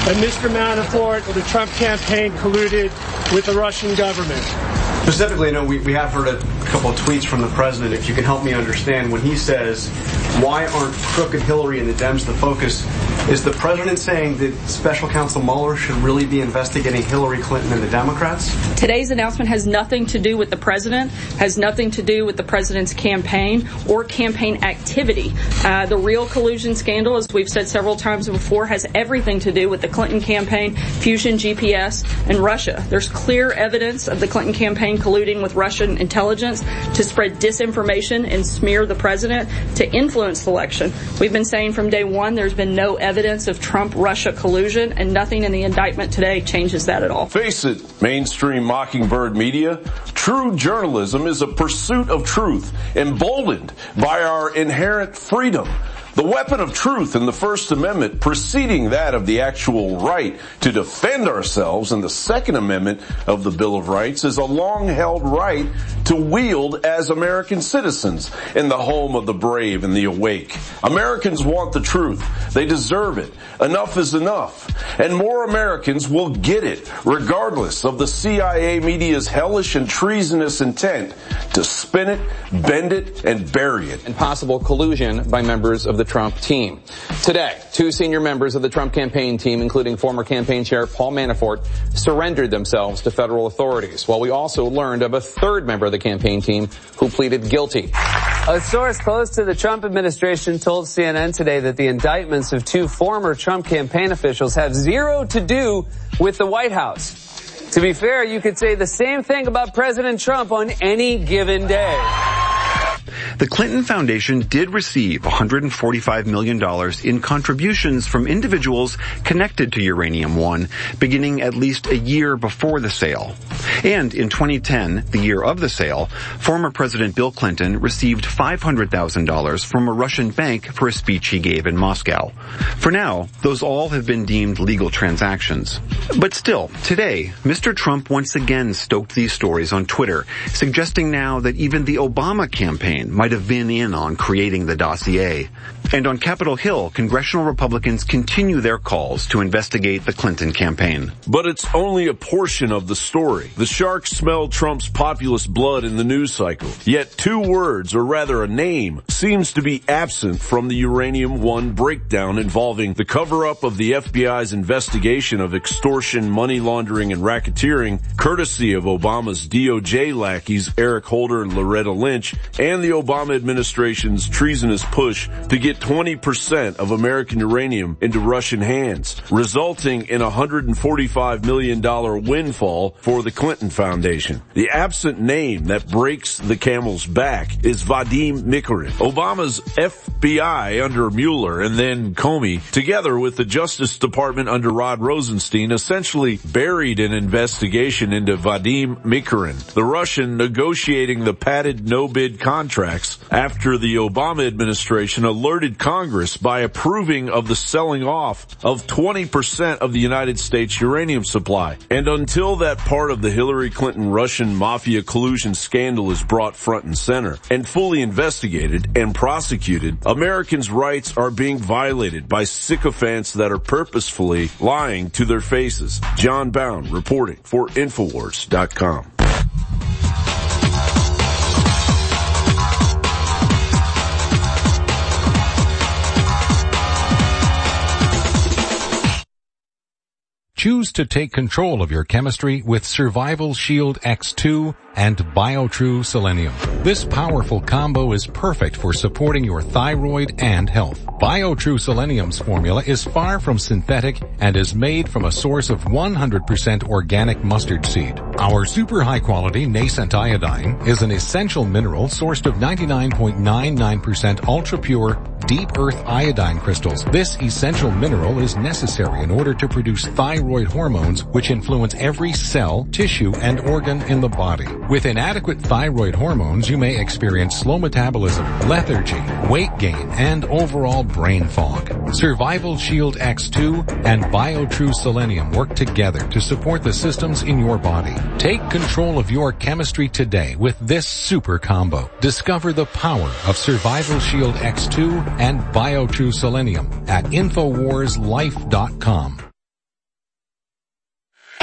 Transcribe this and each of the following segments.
that Mr. Manafort or the Trump campaign colluded with the Russian government. Specifically, I know we have heard a couple of tweets from the president. If you can help me understand, when he says, why aren't crooked Hillary and the Dems the focus, is the president saying that Special Counsel Mueller should really be investigating Hillary Clinton and the Democrats? Today's announcement has nothing to do with the president, has nothing to do with the president's campaign or campaign activity. The real collusion scandal, as we've said several times before, has everything to do with the Clinton campaign, Fusion GPS, and Russia. There's clear evidence of the Clinton campaign colluding with Russian intelligence to spread disinformation and smear the president to influence the election. We've been saying from day one there's been no evidence of Trump-Russia collusion, and nothing in the indictment today changes that at all. Face it, mainstream Mockingbird media, true journalism is a pursuit of truth, emboldened by our inherent freedom. The weapon of truth in the First Amendment, preceding that of the actual right to defend ourselves in the Second Amendment of the Bill of Rights, is a long-held right to wield as American citizens in the home of the brave and the awake. Americans want the truth. They deserve it. Enough is enough. And more Americans will get it, regardless of the CIA media's hellish and treasonous intent to spin it, bend it, and bury it. And possible collusion by members of the Trump team. Today, two senior members of the Trump campaign team, including former campaign chair Paul Manafort, surrendered themselves to federal authorities, while we also learned of a third member of the campaign team who pleaded guilty. A source close to the Trump administration told CNN today that the indictments of two former Trump campaign officials have zero to do with the White House. To be fair, you could say the same thing about President Trump on any given day. The Clinton Foundation did receive $145 million in contributions from individuals connected to Uranium One, beginning at least a year before the sale. And in 2010, the year of the sale, former President Bill Clinton received $500,000 from a Russian bank for a speech he gave in Moscow. For now, those all have been deemed legal transactions. But still, today, Mr. Trump once again stoked these stories on Twitter, suggesting now that even the Obama campaign might have been in on creating the dossier. And on Capitol Hill, congressional Republicans continue their calls to investigate the Clinton campaign. But it's only a portion of the story. The sharks smell Trump's populist blood in the news cycle. Yet two words, or rather a name, seems to be absent from the Uranium One breakdown involving the cover-up of the FBI's investigation of extortion, money laundering, and racketeering, courtesy of Obama's DOJ lackeys Eric Holder and Loretta Lynch, and the Obama administration's treasonous push to get 20% of American uranium into Russian hands, resulting in a $145 million windfall for the Clinton Foundation. The absent name that breaks the camel's back is Vadim Mikorin. Obama's FBI under Mueller and then Comey, together with the Justice Department under Rod Rosenstein, essentially buried an investigation into Vadim Mikorin, the Russian negotiating the padded no-bid contracts after the Obama administration alerted Congress by approving of the selling off of 20% of the United States uranium supply. And until that part of the Hillary Clinton Russian mafia collusion scandal is brought front and center and fully investigated and prosecuted, Americans' rights are being violated by sycophants that are purposefully lying to their faces. John Bound reporting for Infowars.com. Choose to take control of your chemistry with Survival Shield X2 and BioTrue Selenium. This powerful combo is perfect for supporting your thyroid and health. BioTrue Selenium's formula is far from synthetic and is made from a source of 100% organic mustard seed. Our super high quality nascent iodine is an essential mineral sourced of 99.99% ultra pure deep earth iodine crystals. This essential mineral is necessary in order to produce thyroid hormones, which influence every cell, tissue, and organ in the body. With inadequate thyroid hormones, you may experience slow metabolism, lethargy, weight gain, and overall brain fog. Survival Shield X2 and BioTrue Selenium work together to support the systems in your body. Take control of your chemistry today with this super combo. Discover the power of Survival Shield X2 and BioTrue Selenium at InfoWarsLife.com.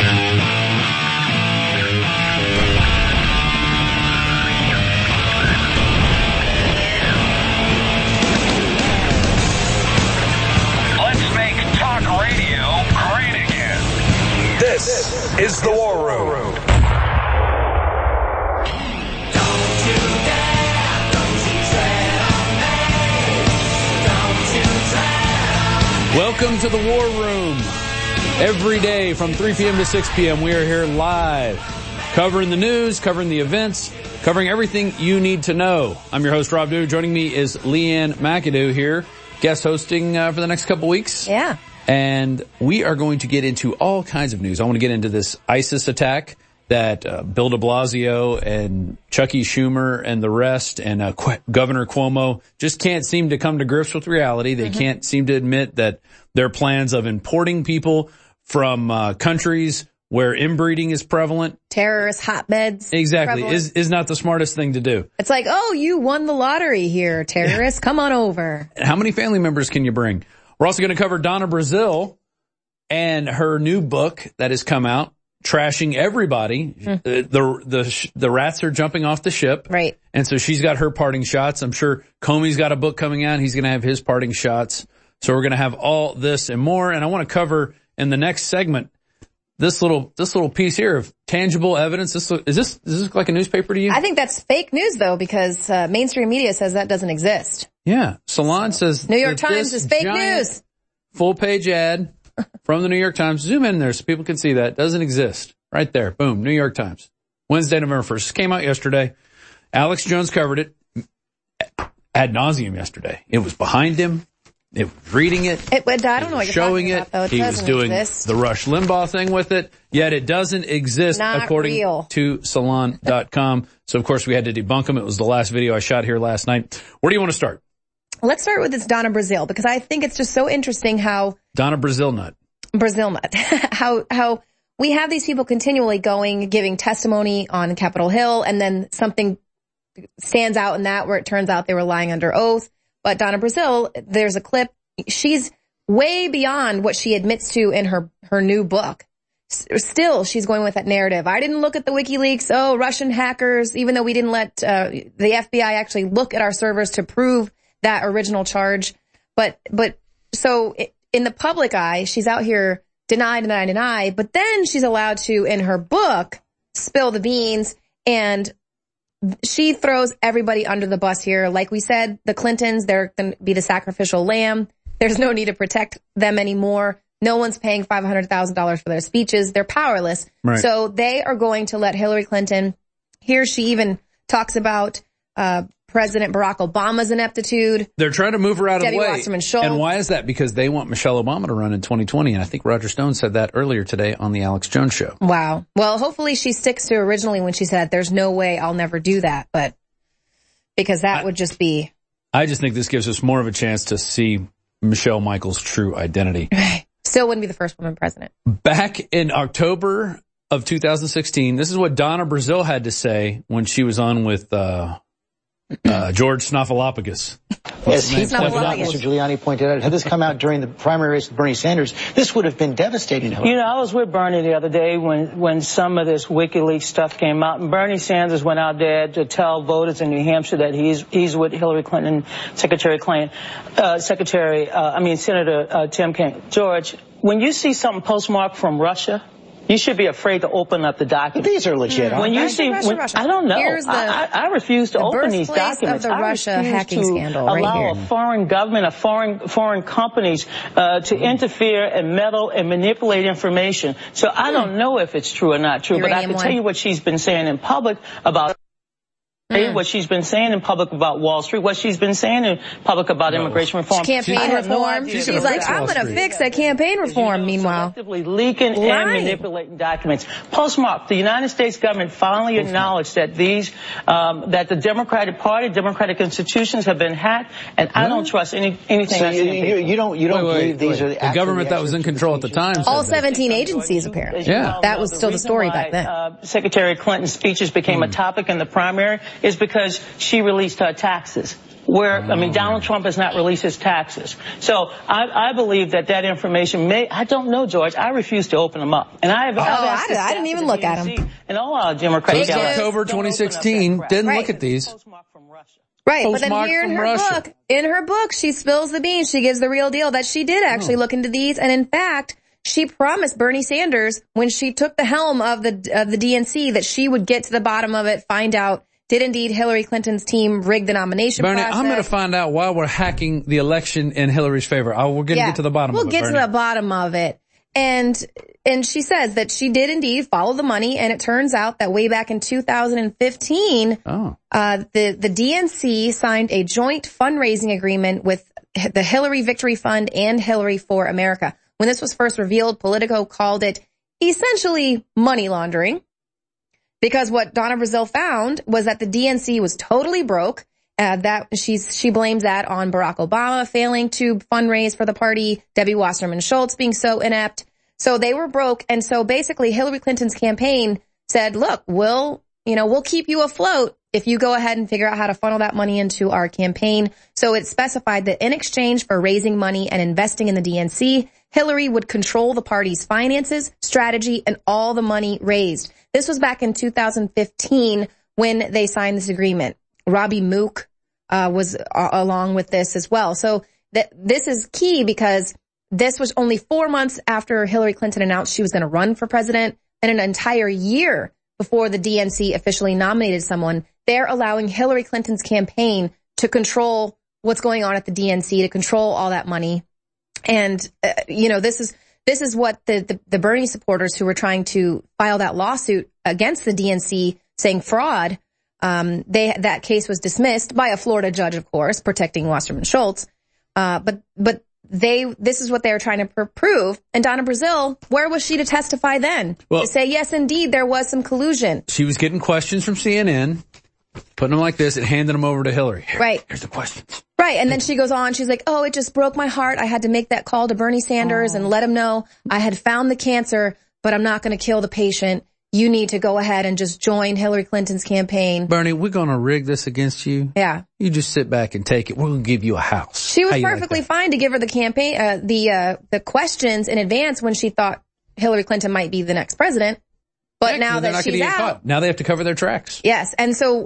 This is the War Room. Welcome to the War Room. Every day from 3 p.m. to 6 p.m. we are here live, covering the news, covering the events, covering everything you need to know. I'm your host, Rob Dew. Joining me is Leanne McAdoo here, guest hosting for the next couple weeks. Yeah. And we are going to get into all kinds of news. I want to get into this ISIS attack that Bill de Blasio and Chucky Schumer and the rest and Governor Cuomo just can't seem to come to grips with reality. They can't seem to admit that their plans of importing people from countries where inbreeding is prevalent. Terrorist hotbeds. Exactly. Is not the smartest thing to do. It's like, oh, you won the lottery here, terrorists. Come on over. How many family members can you bring? We're also going to cover Donna Brazile and her new book that has come out, trashing everybody. The rats are jumping off the ship. Right. And so she's got her parting shots. I'm sure Comey's got a book coming out. He's going to have his parting shots. So we're going to have all this and more. And I want to cover in the next segment this little piece here of tangible evidence. Does this look like a newspaper to you? I think that's fake news, though, because mainstream media says that doesn't exist. Yeah. Salon says New York Times is fake news. Full-page ad from the New York Times. Zoom in there so people can see that. Doesn't exist. Right there. Boom. New York Times. Wednesday, November 1st. This came out yesterday. Alex Jones covered it ad nauseum yesterday. It was behind him. It was reading it. I don't know what you're showing talking it. about, though. He was doing the Rush Limbaugh thing with it. Yet it doesn't exist according to Salon.com. So, of course, we had to debunk him. It was the last video I shot here last night. Where do you want to start? Let's start with this Donna Brazile, because I think it's just so interesting how Donna Brazile nut. how we have these people continually giving testimony on Capitol Hill, and then something stands out in that where it turns out they were lying under oath. But Donna Brazile, there's a clip. She's way beyond what she admits to in her new book. Still, she's going with that narrative. I didn't look at the WikiLeaks. Oh, Russian hackers, even though we didn't let the FBI actually look at our servers to prove that original charge. But so in the public eye, she's out here deny, but then she's allowed to, in her book, spill the beans, and she throws everybody under the bus here. Like we said, the Clintons, they're going to be the sacrificial lamb. There's no need to protect them anymore. No one's paying $500,000 for their speeches. They're powerless. Right. So they are going to let Hillary Clinton. Here she even talks about President Barack Obama's ineptitude. They're trying to move her out of the Debbie way. Wasserman Schultz. And why is that? Because they want Michelle Obama to run in 2020. And I think Roger Stone said that earlier today on the Alex Jones Show. Wow. Well, hopefully she sticks to originally when she said, there's no way I'll never do that. But because that would just be. I just think this gives us more of a chance to see Michelle Michaels' true identity. Still wouldn't be the first woman president. Back in October of 2016, this is what Donna Brazile had to say when she was on with George Snuffleupagus. As he pointed out, Mr. Giuliani pointed out, had this come out during the primary race with Bernie Sanders, this would have been devastating. You know, I was with Bernie the other day when some of this WikiLeaks stuff came out, and Bernie Sanders went out there to tell voters in New Hampshire that he's with Hillary Clinton, Senator Tim Kaine. George, when you see something postmarked from Russia, you should be afraid to open up the documents. These are legit. When you see, I don't know. I refuse to open these documents. Of the Russia hacking scandal, right allow here. a foreign government, foreign companies to interfere and meddle and manipulate information. So I don't know if it's true or not true, but I can tell you what she's been saying in public about. What she's been saying in public about Wall Street, what she's been saying in public about immigration reform. Campaign reform. She's like, I'm going to fix that campaign reform, meanwhile. Leaking and manipulating documents. Postmark, the United States government finally acknowledged that that the Democratic Party, Democratic institutions have been hacked, and I don't trust anything. So you don't believe these are the government that was in control at the time. All 17 agencies, apparently. Yeah. That was still the story back then. Secretary Clinton's speeches became a topic in the primary is because she released her taxes. where, Donald Trump has not released his taxes. So I believe that information I don't know, George. I refuse to open them up. And I didn't even look at them. And all Democrats. Since October 2016, didn't look at these. Right, but then here in her book, she spills the beans. She gives the real deal that she did actually look into these. And in fact, she promised Bernie Sanders when she took the helm of the DNC that she would get to the bottom of it, find out did indeed Hillary Clinton's team rig the nomination Bernie, process. I'm going to find out why we're hacking the election in Hillary's favor. We're going to get to the bottom of it, We'll get to the bottom of it. And she says that she did indeed follow the money, and it turns out that way back in 2015, the DNC signed a joint fundraising agreement with the Hillary Victory Fund and Hillary for America. When this was first revealed, Politico called it essentially money laundering. Because what Donna Brazile found was that the DNC was totally broke. That she blames that on Barack Obama failing to fundraise for the party, Debbie Wasserman Schultz being so inept. So they were broke. And so basically Hillary Clinton's campaign said, look, we'll keep you afloat if you go ahead and figure out how to funnel that money into our campaign. So it specified that in exchange for raising money and investing in the DNC, Hillary would control the party's finances, strategy, and all the money raised. This was back in 2015 when they signed this agreement. Robbie Mook was along with this as well. So this is key because this was only 4 months after Hillary Clinton announced she was going to run for president, and an entire year before the DNC officially nominated someone. They're allowing Hillary Clinton's campaign to control what's going on at the DNC, to control all that money. And, this is what the Bernie supporters who were trying to file that lawsuit against the DNC saying fraud, that case was dismissed by a Florida judge, of course, protecting Wasserman Schultz. But this is what they were trying to prove. And Donna Brazile, where was she to testify then? To say, yes, indeed, there was some collusion. She was getting questions from CNN, putting them like this and handing them over to Hillary. Here's the questions. Right. And then she goes on. She's like, oh, it just broke my heart. I had to make that call to Bernie Sanders and let him know I had found the cancer, but I'm not going to kill the patient. You need to go ahead and just join Hillary Clinton's campaign. Bernie, we're going to rig this against you. Yeah. You just sit back and take it. We're going to give you a house. She was perfectly fine to give her the campaign, the questions in advance when she thought Hillary Clinton might be the next president. But now that she's out. Now they have to cover their tracks. Yes. And so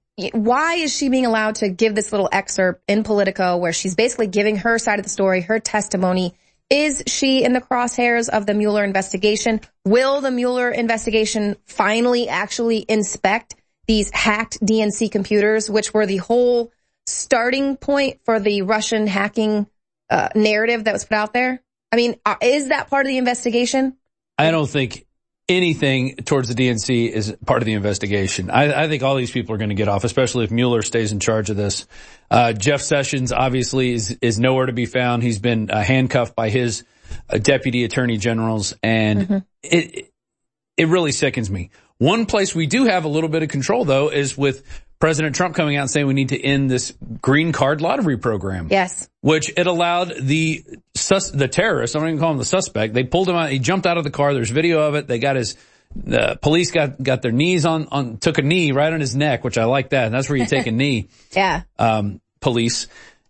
why is she being allowed to give this little excerpt in Politico where she's basically giving her side of the story, her testimony? Is she in the crosshairs of the Mueller investigation? Will the Mueller investigation finally actually inspect these hacked DNC computers, which were the whole starting point for the Russian hacking narrative that was put out there? I mean, is that part of the investigation? I don't think anything towards the DNC is part of the investigation. I think all these people are going to get off, especially if Mueller stays in charge of this. Jeff Sessions obviously is nowhere to be found. He's been handcuffed by his deputy attorney generals, and it really sickens me. One place we do have a little bit of control, though, is with President Trump coming out and saying we need to end this green card lottery program. Yes. Which it allowed the terrorist, I'm not even calling him the suspect, they pulled him out, he jumped out of the car, there's video of it, they got the police got their knees took a knee right on his neck, which I like that, and that's where you take a knee. Yeah. Police.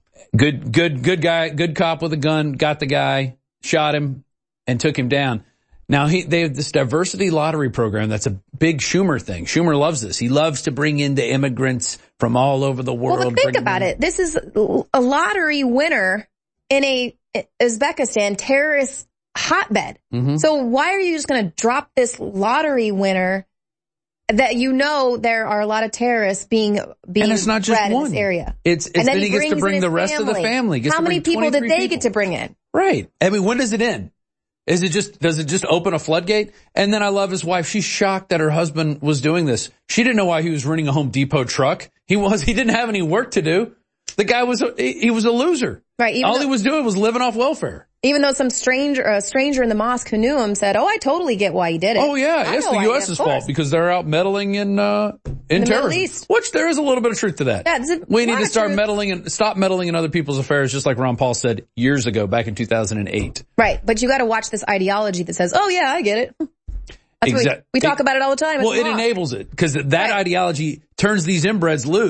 Good guy, good cop with a gun, got the guy, shot him, and took him down. Now, they have this diversity lottery program that's a big Schumer thing. Schumer loves this. He loves to bring in the immigrants from all over the world. Well, but think about it. This is a lottery winner in a Uzbekistan terrorist hotbed. Mm-hmm. So why are you just going to drop this lottery winner that there are a lot of terrorists being and it's not just bred one. in this area? And then he gets to bring the rest of the family. How many people did they get to bring in? Right. I mean, when does it end? Does it just open a floodgate? And then I love his wife. She's shocked that her husband was doing this. She didn't know why he was running a Home Depot truck. He didn't have any work to do. The guy was a loser. Right. All he was doing was living off welfare. Even though some stranger in the mosque who knew him said, "Oh, I totally get why he did it." Oh yeah, it's the U.S.'s fault because they're out meddling in terrorism. Middle East. Which there is a little bit of truth to that. Yeah, we need to stop meddling in other people's affairs, just like Ron Paul said years ago, back in 2008. Right, but you got to watch this ideology that says, "Oh yeah, I get it." That's exactly. We talk about it all the time. Well, it enables it because that ideology turns these inbreds loose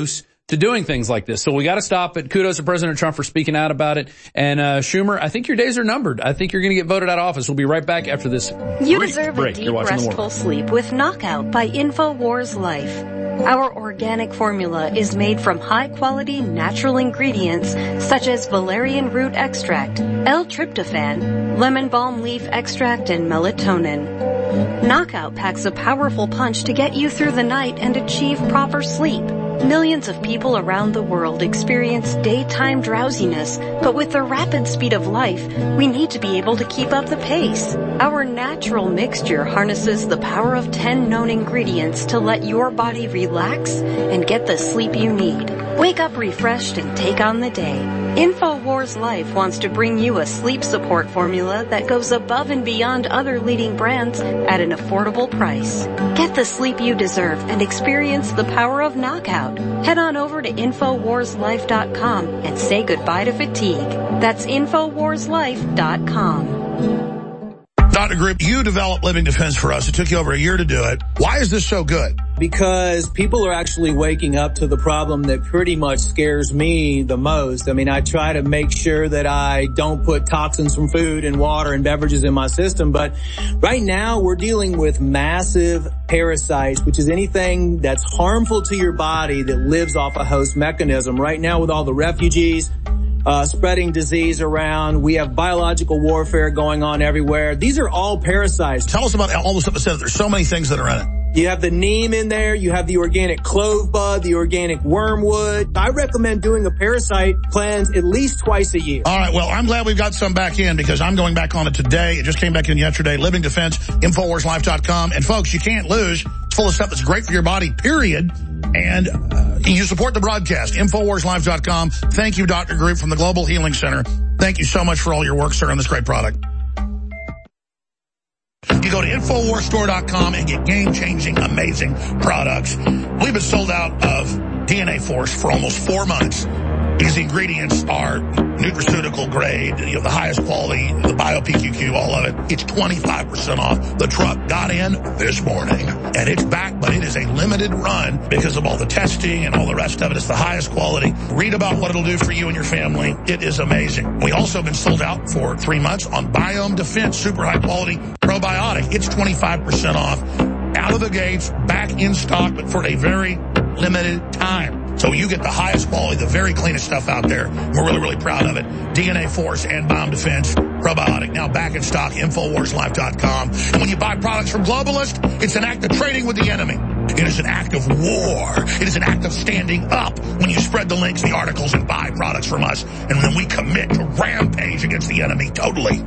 to doing things like this. So we got to stop it. Kudos to President Trump for speaking out about it. And Schumer, I think your days are numbered. I think you're going to get voted out of office. We'll be right back after this You deserve break. a deep, restful sleep with Knockout by InfoWars Life. Our organic formula is made from high-quality natural ingredients such as valerian root extract, L-tryptophan, lemon balm leaf extract, and melatonin. Knockout packs a powerful punch to get you through the night and achieve proper sleep. Millions of people around the world experience daytime drowsiness, but with the rapid speed of life, we need to be able to keep up the pace. Our natural mixture harnesses the power of 10 known ingredients to let your body relax and get the sleep you need. Wake up refreshed and take on the day. InfoWars Life wants to bring you a sleep support formula that goes above and beyond other leading brands at an affordable price. Get the sleep you deserve and experience the power of Knockout. Head on over to InfoWarsLife.com and say goodbye to fatigue. That's InfoWarsLife.com. Dr. Group, you developed Living Defense for us. It took you over a year to do it. Why is this so good? Because people are actually waking up to the problem that pretty much scares me the most. I mean, I try to make sure that I don't put toxins from food and water and beverages in my system. But right now we're dealing with massive parasites, which is anything that's harmful to your body that lives off a host mechanism. Right now with all the refugees, spreading disease around. We have biological warfare going on everywhere. These are all parasites. Tell us about all the stuff that says there's so many things that are in it. You have the neem in there. You have the organic clove bud, the organic wormwood. I recommend doing a parasite cleanse at least twice a year. All right. Well, I'm glad we've got some back in because I'm going back on it today. It just came back in yesterday. Living Defense, InfoWarsLife.com. And folks, you can't lose. It's full of stuff that's great for your body, period. And you support the broadcast, InfoWarsLife.com. Thank you, Dr. Group from the Global Healing Center. Thank you so much for all your work, sir, on this great product. You go to InfoWarsStore.com and get game-changing, amazing products. We've been sold out of DNA Force for almost 4 months because the ingredients are nutraceutical grade, the highest quality, the BioPQQ, all of it. It's 25% off. The truck got in this morning, and it's back, but it is a limited run because of all the testing and all the rest of it. It's the highest quality. Read about what it'll do for you and your family. It is amazing. We also have been sold out for 3 months on Biome Defense, super high quality probiotic. It's 25% off. Out of the gates, back in stock, but for a very limited time. So you get the highest quality, the very cleanest stuff out there. We're really, really proud of it. DNA Force and Biome Defense probiotic now back in stock, InfoWarsLife.com. And when you buy products from Globalist, it's an act of trading with the enemy. It is an act of war. It is an act of standing up when you spread the links, the articles, and buy products from us. And then we commit to rampage against the enemy totally.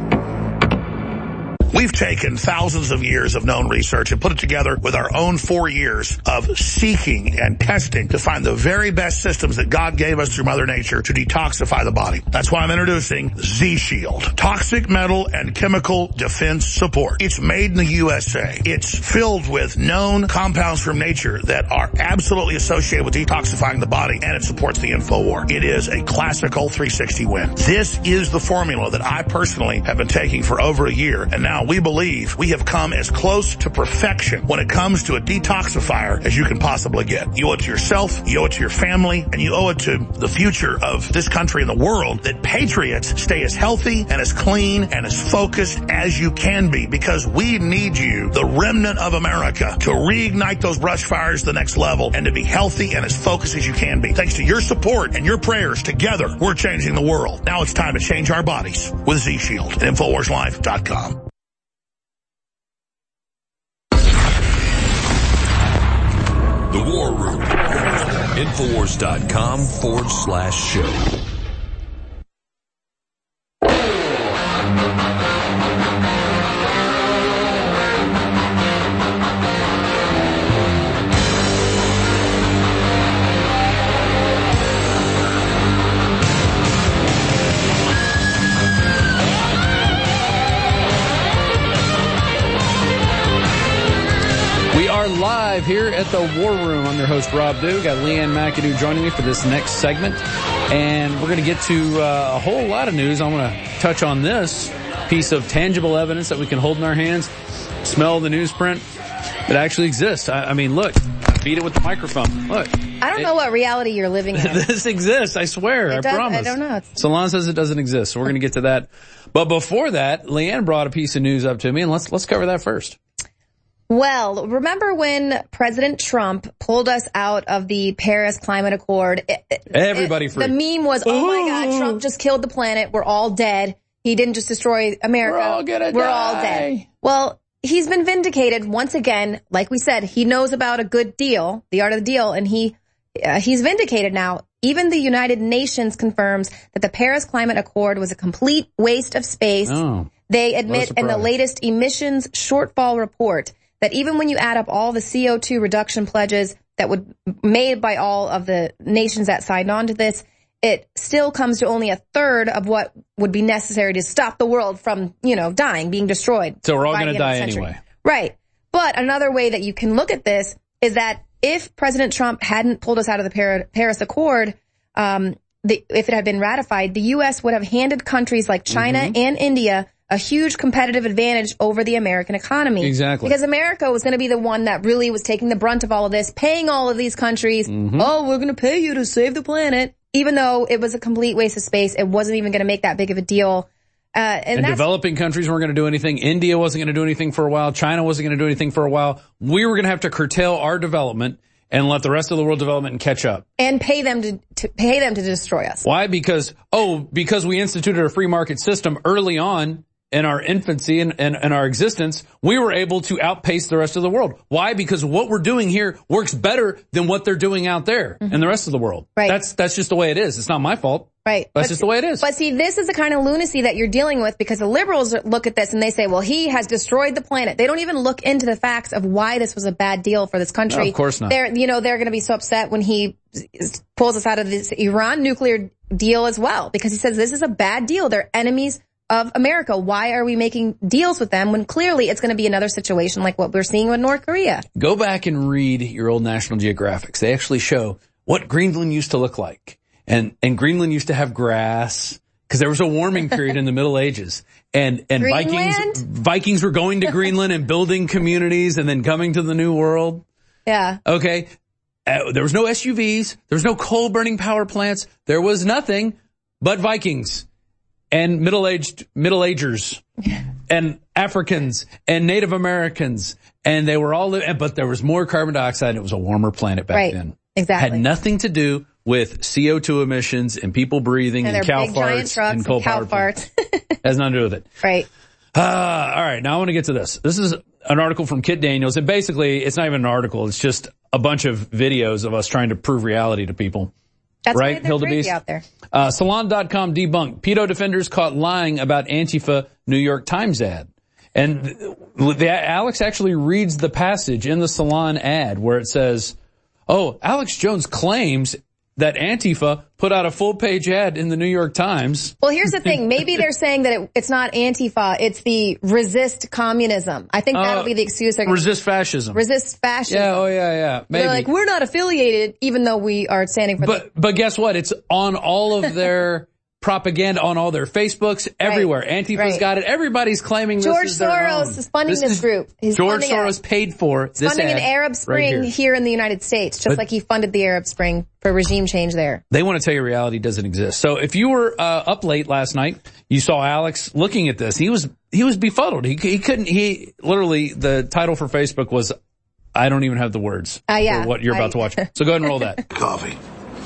We've taken thousands of years of known research and put it together with our own 4 years of seeking and testing to find the very best systems that God gave us through Mother Nature to detoxify the body. That's why I'm introducing Z-Shield, Toxic Metal and Chemical Defense Support. It's made in the USA. It's filled with known compounds from nature that are absolutely associated with detoxifying the body, and it supports the InfoWar. It is a classical 360 win. This is the formula that I personally have been taking for over a year, and now we believe we have come as close to perfection when it comes to a detoxifier as you can possibly get. You owe it to yourself, you owe it to your family, and you owe it to the future of this country and the world that patriots stay as healthy and as clean and as focused as you can be, because we need you, the remnant of America, to reignite those brush fires to the next level and to be healthy and as focused as you can be. Thanks to your support and your prayers, together we're changing the world. Now it's time to change our bodies with Z-Shield at InfoWarsLife.com. The War Room. Infowars.com/show. Live here at the War Room. I'm your host, Rob Dew. Got Leanne McAdoo joining me for this next segment. And we're going to get to a whole lot of news. I want to touch on this piece of tangible evidence that we can hold in our hands, smell the newsprint that actually exists. I mean, look, I beat it with the microphone. Look. I don't know what reality you're living in. This exists, I swear, I promise. I don't know. Salon says it doesn't exist, so we're going to get to that. But before that, Leanne brought a piece of news up to me, and let's cover that first. Well, remember when President Trump pulled us out of the Paris Climate Accord? Everybody freaked. The meme was, oh my God, Trump just killed the planet. We're all dead. He didn't just destroy America. We're all dead. Well, he's been vindicated once again. Like we said, he knows about a good deal, the art of the deal, and he's vindicated now. Even the United Nations confirms that the Paris Climate Accord was a complete waste of space. Oh, they admit in the latest emissions shortfall report that even when you add up all the CO2 reduction pledges that would made by all of the nations that signed on to this, it still comes to only a third of what would be necessary to stop the world from, dying, being destroyed. So we're all going to die anyway. Right. But another way that you can look at this is that if President Trump hadn't pulled us out of the Paris Accord, if it had been ratified, the U.S. would have handed countries like China and India a huge competitive advantage over the American economy. Exactly. Because America was going to be the one that really was taking the brunt of all of this, paying all of these countries, oh, we're going to pay you to save the planet. Even though it was a complete waste of space, it wasn't even going to make that big of a deal. And developing countries weren't going to do anything. India wasn't going to do anything for a while. China wasn't going to do anything for a while. We were going to have to curtail our development and let the rest of the world development and catch up. And pay them to destroy us. Why? Because we instituted a free market system early on in our infancy and our existence, we were able to outpace the rest of the world. Why? Because what we're doing here works better than what they're doing out there in the rest of the world. Right. That's just the way it is. It's not my fault. Right. That's just the way it is. But see, this is the kind of lunacy that you're dealing with because the liberals look at this and they say, well, he has destroyed the planet. They don't even look into the facts of why this was a bad deal for this country. No, of course not. They're going to be so upset when he pulls us out of this Iran nuclear deal as well because he says this is a bad deal. They're enemies of America. Why are we making deals with them when clearly it's going to be another situation like what we're seeing with North Korea? Go back and read your old National Geographics. They actually show what Greenland used to look like. And Greenland used to have grass because there was a warming period in the Middle Ages. And Vikings were going to Greenland and building communities and then coming to the New World. Yeah. Okay. There was no SUVs. There was no coal burning power plants. There was nothing but Vikings. And middle-agers and Africans and Native Americans. And they were all but there was more carbon dioxide. It was a warmer planet back then. Exactly. Had nothing to do with CO2 emissions and people breathing and cow farts and coal power plants. Has nothing to do with it. Right. All right. Now I want to get to this. This is an article from Kit Daniels. And basically, it's not even an article. It's just a bunch of videos of us trying to prove reality to people. That's right, why they're crazy out there. Salon.com debunked. Pedo defenders caught lying about Antifa New York Times ad. And Alex actually reads the passage in the Salon ad where it says, oh, Alex Jones claims that Antifa put out a full-page ad in the New York Times. Well, here's the thing. Maybe they're saying that it's not Antifa. It's the resist communism. I think that'll be the excuse. Resist fascism. Resist fascism. Yeah, oh, yeah. Maybe. They're like, we're not affiliated, even though we are standing for But guess what? It's on all of their propaganda, on all their Facebooks, everywhere. Antifa's got it. Everybody's claiming this is their own. George Soros is funding this group. George Soros paid for this ad. Funding an Arab Spring here in the United States, just like he funded the Arab Spring for regime change there. They want to tell you reality doesn't exist. So if you were up late last night, you saw Alex looking at this. He was befuddled. He couldn't, literally, the title for Facebook was, I don't even have the words for what you're about to watch. So go ahead and roll that. Coffee.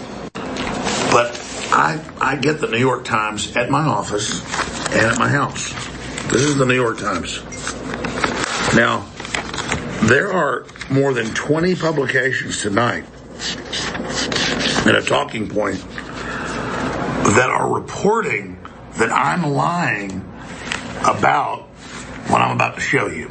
But I get the New York Times at my office and at my house. This is the New York Times. Now, there are more than 20 publications tonight and a talking point that are reporting that I'm lying about what I'm about to show you.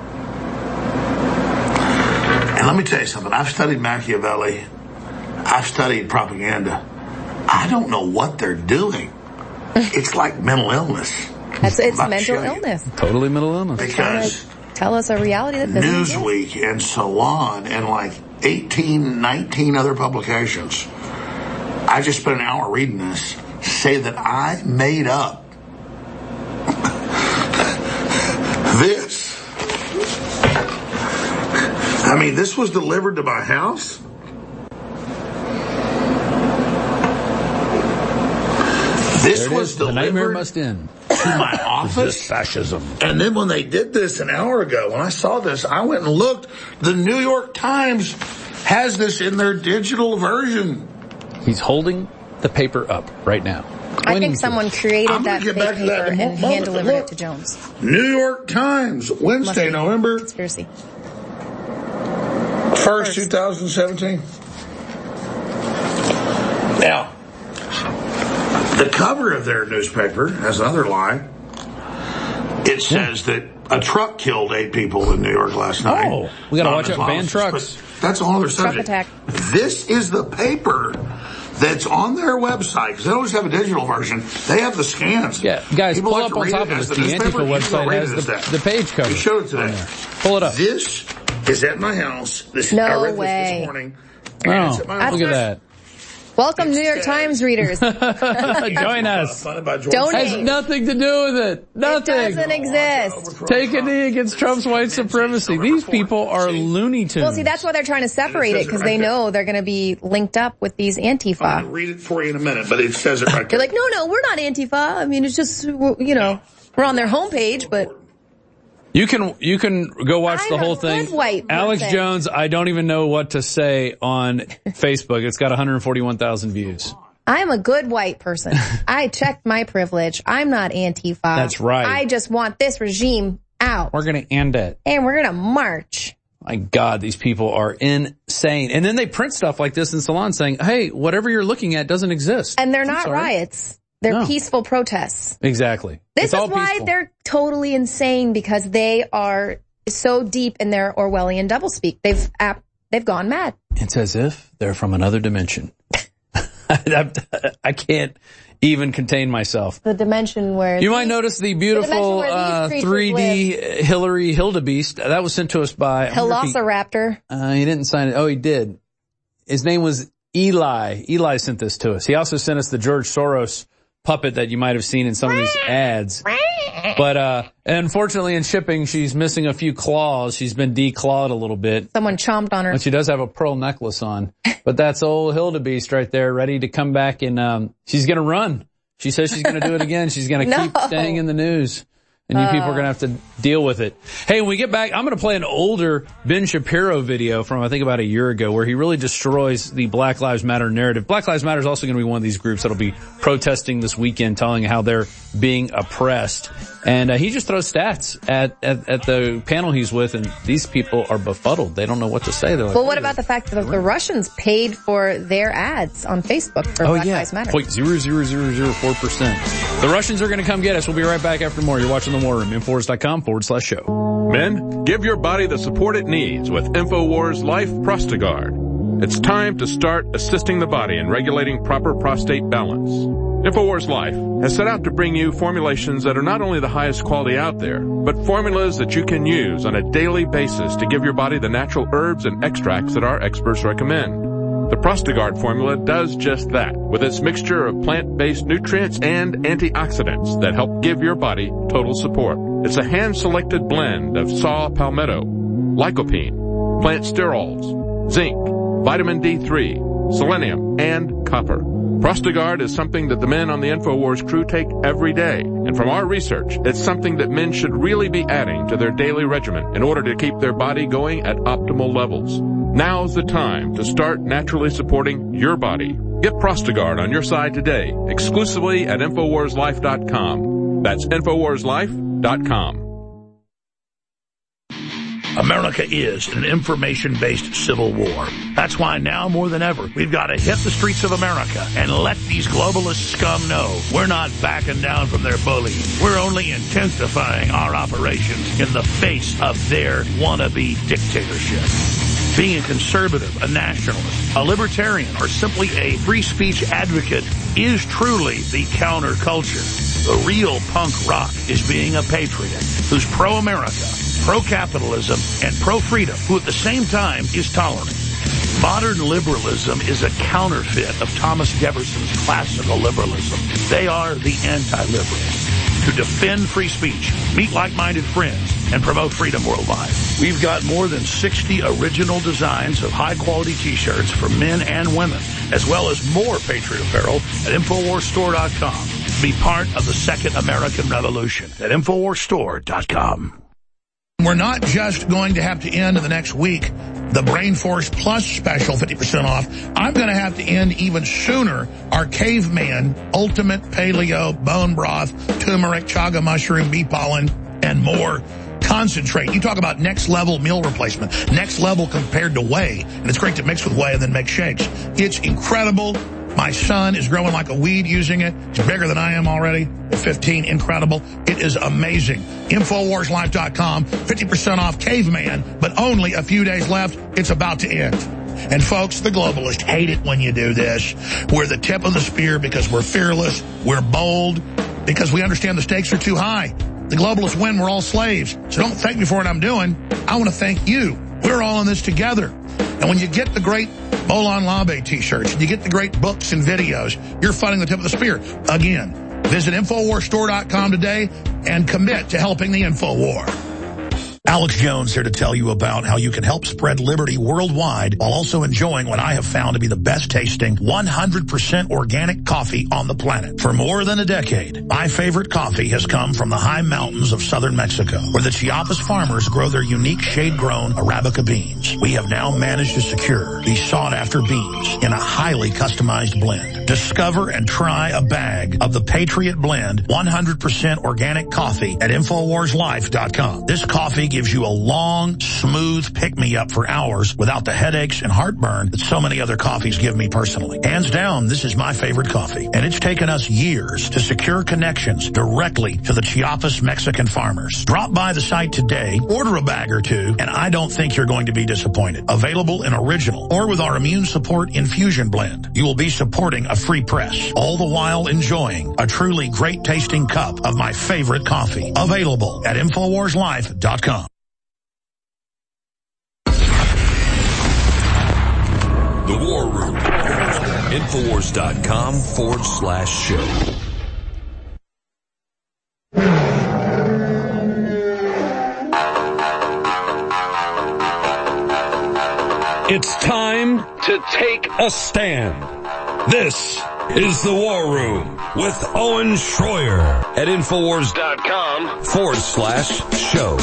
And let me tell you something. I've studied Machiavelli. I've studied propaganda. I don't know what they're doing. It's like mental illness. It's mental illness. Totally mental illness. Because tell us a reality that doesn't Newsweek exist. and Salon and like 18, 19 other publications, I just spent an hour reading this, say that I made up this. I mean, this was delivered to my house. This was the nightmare delivered must end to my office. Fascism. And then when they did this an hour ago, when I saw this, I went and looked. The New York Times has this in their digital version. He's holding the paper up right now. I think someone created that fake paper and hand-delivered it to Jones. New York Times, Wednesday, November conspiracy. 1st, 2017. Now, the cover of their newspaper has another lie. It says that a truck killed 8 people in New York last night. Oh, we got to watch out for banned trucks. But that's a whole other subject. Truck attack. This is the paper that's on their website, because they always have a digital version. They have the scans. Yeah, guys, People pull like up on top of this. The Antifa website has the page cover. We showed it today. Pull it up. This is at my house. No I read way. this morning. Oh, look at that. Welcome, New York Times readers. Join us. Donate. Has nothing to do with it. Nothing. It doesn't exist. Take a knee against Trump's white supremacy. These people are Looney Tunes. Well, see, that's why they're trying to separate it, because they know they're going to be linked up with these Antifa. I'll read it for you in a minute, but it says it right They're there. like, no, we're not Antifa. I mean, it's just, you know, we're on their homepage, but... You can go watch the whole thing. White Alex person. Jones, I don't even know what to say on Facebook. It's got 141,000 views. I'm a good white person. I checked my privilege. I'm not Antifa. That's right. I just want this regime out. We're going to end it. And we're going to march. My God, these people are insane. And then they print stuff like this in salons saying, hey, whatever you're looking at doesn't exist. And they're not riots. They're No. peaceful protests. Exactly. This It's all is why peaceful. they're totally insane, because they are so deep in their Orwellian doublespeak. They've gone mad. It's as if they're from another dimension. I can't even contain myself. The dimension where You might notice the beautiful 3D Hillary Hildebeest. That was sent to us by... Velociraptor. He didn't sign it. Oh, he did. His name was Eli. Eli sent this to us. He also sent us the George Soros puppet that you might have seen in some of these ads. But unfortunately in shipping, she's missing a few claws. She's been declawed a little bit. Someone chomped on her. But she does have a pearl necklace on. But that's old Hildebeest right there, ready to come back, and she's going to run. She says she's going to do it again. She's going to keep staying in the news. And you people are going to have to deal with it. Hey, when we get back, I'm going to play an older Ben Shapiro video from, I think, about a year ago, where he really destroys the Black Lives Matter narrative. Black Lives Matter is also going to be one of these groups that'll be protesting this weekend, telling how they're being oppressed. And he just throws stats at the panel he's with, and these people are befuddled. They don't know what to say. They're like, Well, what about the fact that the Russians paid for their ads on Facebook for Black Lives Matter? 0.00004%. The Russians are going to come get us. We'll be right back after more. You're watching The War Room, Infowars.com/show. Men, give your body the support it needs with InfoWars Life Prostagard. It's time to start assisting the body in regulating proper prostate balance. InfoWars Life has set out to bring you formulations that are not only the highest quality out there, but formulas that you can use on a daily basis to give your body the natural herbs and extracts that our experts recommend. The Prostagard formula does just that, with its mixture of plant-based nutrients and antioxidants that help give your body total support. It's a hand-selected blend of saw palmetto, lycopene, plant sterols, zinc, vitamin D3, selenium, and copper. Prostagard is something that the men on the InfoWars crew take every day. And from our research, it's something that men should really be adding to their daily regimen in order to keep their body going at optimal levels. Now's the time to start naturally supporting your body. Get Prostagard on your side today, exclusively at InfoWarsLife.com. That's InfoWarsLife.com. America is an information-based civil war. That's why now more than ever, we've got to hit the streets of America and let these globalist scum know we're not backing down from their bullying. We're only intensifying our operations in the face of their wannabe dictatorship. Being a conservative, a nationalist, a libertarian, or simply a free speech advocate is truly the counterculture. The real punk rock is being a patriot who's pro-America, pro-capitalism, and pro-freedom, who at the same time is tolerant. Modern liberalism is a counterfeit of Thomas Jefferson's classical liberalism. They are the anti-liberals. To defend free speech, meet like-minded friends, and promote freedom worldwide. We've got more than 60 original designs of high-quality T-shirts for men and women, as well as more Patriot apparel at InfoWarsStore.com. to be part of the Second American Revolution at InfoWarsStore.com. We're not just going to have to end in the next week the Brain Force Plus special, 50% off. I'm going to have to end even sooner our Caveman Ultimate Paleo Bone Broth, Turmeric, Chaga Mushroom, Bee Pollen, and more concentrate. You talk about next level meal replacement, next level compared to whey. And it's great to mix with whey and then make shakes. It's incredible. My son is growing like a weed using it. He's bigger than I am already at 15. Incredible. It is amazing. InfoWarsLife.com, 50% off Caveman, but only a few days left. It's about to end. And folks, the globalists hate it when you do this. We're the tip of the spear because we're fearless, we're bold, because we understand the stakes are too high. The globalists win, we're all slaves. So don't thank me for what I'm doing. I want to thank you. We're all in this together. And when you get the great Molon Labe t-shirts, and you get the great books and videos, you're funding the tip of the spear. Again, visit InfoWarsStore.com today and commit to helping the InfoWar. Alex Jones here to tell you about how you can help spread liberty worldwide while also enjoying what I have found to be the best tasting 100% organic coffee on the planet. For more than a decade, my favorite coffee has come from the high mountains of southern Mexico, where the Chiapas farmers grow their unique shade-grown Arabica beans. We have now managed to secure these sought-after beans in a highly customized blend. Discover and try a bag of the Patriot Blend 100% organic coffee at InfoWarsLife.com. This coffee gives you a long, smooth pick-me-up for hours without the headaches and heartburn that so many other coffees give me personally. Hands down, this is my favorite coffee, and it's taken us years to secure connections directly to the Chiapas Mexican farmers. Drop by the site today, order a bag or two, and I don't think you're going to be disappointed. Available in original or with our immune support infusion blend. You will be supporting a free press, all the while enjoying a truly great-tasting cup of my favorite coffee. Available at InfoWarsLife.com. The War Room. Infowars.com/show. It's time to take a stand. This is The War Room with Owen Schroyer at Infowars.com/show.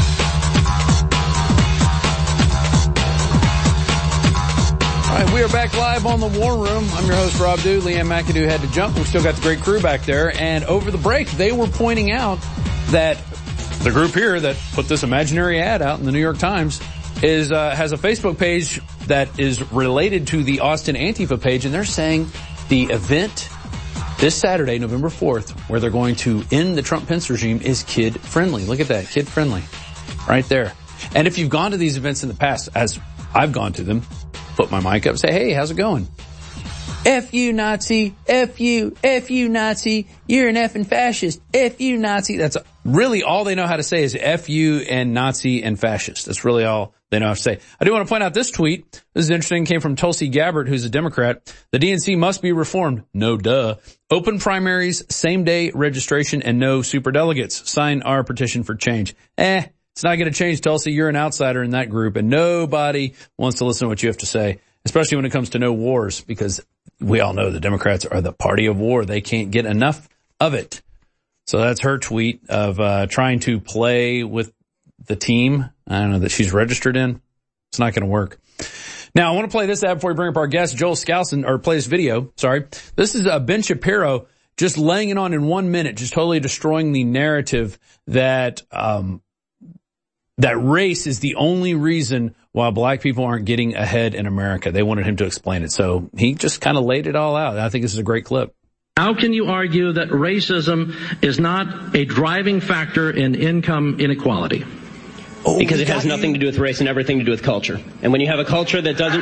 All right, we are back live on the War Room. I'm your host, Rob Dew. Leanne McAdoo had to jump. We've still got the great crew back there. And over the break, they were pointing out that the group here that put this imaginary ad out in the New York Times has a Facebook page that is related to the Austin Antifa page. And they're saying the event this Saturday, November 4th, where they're going to end the Trump-Pence regime is kid-friendly. Look at that, kid-friendly. Right there. And if you've gone to these events in the past, as I've gone to them, put my mic up and say, hey, how's it going? F you, Nazi. F you, Nazi. You're an effing fascist. F you, Nazi. That's really all they know how to say is F you and Nazi and fascist. That's really all they know how to say. I do want to point out this tweet. This is interesting. It came from Tulsi Gabbard, who's a Democrat. The DNC must be reformed. No duh. Open primaries, same day registration, and no superdelegates. Sign our petition for change. It's not going to change, Tulsi. You're an outsider in that group, and nobody wants to listen to what you have to say, especially when it comes to no wars, because we all know the Democrats are the party of war. They can't get enough of it. So that's her tweet of trying to play with the team. I don't know that she's registered in. It's not going to work. Now, I want to play this ad before we bring up our guest, Joel Skousen, or play this video. Sorry. This is Ben Shapiro just laying it on in 1 minute, just totally destroying the narrative that that race is the only reason why black people aren't getting ahead in America. They wanted him to explain it. So he just kind of laid it all out. I think this is a great clip. How can you argue that racism is not a driving factor in income inequality? Because it has nothing to do with race and everything to do with culture. And when you have a culture that doesn't,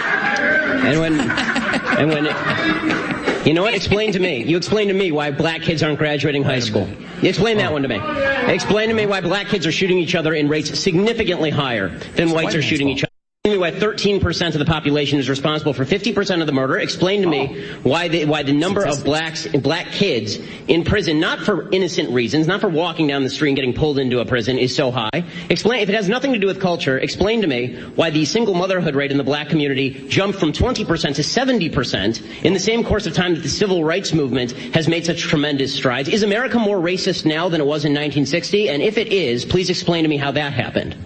you know what? Explain to me. You explain to me why black kids aren't graduating high school. Explain that one to me. Explain to me why black kids are shooting each other in rates significantly higher than whites are shooting each other. me why 13% of the population is responsible for 50% of the murder. Explain to me why the number of black kids in prison, not for innocent reasons, not for walking down the street and getting pulled into a prison, is so high. Explain, if it has nothing to do with culture, explain to me why the single motherhood rate in the black community jumped from 20% to 70% in the same course of time that the civil rights movement has made such tremendous strides. Is America more racist now than it was in 1960? And if it is, please explain to me how that happened.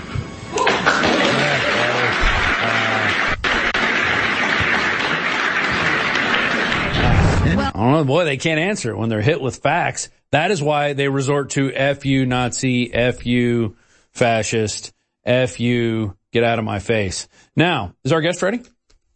I don't know, boy, they can't answer it when they're hit with facts. That is why they resort to F you Nazi, F you fascist, F you get out of my face. Now, is our guest ready?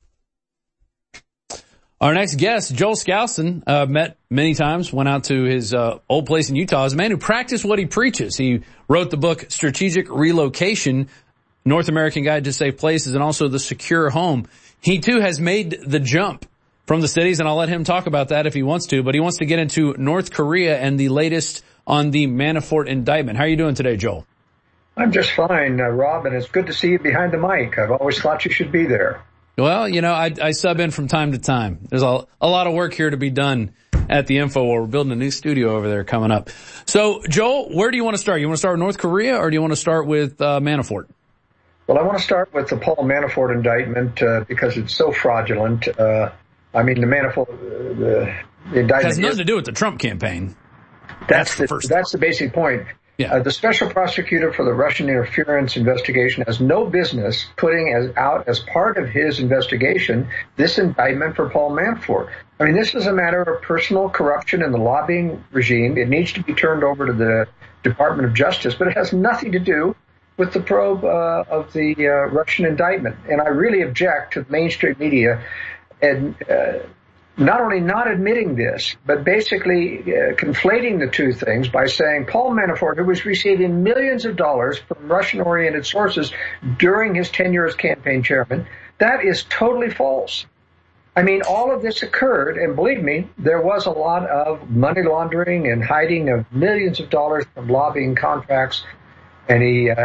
Our next guest, Joel Skousen, met many times, went out to his old place in Utah. Is a man who practiced what he preaches. He wrote the book Strategic Relocation, North American Guide to Safe Places, and also The Secure Home. He, too, has made the jump from the cities, and I'll let him talk about that if he wants to, but he wants to get into North Korea and the latest on the Manafort indictment. How are you doing today, Joel? I'm just fine, Rob, and it's good to see you behind the mic. I've always thought you should be there. Well, you know, I sub in from time to time. There's a lot of work here to be done at the InfoWar. We're building a new studio over there coming up. So, Joel, where do you want to start? You want to start with North Korea, or do you want to start with Manafort? Well, I want to start with the Paul Manafort indictment because it's so fraudulent. I mean, the Manafort, the indictment it has nothing to do with the Trump campaign. That's the basic point. Yeah. The special prosecutor for the Russian interference investigation has no business putting out as part of his investigation this indictment for Paul Manafort. I mean, this is a matter of personal corruption in the lobbying regime. It needs to be turned over to the Department of Justice, but it has nothing to do with the probe of the Russian indictment. And I really object to the mainstream media and not only not admitting this, but basically conflating the two things by saying Paul Manafort, who was receiving millions of dollars from Russian-oriented sources during his tenure as campaign chairman, that is totally false. I mean, all of this occurred, and believe me, there was a lot of money laundering and hiding of millions of dollars from lobbying contracts, and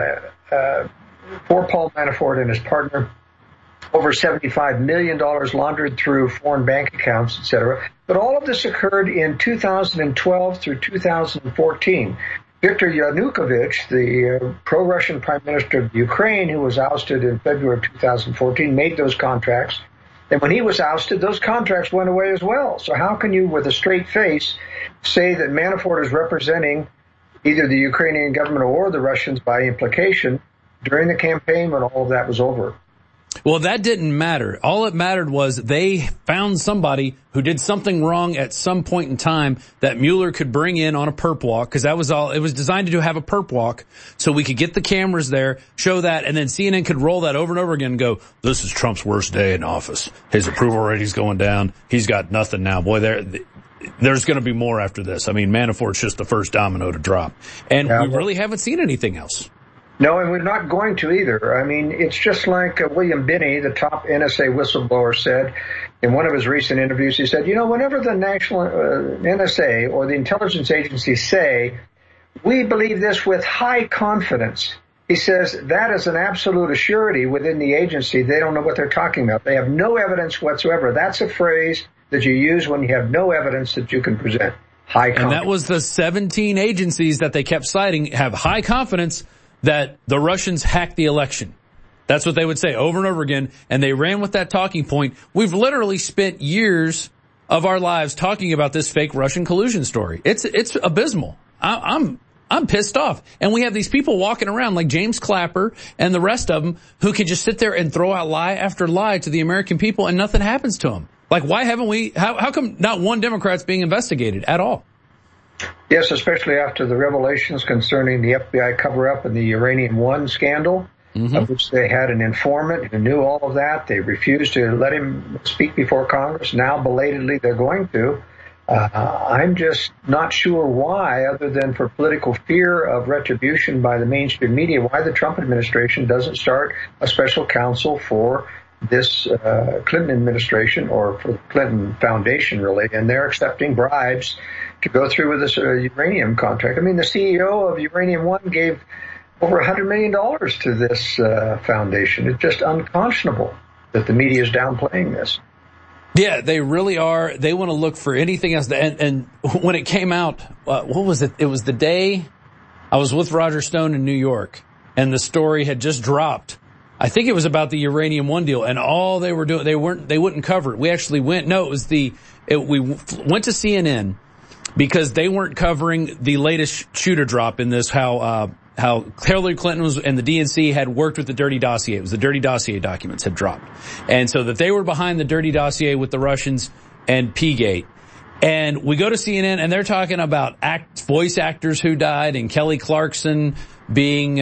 for Paul Manafort and his partner, over $75 million laundered through foreign bank accounts, etc. But all of this occurred in 2012 through 2014. Viktor Yanukovych, the pro-Russian prime minister of Ukraine, who was ousted in February of 2014, made those contracts. And when he was ousted, those contracts went away as well. So how can you, with a straight face, say that Manafort is representing either the Ukrainian government or the Russians by implication during the campaign when all of that was over? Well, that didn't matter. All it mattered was they found somebody who did something wrong at some point in time that Mueller could bring in on a perp walk, because that was all. It was designed to have a perp walk so we could get the cameras there, show that, and then CNN could roll that over and over again and go, this is Trump's worst day in office. His approval rating's going down. He's got nothing now. Boy, there's going to be more after this. I mean, Manafort's just the first domino to drop. And we really haven't seen anything else. No, and we're not going to either. I mean, it's just like William Binney, the top NSA whistleblower, said in one of his recent interviews. He said, you know, whenever the national NSA or the intelligence agencies say, we believe this with high confidence, he says that is an absolute assurity within the agency. They don't know what they're talking about. They have no evidence whatsoever. That's a phrase that you use when you have no evidence that you can present. High confidence. And that was the 17 agencies that they kept citing have high confidence that the Russians hacked the election. That's what they would say over and over again, and they ran with that talking point. We've literally spent years of our lives talking about this fake Russian collusion story. It's abysmal. I'm pissed off. And we have these people walking around like James Clapper and the rest of them who can just sit there and throw out lie after lie to the American people and nothing happens to them. Like, why haven't we, how come not one Democrat's being investigated at all? Yes, especially after the revelations concerning the FBI cover-up and the Uranium One scandal, of which they had an informant who knew all of that. They refused to let him speak before Congress. Now, belatedly, they're going to. I'm just not sure why, other than for political fear of retribution by the mainstream media, why the Trump administration doesn't start a special counsel for this Clinton administration, or for the Clinton Foundation, really, and they're accepting bribes to go through with this uranium contract. I mean, the CEO of Uranium One gave over $100 million to this foundation. It's just unconscionable that the media is downplaying this. Yeah, they really are. They want to look for anything else. And when it came out, what was it? It was the day I was with Roger Stone in New York, and the story had just dropped. I think it was about the Uranium One deal, and all they were doing, they wouldn't cover it. We actually went, we went to CNN because they weren't covering the latest shooter drop in this, how Hillary Clinton and the DNC had worked with the dirty dossier. It was the dirty dossier documents had dropped. And so that they were behind the dirty dossier with the Russians and P-Gate. And we go to CNN and they're talking about voice actors who died and Kelly Clarkson being,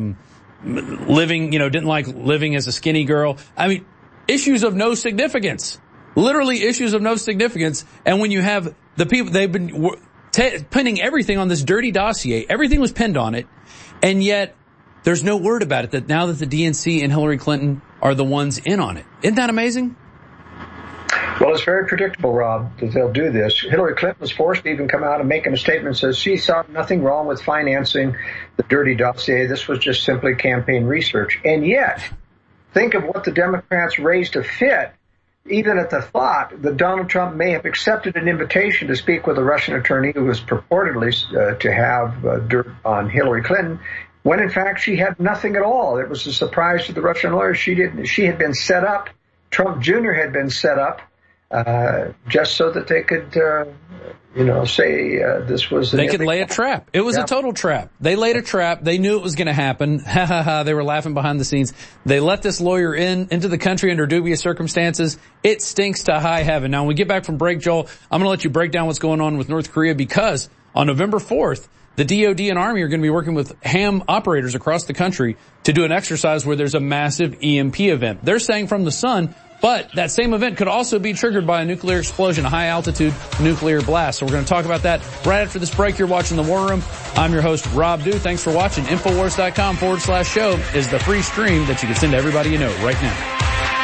living, didn't like living as a skinny girl. I mean, issues of no significance. Literally issues of no significance. And when you have the people, they've been pinning everything on this dirty dossier. Everything was pinned on it. And yet there's no word about it that now that the DNC and Hillary Clinton are the ones in on it. Isn't that amazing? Well, it's very predictable, Rob, that they'll do this. Hillary Clinton was forced to even come out and make a statement that says she saw nothing wrong with financing the dirty dossier. This was just simply campaign research. And yet, think of what the Democrats raised to fit, even at the thought that Donald Trump may have accepted an invitation to speak with a Russian attorney who was purportedly to have dirt on Hillary Clinton, when in fact she had nothing at all. It was a surprise to the Russian lawyers. She had been set up. Trump Jr. had been set up just so that they could, say this was. They could lay a trap. It was a total trap. They laid a trap. They knew it was going to happen. Ha ha ha. They were laughing behind the scenes. They let this lawyer into the country under dubious circumstances. It stinks to high heaven. Now, when we get back from break, Joel, I'm going to let you break down what's going on with North Korea because on November 4th, the DOD and Army are going to be working with ham operators across the country to do an exercise where there's a massive EMP event. They're saying from the sun. But that same event could also be triggered by a nuclear explosion, a high-altitude nuclear blast. So we're going to talk about that right after this break. You're watching The War Room. I'm your host, Rob Dew. Thanks for watching. Infowars.com/show is the free stream that you can send to everybody you know right now.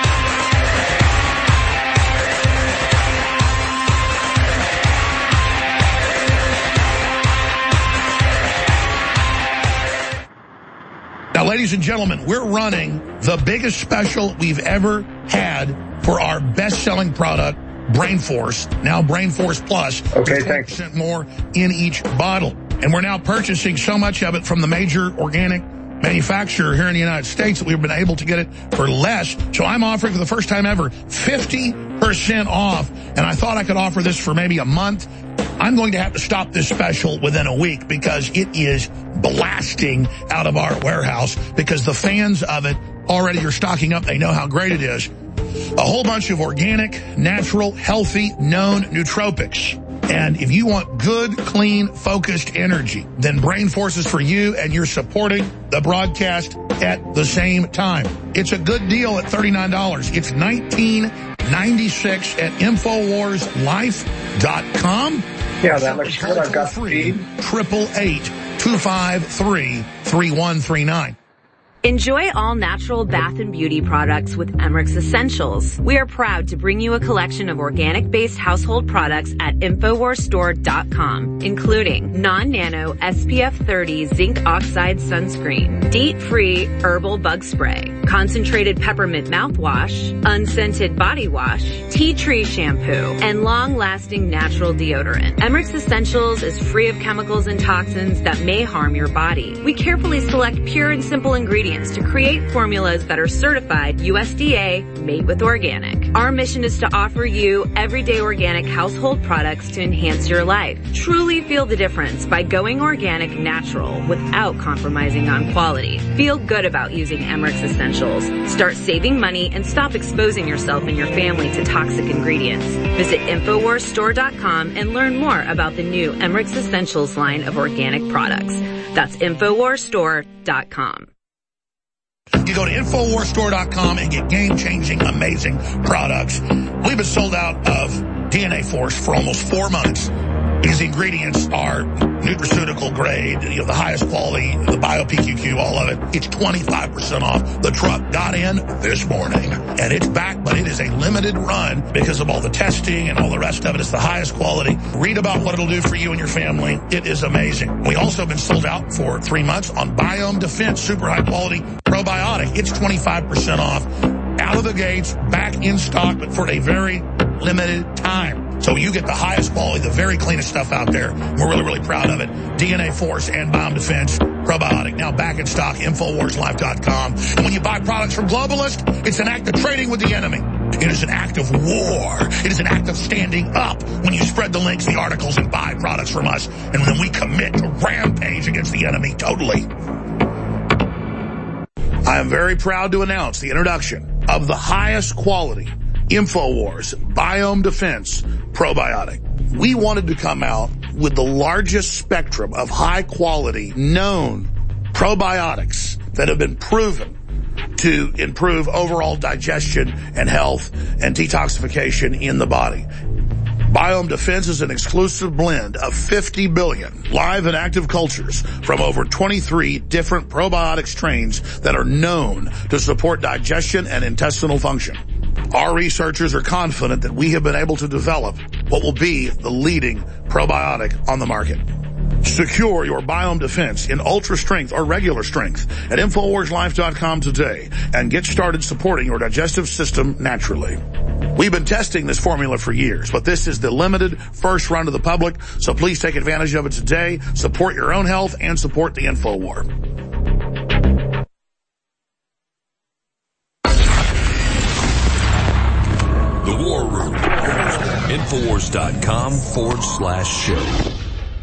Now, ladies and gentlemen, we're running the biggest special we've ever had for our best-selling product, Brain Force. Now Brain Force Plus. Okay, thanks. 20% more in each bottle. And we're now purchasing so much of it from the major organic manufacturer here in the United States that we've been able to get it for less. So I'm offering for the first time ever 50% off. And I thought I could offer this for maybe a month. I'm going to have to stop this special within a week because it is blasting out of our warehouse because the fans of it already are stocking up. They know how great it is. A whole bunch of organic, natural, healthy, known nootropics. And if you want good, clean, focused energy, then Brain Force is for you and you're supporting the broadcast at the same time. It's a good deal at $39. It's $19.96 at InfoWarsLife.com. Yeah, that looks good. I've got free. 888-253-3139. Enjoy all natural bath and beauty products with Emmerich Essentials. We are proud to bring you a collection of organic-based household products at InfoWarsStore.com, including non-nano SPF 30 zinc oxide sunscreen, DEET-free herbal bug spray, concentrated peppermint mouthwash, unscented body wash, tea tree shampoo, and long-lasting natural deodorant. Emmerich Essentials is free of chemicals and toxins that may harm your body. We carefully select pure and simple ingredients to create formulas that are certified USDA made with organic. Our mission is to offer you everyday organic household products to enhance your life. Truly feel the difference by going organic natural without compromising on quality. Feel good about using Emmerich's Essentials. Start saving money and stop exposing yourself and your family to toxic ingredients. Visit InfoWarsStore.com and learn more about the new Emmerich's Essentials line of organic products. That's InfoWarsStore.com. You go to InfoWarsStore.com and get game-changing, amazing products. We've been sold out of DNA Force for almost 4 months. These ingredients are nutraceutical grade, the highest quality, the BioPQQ, all of it. It's 25% off. The truck got in this morning, and it's back, but it is a limited run because of all the testing and all the rest of it. It's the highest quality. Read about what it'll do for you and your family. It is amazing. We also have been sold out for 3 months on Biome Defense, super high quality probiotic. It's 25% off. Out of the gates, back in stock, but for a very limited time. So you get the highest quality, the very cleanest stuff out there. We're really, really proud of it. DNA Force and Biome Defense probiotic, now back in stock, InfoWarsLife.com. And when you buy products from Globalist, it's an act of trading with the enemy. It is an act of war. It is an act of standing up when you spread the links, the articles, and buy products from us. And then we commit to rampage against the enemy totally. I am very proud to announce the introduction of the highest quality InfoWars Biome Defense probiotic. We wanted to come out with the largest spectrum of high quality known probiotics that have been proven to improve overall digestion and health and detoxification in the body. Biome Defense is an exclusive blend of 50 billion live and active cultures from over 23 different probiotic strains that are known to support digestion and intestinal function. Our researchers are confident that we have been able to develop what will be the leading probiotic on the market. Secure your Biome Defense in ultra strength or regular strength at InfoWarsLife.com today and get started supporting your digestive system naturally. We've been testing this formula for years, but this is the limited first run to the public, so please take advantage of it today. Support your own health and support the InfoWar. The War Room. Infowars.com/show.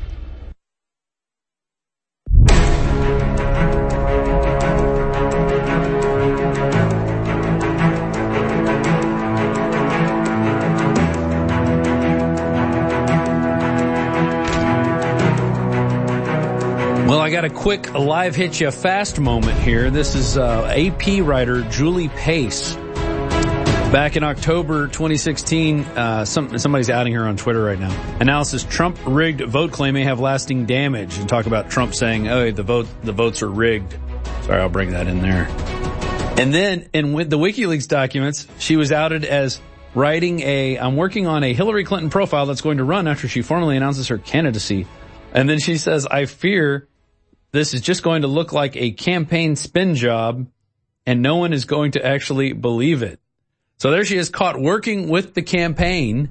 Well, I got a quick live hit you fast moment here. This is AP writer Julie Pace. Back in October 2016, somebody's outing her on Twitter right now. Analysis: Trump rigged vote claim may have lasting damage, and talk about Trump saying, "Oh, the votes are rigged." Sorry, I'll bring that in there. And then, with the WikiLeaks documents, she was outed as writing I'm working on a Hillary Clinton profile that's going to run after she formally announces her candidacy. And then she says, "I fear this is just going to look like a campaign spin job, and no one is going to actually believe it." So there she is, caught working with the campaign,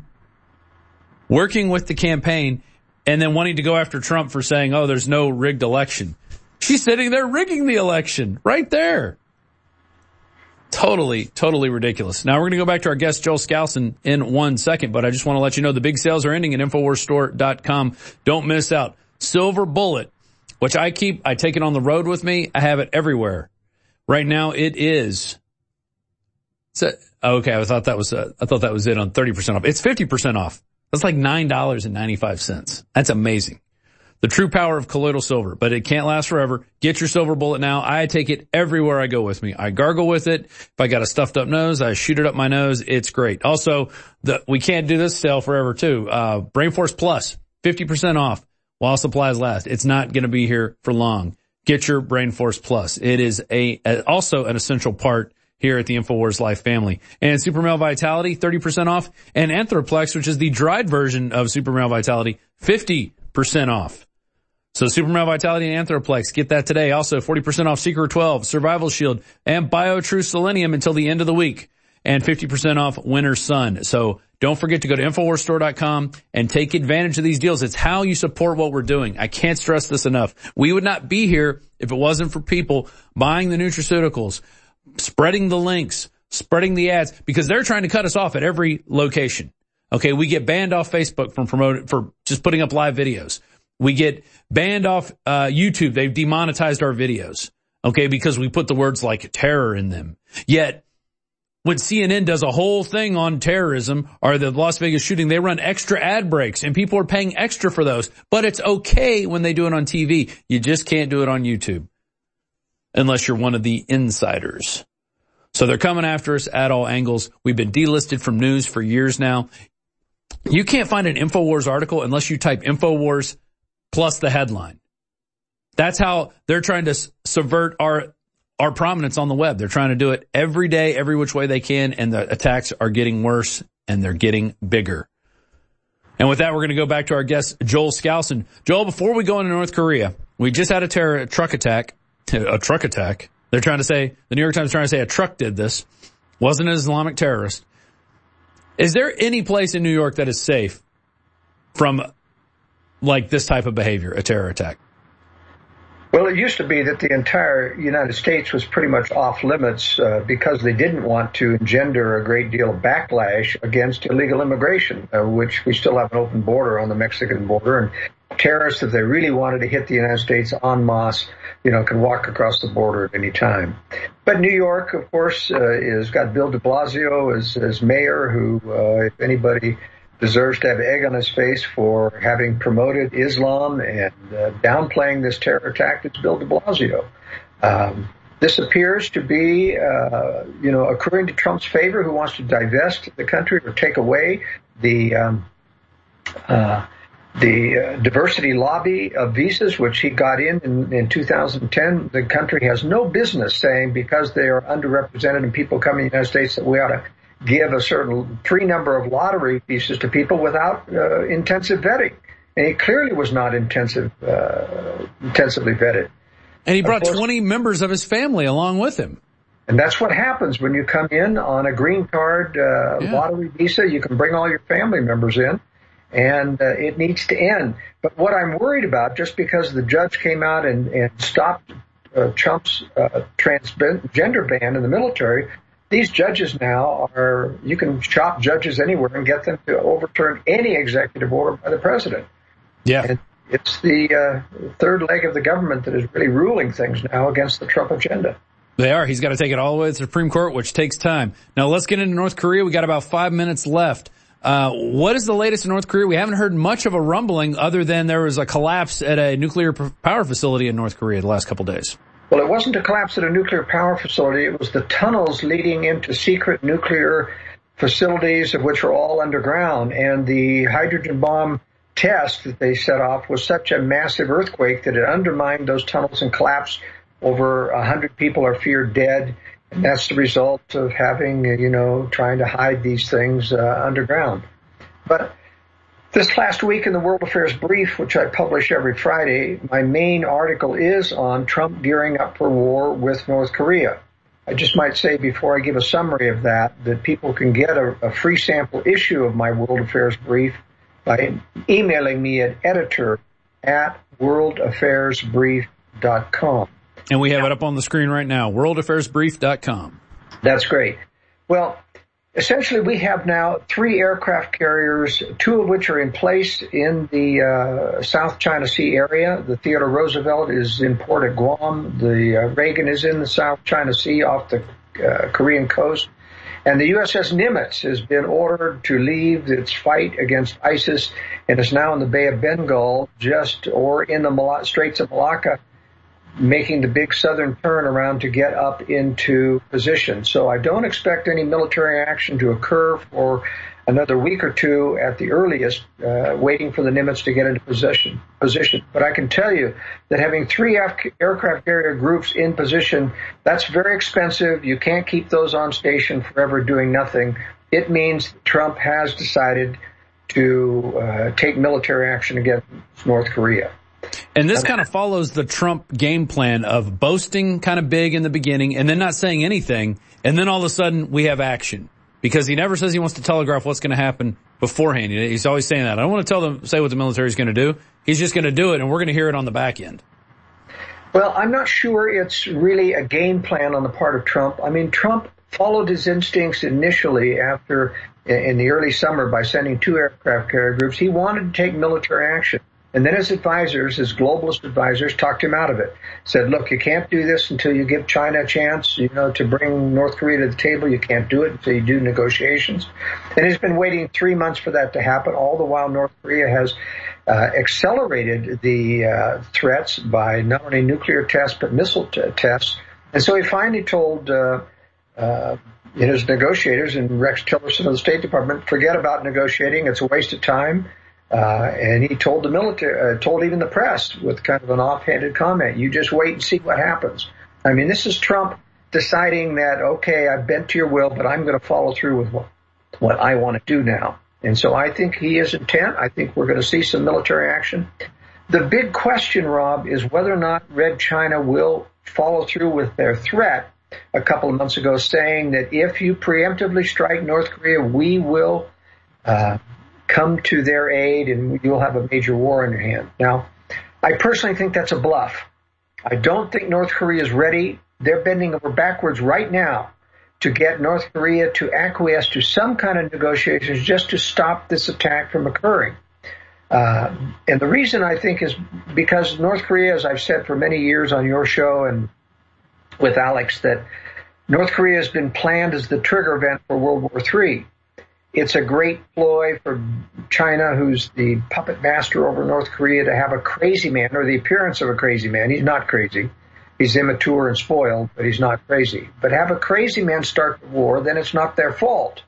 and then wanting to go after Trump for saying, "Oh, there's no rigged election." She's sitting there rigging the election right there. Totally ridiculous. Now we're going to go back to our guest, Joel Skousen, in 1 second, but I just want to let you know the big sales are ending at InfoWarsStore.com. Don't miss out. Silver Bullet, which I take it on the road with me. I have it everywhere. Right now it is. Okay, I thought that was it on 30% off. It's 50% off. That's like $9.95. That's amazing. The true power of colloidal silver, but it can't last forever. Get your Silver Bullet now. I take it everywhere I go with me. I gargle with it. If I got a stuffed up nose, I shoot it up my nose. It's great. Also, we can't do this sale forever too. Brain Force Plus, 50% off while supplies last. It's not going to be here for long. Get your Brain Force Plus. It is also an essential part here at the InfoWars Life family. And Super Male Vitality, 30% off. And Anthroplex, which is the dried version of Super Male Vitality, 50% off. So Super Male Vitality and Anthroplex, get that today. Also 40% off Secret 12, Survival Shield, and BioTrue Selenium until the end of the week. And 50% off Winter Sun. So don't forget to go to InfoWarsStore.com and take advantage of these deals. It's how you support what we're doing. I can't stress this enough. We would not be here if it wasn't for people buying the nutraceuticals, spreading the links, spreading the ads, because they're trying to cut us off at every location. Okay, we get banned off Facebook for just putting up live videos. We get banned off YouTube. They've demonetized our videos, okay, because we put the words like terror in them. Yet, when CNN does a whole thing on terrorism or the Las Vegas shooting, they run extra ad breaks, and people are paying extra for those. But it's okay when they do it on TV. You just can't do it on YouTube unless you're one of the insiders. So they're coming after us at all angles. We've been delisted from news for years now. You can't find an InfoWars article unless you type InfoWars plus the headline. That's how they're trying to subvert our prominence on the web. They're trying to do it every day, every which way they can, and the attacks are getting worse and they're getting bigger. And with that, we're going to go back to our guest, Joel Skousen. Joel, before we go into North Korea, we just had a truck attack. A truck attack. They're trying to say, the New York Times is trying to say a truck did this. Wasn't an Islamic terrorist. Is there any place in New York that is safe from like this type of behavior, a terror attack? Well, it used to be that the entire United States was pretty much off limits because they didn't want to engender a great deal of backlash against illegal immigration, which we still have an open border on the Mexican border. And terrorists, if they really wanted to hit the United States en masse, can walk across the border at any time. But New York, of course, has got Bill de Blasio as mayor, who, if anybody deserves to have egg on his face for having promoted Islam and downplaying this terror attack, it's Bill de Blasio. This appears to be, accruing to Trump's favor, who wants to divest the country or take away the diversity lobby of visas, which he got in 2010. The country has no business saying because they are underrepresented and people coming to the United States that we ought to give a certain free number of lottery pieces to people without intensive vetting. And he clearly was not intensively vetted. And he brought 20 members of his family along with him. And that's what happens when you come in on a green card lottery visa. You can bring all your family members in, and it needs to end. But what I'm worried about, just because the judge came out and stopped Trump's transgender ban in the military, these judges now you can shop judges anywhere and get them to overturn any executive order by the president. Yeah. And it's the third leg of the government that is really ruling things now against the Trump agenda. They are. He's got to take it all the way to the Supreme Court, which takes time. Now let's get into North Korea. We got about 5 minutes left. What is the latest in North Korea? We haven't heard much of a rumbling other than there was a collapse at a nuclear power facility in North Korea the last couple of days. Well, it wasn't a collapse at a nuclear power facility. It was the tunnels leading into secret nuclear facilities, of which are all underground. And the hydrogen bomb test that they set off was such a massive earthquake that it undermined those tunnels and collapsed. Over 100 people are feared dead. And that's the result of having, trying to hide these things underground. But this last week in the World Affairs Brief, which I publish every Friday, my main article is on Trump gearing up for war with North Korea. I just might say before I give a summary of that people can get a free sample issue of my World Affairs Brief by emailing me at editor@worldaffairsbrief.com. And we have it up on the screen right now, worldaffairsbrief.com. That's great. Well, essentially, we have now 3 aircraft carriers, 2 of which are in place in the South China Sea area. The Theodore Roosevelt is in port at Guam. The Reagan is in the South China Sea off the Korean coast. And the USS Nimitz has been ordered to leave its fight against ISIS and is now in the Bay of Bengal or in the Straits of Malacca, making the big southern turn around to get up into position. So I don't expect any military action to occur for another week or 2 at the earliest, waiting for the Nimitz to get into position. But I can tell you that having 3 aircraft carrier groups in position, that's very expensive. You can't keep those on station forever doing nothing. It means Trump has decided to take military action against North Korea. And this kind of follows the Trump game plan of boasting kind of big in the beginning and then not saying anything. And then all of a sudden we have action because he never says he wants to telegraph what's going to happen beforehand. He's always saying that. I don't want to say what the military is going to do. He's just going to do it and we're going to hear it on the back end. Well, I'm not sure it's really a game plan on the part of Trump. I mean, Trump followed his instincts initially in the early summer by sending 2 aircraft carrier groups. He wanted to take military action. And then his globalist advisors, talked him out of it. Said, look, you can't do this until you give China a chance, to bring North Korea to the table. You can't do it until you do negotiations. And he's been waiting 3 months for that to happen. All the while, North Korea has accelerated the threats by not only nuclear tests, but missile tests. And so he finally told his negotiators and Rex Tillerson of the State Department, forget about negotiating. It's a waste of time. And he told the military, told even the press with kind of an offhanded comment, you just wait and see what happens. I mean, this is Trump deciding that, okay, I've bent to your will, but I'm going to follow through with what I want to do now. And so I think he is intent. I think we're going to see some military action. The big question, Rob, is whether or not Red China will follow through with their threat a couple of months ago, saying that if you preemptively strike North Korea, we will come to their aid and you'll have a major war in your hand. Now, I personally think that's a bluff. I don't think North Korea is ready. They're bending over backwards right now to get North Korea to acquiesce to some kind of negotiations just to stop this attack from occurring. And the reason I think is because North Korea, as I've said for many years on your show and with Alex, that North Korea has been planned as the trigger event for World War III. It's a great ploy for China, who's the puppet master over North Korea, to have a crazy man, or the appearance of a crazy man. He's not crazy. He's immature and spoiled, but he's not crazy. But have a crazy man start the war, then it's not their fault.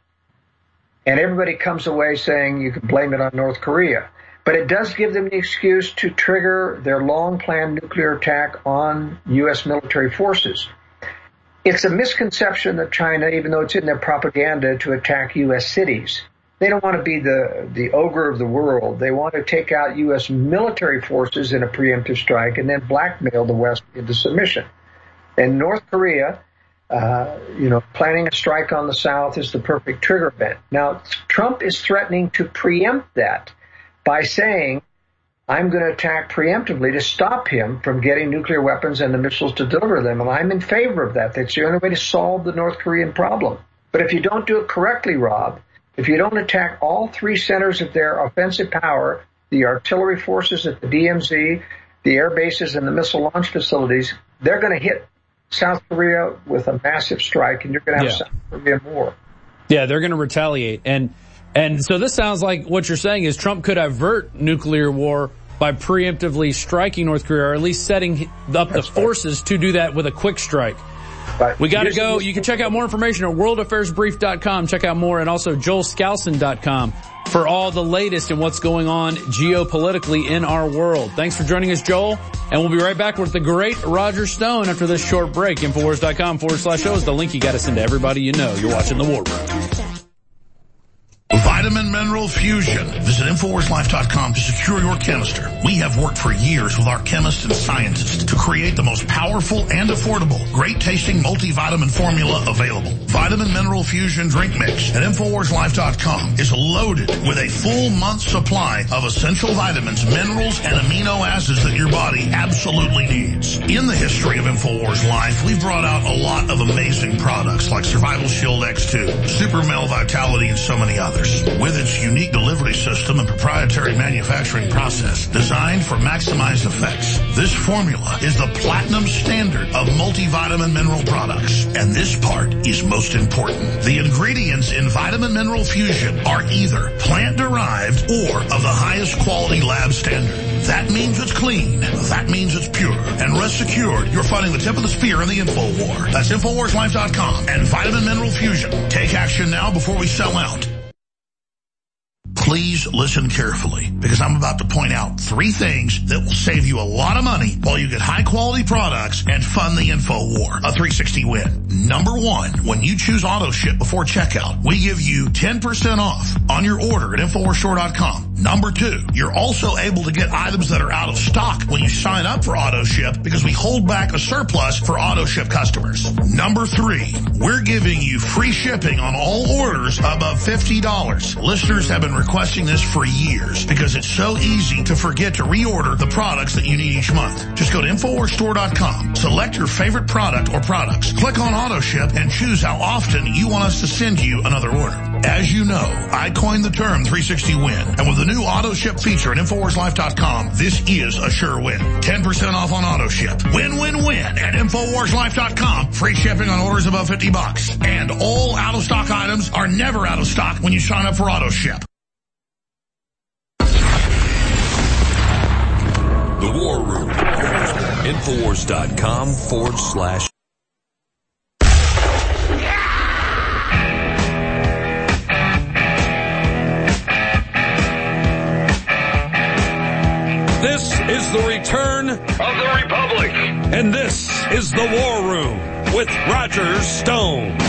And everybody comes away saying you can blame it on North Korea. But it does give them the excuse to trigger their long-planned nuclear attack on U.S. military forces. It's a misconception that China, even though it's in their propaganda, to attack U.S. cities. They don't want to be the ogre of the world. They want to take out U.S. military forces in a preemptive strike and then blackmail the West into submission. And North Korea, planning a strike on the South is the perfect trigger event. Now, Trump is threatening to preempt that by saying, I'm going to attack preemptively to stop him from getting nuclear weapons and the missiles to deliver them. And I'm in favor of that. That's the only way to solve the North Korean problem. But if you don't do it correctly, Rob, if you don't attack all three centers of their offensive power, the artillery forces at the DMZ, the air bases, and the missile launch facilities, they're going to hit South Korea with a massive strike, and you're going to have South Korea war. Yeah, they're going to retaliate. And so this sounds like what you're saying is Trump could avert nuclear war by preemptively striking North Korea, or at least setting up the forces to do that with a quick strike. But we got to go. You can check out more information at worldaffairsbrief.com. Check out more, and also joelskousen.com for all the latest in what's going on geopolitically in our world. Thanks for joining us, Joel. And we'll be right back with the great Roger Stone after this short break. Infowars.com/show is the link you got to send to everybody you know. You're watching The War Room. Vitamin Mineral Fusion. Visit InfoWarsLife.com to secure your canister. We have worked for years with our chemists and scientists to create the most powerful and affordable, great-tasting multivitamin formula available. Vitamin Mineral Fusion Drink Mix at InfoWarsLife.com is loaded with a full month's supply of essential vitamins, minerals, and amino acids that your body absolutely needs. In the history of InfoWars Life, we've brought out a lot of amazing products like Survival Shield X2, Super Male Vitality, and so many others. With its unique delivery system and proprietary manufacturing process designed for maximized effects, this formula is the platinum standard of multivitamin mineral products. And this part is most important. The ingredients in Vitamin Mineral Fusion are either plant-derived or of the highest quality lab standard. That means it's clean. That means it's pure. And rest assured, you're fighting the tip of the spear in the info war. That's InfoWarsLife.com and Vitamin Mineral Fusion. Take action now before we sell out. Please listen carefully, because I'm about to point out 3 things that will save you a lot of money while you get high-quality products and fund the info war. A 360 win. Number 1, when you choose auto ship before checkout, we give you 10% off on your order at InfoWarsStore.com. Number 2, you're also able to get items that are out of stock when you sign up for auto ship, because we hold back a surplus for auto ship customers. Number 3, we're giving you free shipping on all orders above $50. Listeners have been requesting this for years because it's so easy to forget to reorder the products that you need each month. Just go to InfoWarsStore.com, select your favorite product or products, click on auto ship, and choose how often you want us to send you another order. As you know, I coined the term 360 win, and with the new auto ship feature at InfoWarsLife.com, this is a sure win. 10% off on auto ship. Win, win, win at InfoWarsLife.com. Free shipping on orders above $50. And all out-of-stock items are never out of stock when you sign up for auto ship. The War Room. Infowars.com/. is the return of the Republic. And this is the War Room with Roger Stone.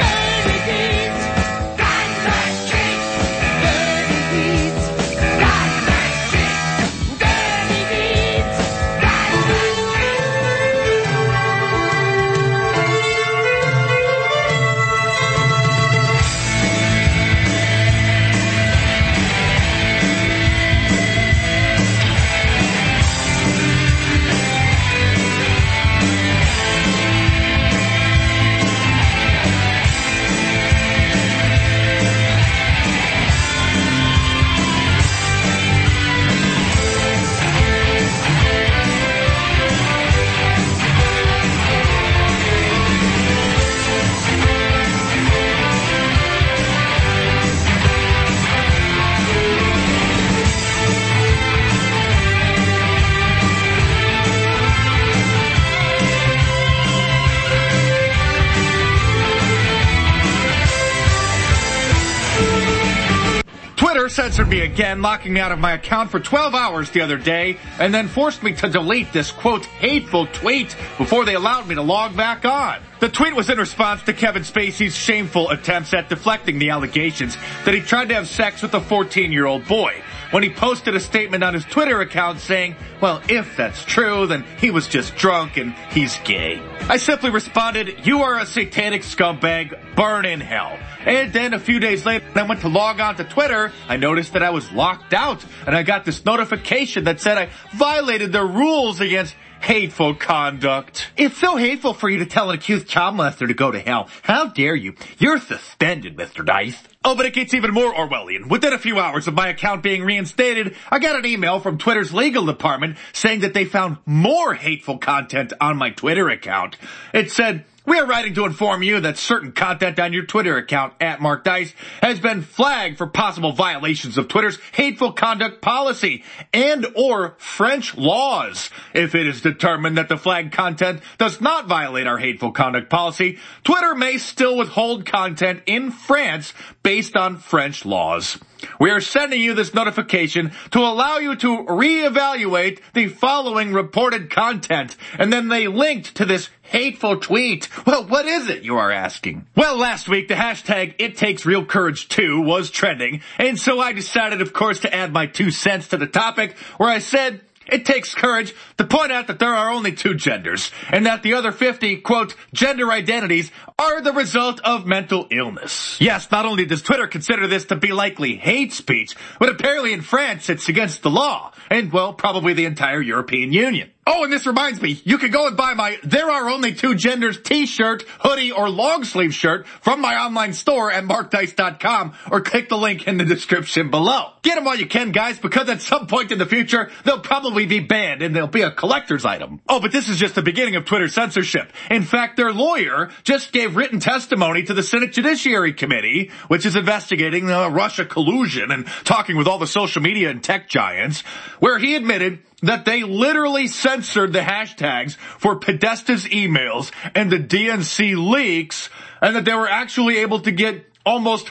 Censored me again, locking me out of my account for 12 hours the other day, and then forced me to delete this, quote, hateful tweet before they allowed me to log back on. The tweet was in response to Kevin Spacey's shameful attempts at deflecting the allegations that he tried to have sex with a 14-year-old boy, when he posted a statement on his Twitter account saying, well, if that's true, then he was just drunk and he's gay. I simply responded, you are a satanic scumbag, burn in hell. And then a few days later, when I went to log on to Twitter, I noticed that I was locked out, and I got this notification that said I violated the rules against hateful conduct. It's so hateful for you to tell an accused child molester to go to hell. How dare you? You're suspended, Mr. Dice. Oh, but it gets even more Orwellian. Within a few hours of my account being reinstated, I got an email from Twitter's legal department saying that they found more hateful content on my Twitter account. It said, we are writing to inform you that certain content on your Twitter account, @MarkDice, has been flagged for possible violations of Twitter's hateful conduct policy and or French laws. If it is determined that the flagged content does not violate our hateful conduct policy, Twitter may still withhold content in France based on French laws. We are sending you this notification to allow you to reevaluate the following reported content. And then they linked to this hateful tweet. Well, what is it, you are asking? Well, last week, the hashtag #ItTakesRealCourage2 was trending. And so I decided, of course, to add my 2 cents to the topic, where I said, it takes courage to point out that there are only 2 genders, and that the other 50, quote, gender identities are the result of mental illness. Yes, not only does Twitter consider this to be likely hate speech, but apparently in France it's against the law, and, well, probably the entire European Union. Oh, and this reminds me, you can go and buy my There Are Only 2 Genders t-shirt, hoodie, or long sleeve shirt from my online store at markdice.com, or click the link in the description below. Get them while you can, guys, because at some point in the future, they'll probably be banned and they'll be a collector's item. Oh, but this is just the beginning of Twitter censorship. In fact, their lawyer just gave written testimony to the Senate Judiciary Committee, which is investigating Russia collusion and talking with all the social media and tech giants, where he admitted that they literally censored the hashtags for Podesta's emails and the DNC leaks, and that they were actually able to get almost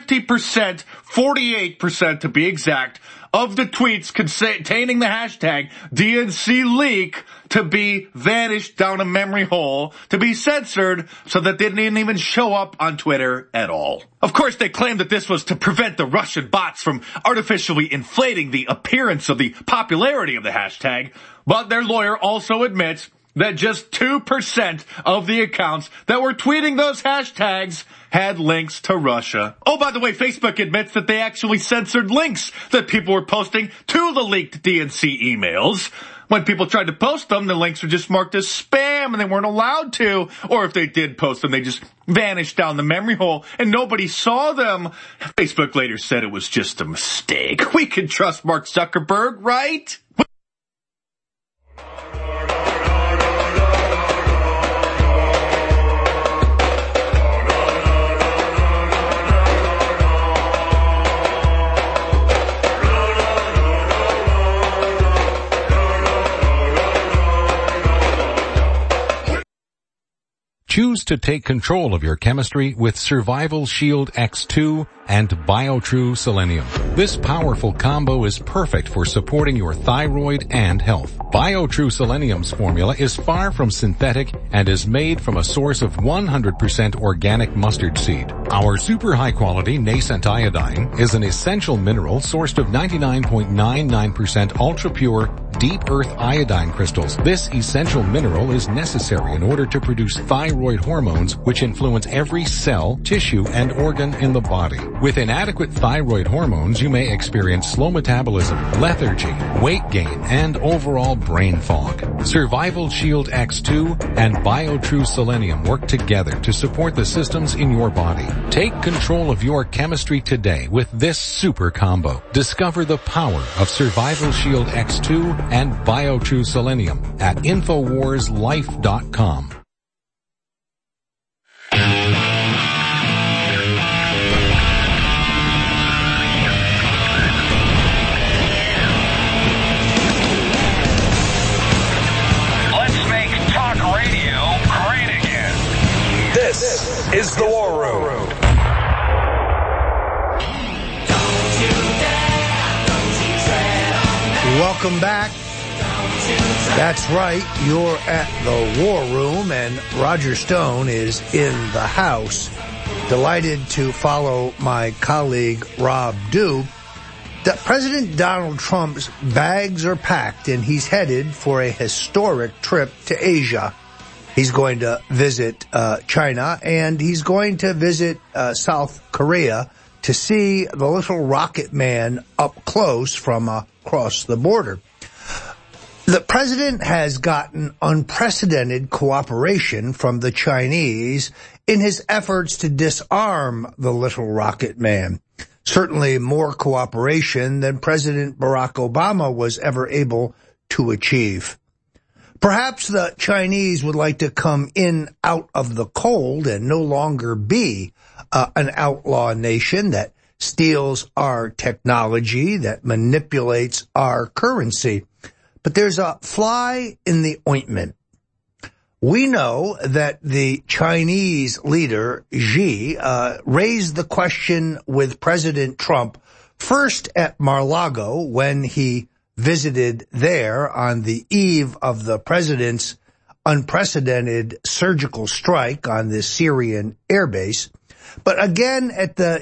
50%, 48% to be exact, of the tweets containing the hashtag DNC leak to be vanished down a memory hole, to be censored so that they didn't even show up on Twitter at all. Of course, they claimed that this was to prevent the Russian bots from artificially inflating the appearance of the popularity of the hashtag, but their lawyer also admits that just 2% of the accounts that were tweeting those hashtags had links to Russia. Oh, by the way, Facebook admits that they actually censored links that people were posting to the leaked DNC emails. When people tried to post them, the links were just marked as spam and they weren't allowed to. Or if they did post them, they just vanished down the memory hole and nobody saw them. Facebook later said it was just a mistake. We can trust Mark Zuckerberg, right? Choose to take control of your chemistry with Survival Shield X2 and BioTrue Selenium. This powerful combo is perfect for supporting your thyroid and health. BioTrue Selenium's formula is far from synthetic and is made from a source of 100% organic mustard seed. Our super high quality nascent iodine is an essential mineral sourced of 99.99% ultra pure deep earth iodine crystals. This essential mineral is necessary in order to produce thyroid hormones, which influence every cell, tissue, and organ in the body. With inadequate thyroid hormones, you may experience slow metabolism, lethargy, weight gain, and overall brain fog. Survival Shield X2 and BioTrue Selenium work together to support the systems in your body. Take control of your chemistry today with this super combo. Discover the power of Survival Shield X2 and BioTrue Selenium at InfoWarsLife.com. Let's make talk radio great again. This is the War Room. Welcome back. That's right, you're at the War Room, and Roger Stone is in the house. Delighted to follow my colleague Rob Dew. President Donald Trump's bags are packed, and he's headed for a historic trip to Asia. He's going to visit China, and he's going to visit South Korea to see the little rocket man up close from across the border. The president has gotten unprecedented cooperation from the Chinese in his efforts to disarm the little rocket man. Certainly more cooperation than President Barack Obama was ever able to achieve. Perhaps the Chinese would like to come in out of the cold and no longer be an outlaw nation that steals our technology, that manipulates our currency. But there's a fly in the ointment. We know that the Chinese leader, Xi, raised the question with President Trump first at Mar-a-Lago when he visited there on the eve of the president's unprecedented surgical strike on the Syrian airbase. But again at the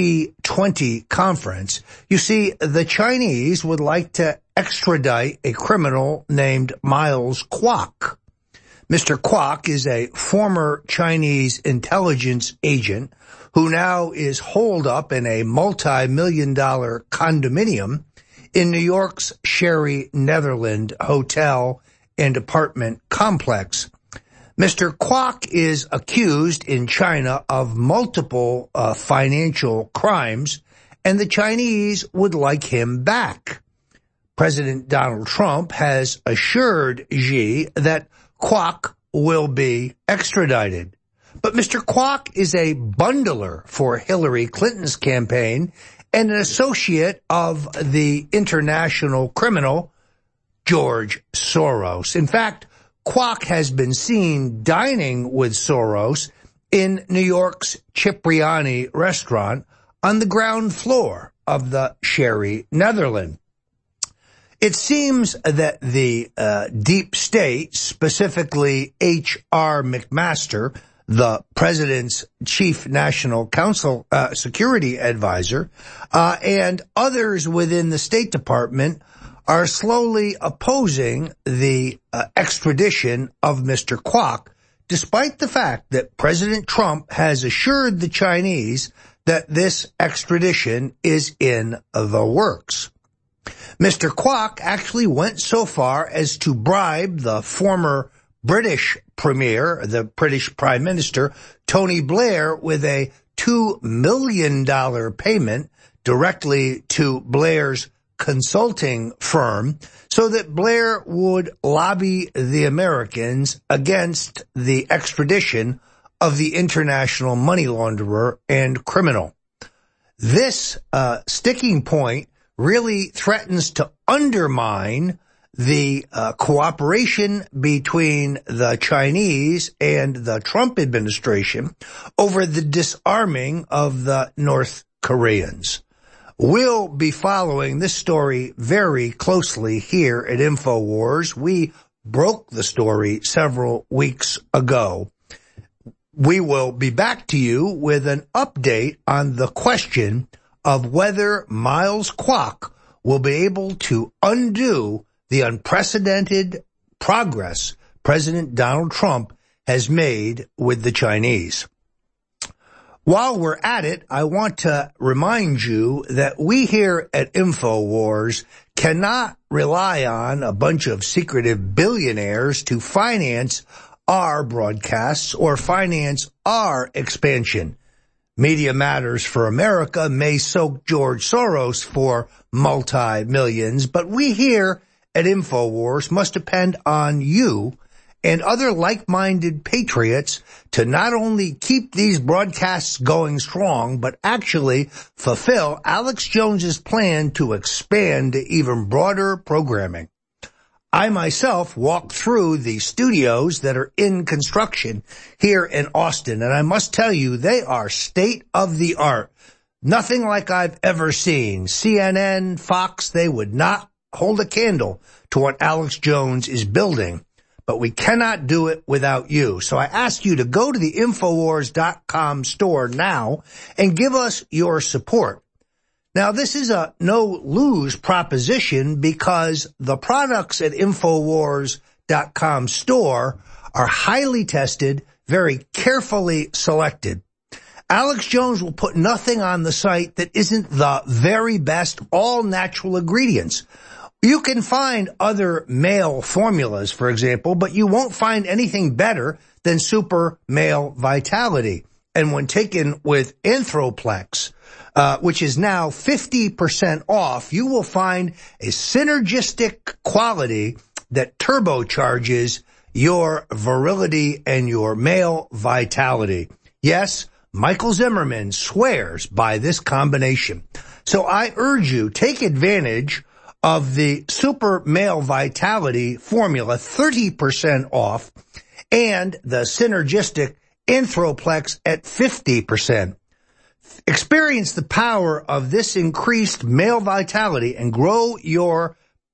G20 conference, you see, the Chinese would like to extradite a criminal named Miles Kwok. Mr. Kwok is a former Chinese intelligence agent who now is holed up in a multi-million-dollar condominium in New York's Sherry Netherland hotel and apartment complex. Mr. Kwok is accused in China of multiple financial crimes, and the Chinese would like him back. President Donald Trump has assured Xi that Kwok will be extradited. But Mr. Kwok is a bundler for Hillary Clinton's campaign and an associate of the international criminal George Soros. In fact, Kwok has been seen dining with Soros in New York's Cipriani restaurant on the ground floor of the Sherry Netherland. It seems that the deep state, specifically H.R. McMaster, the president's chief national counsel security advisor, and others within the State Department are slowly opposing the extradition of Mr. Kwok, despite the fact that President Trump has assured the Chinese that this extradition is in the works. Mr. Kwok actually went so far as to bribe the former British premier, the British Prime Minister, Tony Blair, with a $2 million payment directly to Blair's consulting firm so that Blair would lobby the Americans against the extradition of the international money launderer and criminal. This sticking point really threatens to undermine the cooperation between the Chinese and the Trump administration over the disarming of the North Koreans. We'll be following this story very closely here at InfoWars. We broke the story several weeks ago. We will be back to you with an update on the question of whether Miles Kwok will be able to undo the unprecedented progress President Donald Trump has made with the Chinese. While we're at it, I want to remind you that we here at InfoWars cannot rely on a bunch of secretive billionaires to finance our broadcasts or finance our expansion. Media Matters for America may soak George Soros for multi-millions, but we here at InfoWars must depend on you and other like-minded patriots to not only keep these broadcasts going strong, but actually fulfill Alex Jones's plan to expand to even broader programming. I myself walked through the studios that are in construction here in Austin, and I must tell you, they are state-of-the-art. Nothing like I've ever seen. CNN, Fox, they would not hold a candle to what Alex Jones is building. But we cannot do it without you. So I ask you to go to the Infowars.com store now and give us your support. Now, this is a no-lose proposition because the products at Infowars.com store are highly tested, very carefully selected. Alex Jones will put nothing on the site that isn't the very best all-natural ingredients. You can find other male formulas, for example, but you won't find anything better than Super Male Vitality. And when taken with Anthroplex, which is now 50% off, you will find a synergistic quality that turbocharges your virility and your male vitality. Yes, Michael Zimmerman swears by this combination. So I urge you, take advantage of the Super Male Vitality formula, 30% off, and the synergistic Anthroplex at 50%. Experience the power of this increased male vitality and grow your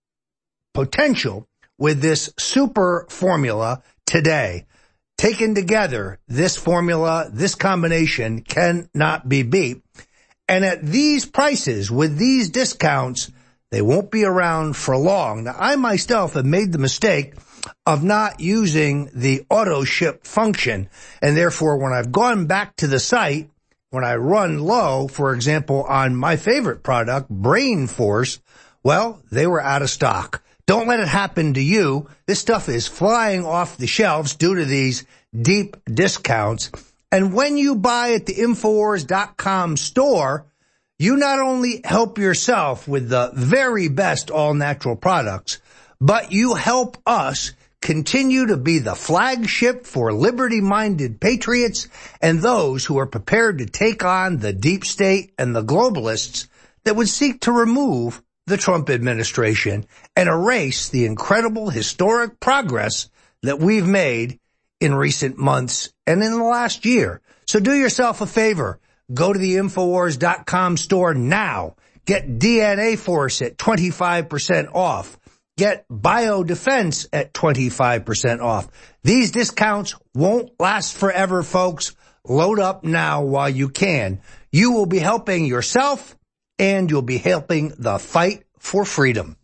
potential with this super formula today. Taken together, this formula, this combination cannot be beat. And at these prices, with these discounts, they won't be around for long. Now, I myself have made the mistake of not using the auto ship function. And therefore, when I've gone back to the site, when I run low, for example, on my favorite product, Brain Force, well, they were out of stock. Don't let it happen to you. This stuff is flying off the shelves due to these deep discounts. And when you buy at the Infowars.com store, you not only help yourself with the very best all-natural products, but you help us continue to be the flagship for liberty-minded patriots and those who are prepared to take on the deep state and the globalists that would seek to remove the Trump administration and erase the incredible historic progress that we've made in recent months and in the last year. So do yourself a favor. Go to the Infowars.com store now. Get DNA Force at 25% off. Get Biodefense at 25% off. These discounts won't last forever, folks. Load up now while you can. You will be helping yourself and you'll be helping the fight for freedom.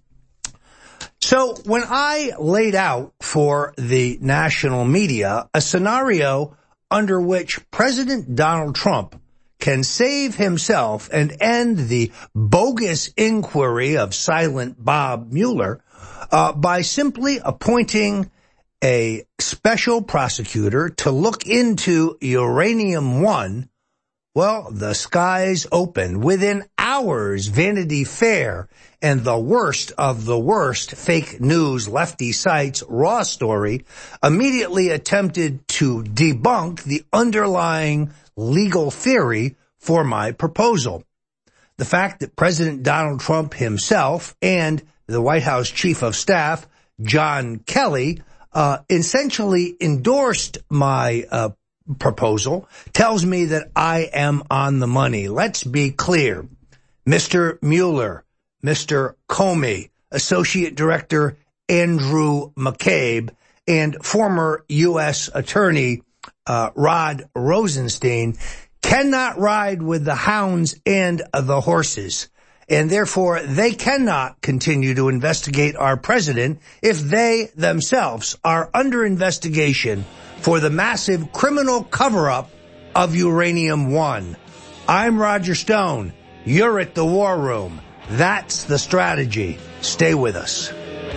So when I laid out for the national media a scenario under which President Donald Trump can save himself and end the bogus inquiry of Silent Bob Mueller by simply appointing a special prosecutor to look into Uranium One, well, the skies opened. Within hours, Vanity Fair and the worst of the worst fake news lefty sites, Raw Story, immediately attempted to debunk the underlying legal theory for my proposal. The fact that President Donald Trump himself and the White House Chief of Staff, John Kelly, essentially endorsed my proposal tells me that I am on the money. Let's be clear. Mr. Mueller, Mr. Comey, Associate Director Andrew McCabe, and former U.S. Attorney Rod Rosenstein cannot ride with the hounds and the horses. And therefore, they cannot continue to investigate our president if they themselves are under investigation for the massive criminal cover-up of Uranium One. I'm Roger Stone. You're at the War Room. That's the strategy. Stay with us.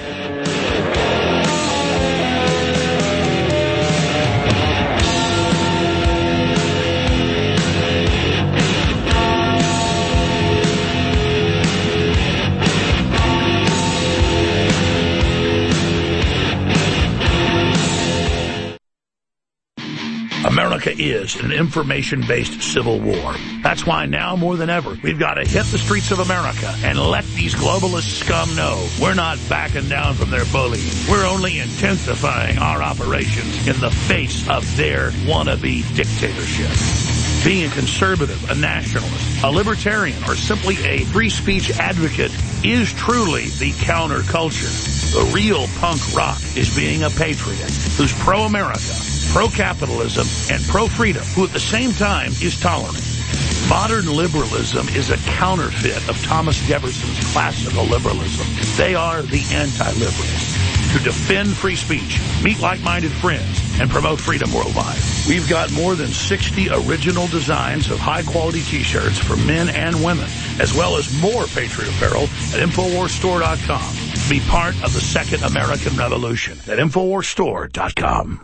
America is an information-based civil war. That's why now more than ever, we've got to hit the streets of America and let these globalist scum know we're not backing down from their bullying. We're only intensifying our operations in the face of their wannabe dictatorship. Being a conservative, a nationalist, a libertarian, or simply a free speech advocate is truly the counterculture. The real punk rock is being a patriot who's pro-America, pro-capitalism, and pro-freedom, who at the same time is tolerant. Modern liberalism is a counterfeit of Thomas Jefferson's classical liberalism. They are the anti-liberals who defend free speech, meet like-minded friends, and promote freedom worldwide. We've got more than 60 original designs of high-quality T-shirts for men and women, as well as more Patriot apparel at InfoWarsStore.com. Be part of the second American Revolution at InfoWarsStore.com.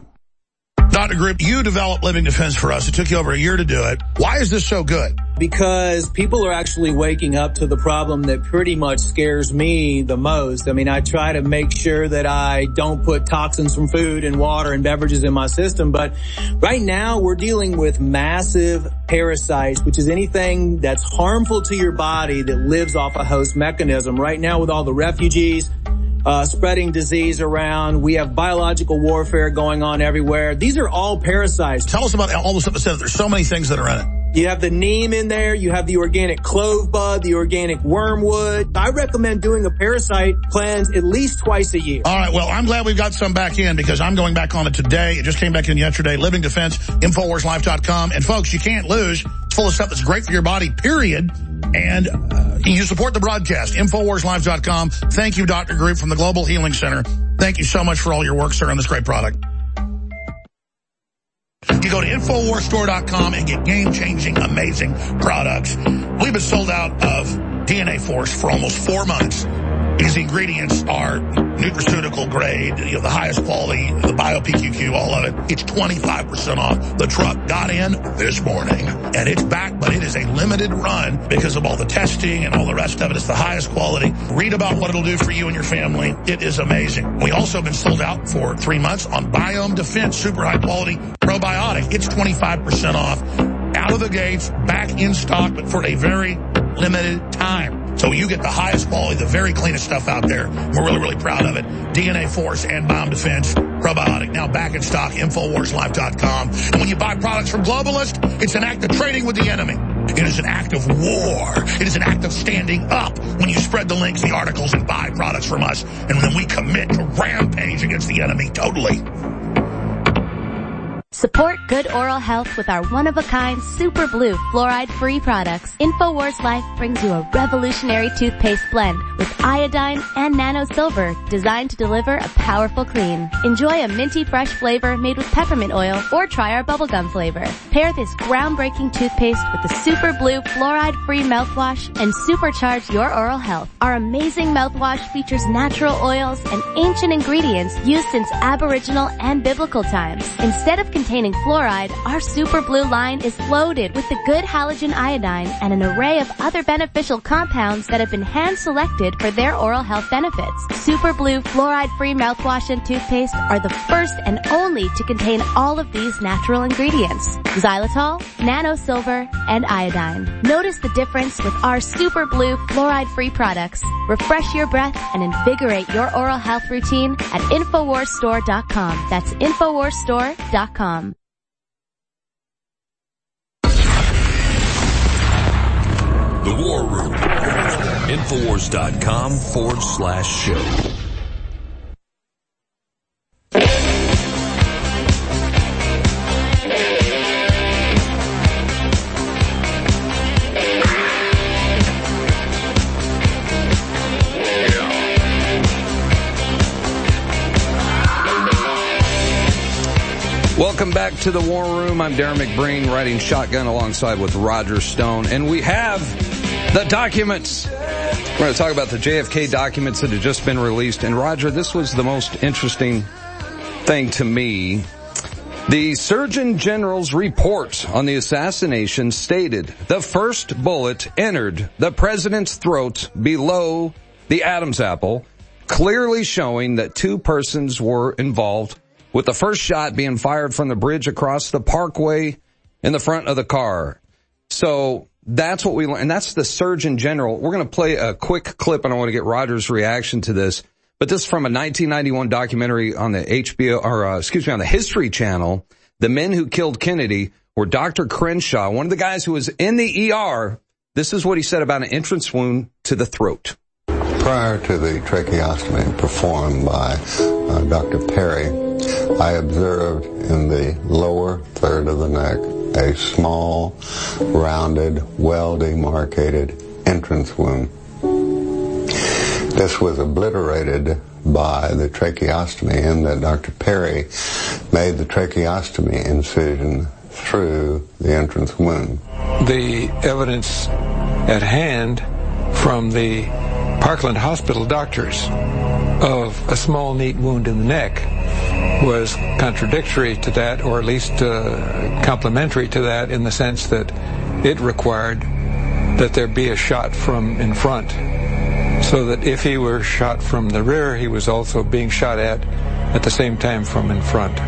Dr. Group, you developed Living Defense for us. It took you over a year to do it. Why is this so good? Because people are actually waking up to the problem that pretty much scares me the most. I mean, I try to make sure that I don't put toxins from food and water and beverages in my system. But right now we're dealing with massive parasites, which is anything that's harmful to your body that lives off a host mechanism. Right now with all the refugees, spreading disease around. We have biological warfare going on everywhere. These are all parasites. Tell us about all the stuff that said there's so many things that are in it. You have the neem in there. You have the organic clove bud, the organic wormwood. I recommend doing a parasite cleanse at least twice a year. All right. Well, I'm glad we've got some back in because I'm going back on it today. It just came back in yesterday. Living Defense, InfoWarsLife.com. And folks, you can't lose. It's full of stuff that's great for your body, period. And you support the broadcast, InfoWarsLife.com. Thank you, Dr. Group from the Global Healing Center. Thank you so much for all your work, sir, on this great product. You go to InfoWarsStore.com and get game-changing, amazing products. We've been sold out of DNA Force for almost 4 months because the ingredients are nutraceutical grade, the highest quality, the bio-PQQ, all of it. It's 25% off. The truck got in this morning, and it's back, but it is a limited run because of all the testing and all the rest of it. It's the highest quality. Read about what it'll do for you and your family. It is amazing. We also have been sold out for 3 months on Biome Defense, super high-quality probiotic. It's 25% off. Out of the gates, back in stock, but for a very limited time. So you get the highest quality, the very cleanest stuff out there. We're really, really proud of it. DNA Force and Biome Defense probiotic now back in stock, InfoWarsLife.com. And when you buy products from globalists, it's an act of trading with the enemy. It is an act of war. It is an act of standing up when you spread the links, the articles, and buy products from us. And then we commit to rampage against the enemy totally. Support good oral health with our one-of-a-kind Super Blue fluoride-free products. InfoWars Life brings you a revolutionary toothpaste blend with iodine and nano silver designed to deliver a powerful clean. Enjoy a minty fresh flavor made with peppermint oil or try our bubblegum flavor. Pair this groundbreaking toothpaste with the Super Blue fluoride-free mouthwash and supercharge your oral health. Our amazing mouthwash features natural oils and ancient ingredients used since Aboriginal and biblical times. Instead of containing fluoride, our Super Blue line is loaded with the good halogen iodine and an array of other beneficial compounds that have been hand-selected for their oral health benefits. Super Blue fluoride-free mouthwash and toothpaste are the first and only to contain all of these natural ingredients: xylitol, nano silver, and iodine. Notice the difference with our Super Blue fluoride-free products. Refresh your breath and invigorate your oral health routine at InfoWarsStore.com. That's InfoWarsStore.com. Infowars.com/show. Welcome back to the War Room. I'm Darren McBreen, riding shotgun alongside with Roger Stone. And we have the documents. We're going to talk about the JFK documents that have just been released. And Roger, this was the most interesting thing to me. The Surgeon General's report on the assassination stated the first bullet entered the president's throat below the Adam's apple, clearly showing that two persons were involved, with the first shot being fired from the bridge across the parkway in the front of the car. So that's what we learned, and that's the Surgeon General. We're going to play a quick clip, and I want to get Roger's reaction to this. But this is from a 1991 documentary on the on the History Channel. The men who killed Kennedy were Dr. Crenshaw, one of the guys who was in the ER. This is what he said about an entrance wound to the throat. Prior to the tracheostomy performed by Dr. Perry, I observed in the lower third of the neck a small, rounded, well-demarcated entrance wound. This was obliterated by the tracheostomy in that Dr. Perry made the tracheostomy incision through the entrance wound. The evidence at hand from the Parkland Hospital doctors of a small, neat wound in the neck was contradictory to that, or at least complementary to that, in the sense that it required that there be a shot from in front, so that if he were shot from the rear, he was also being shot at the same time from in front.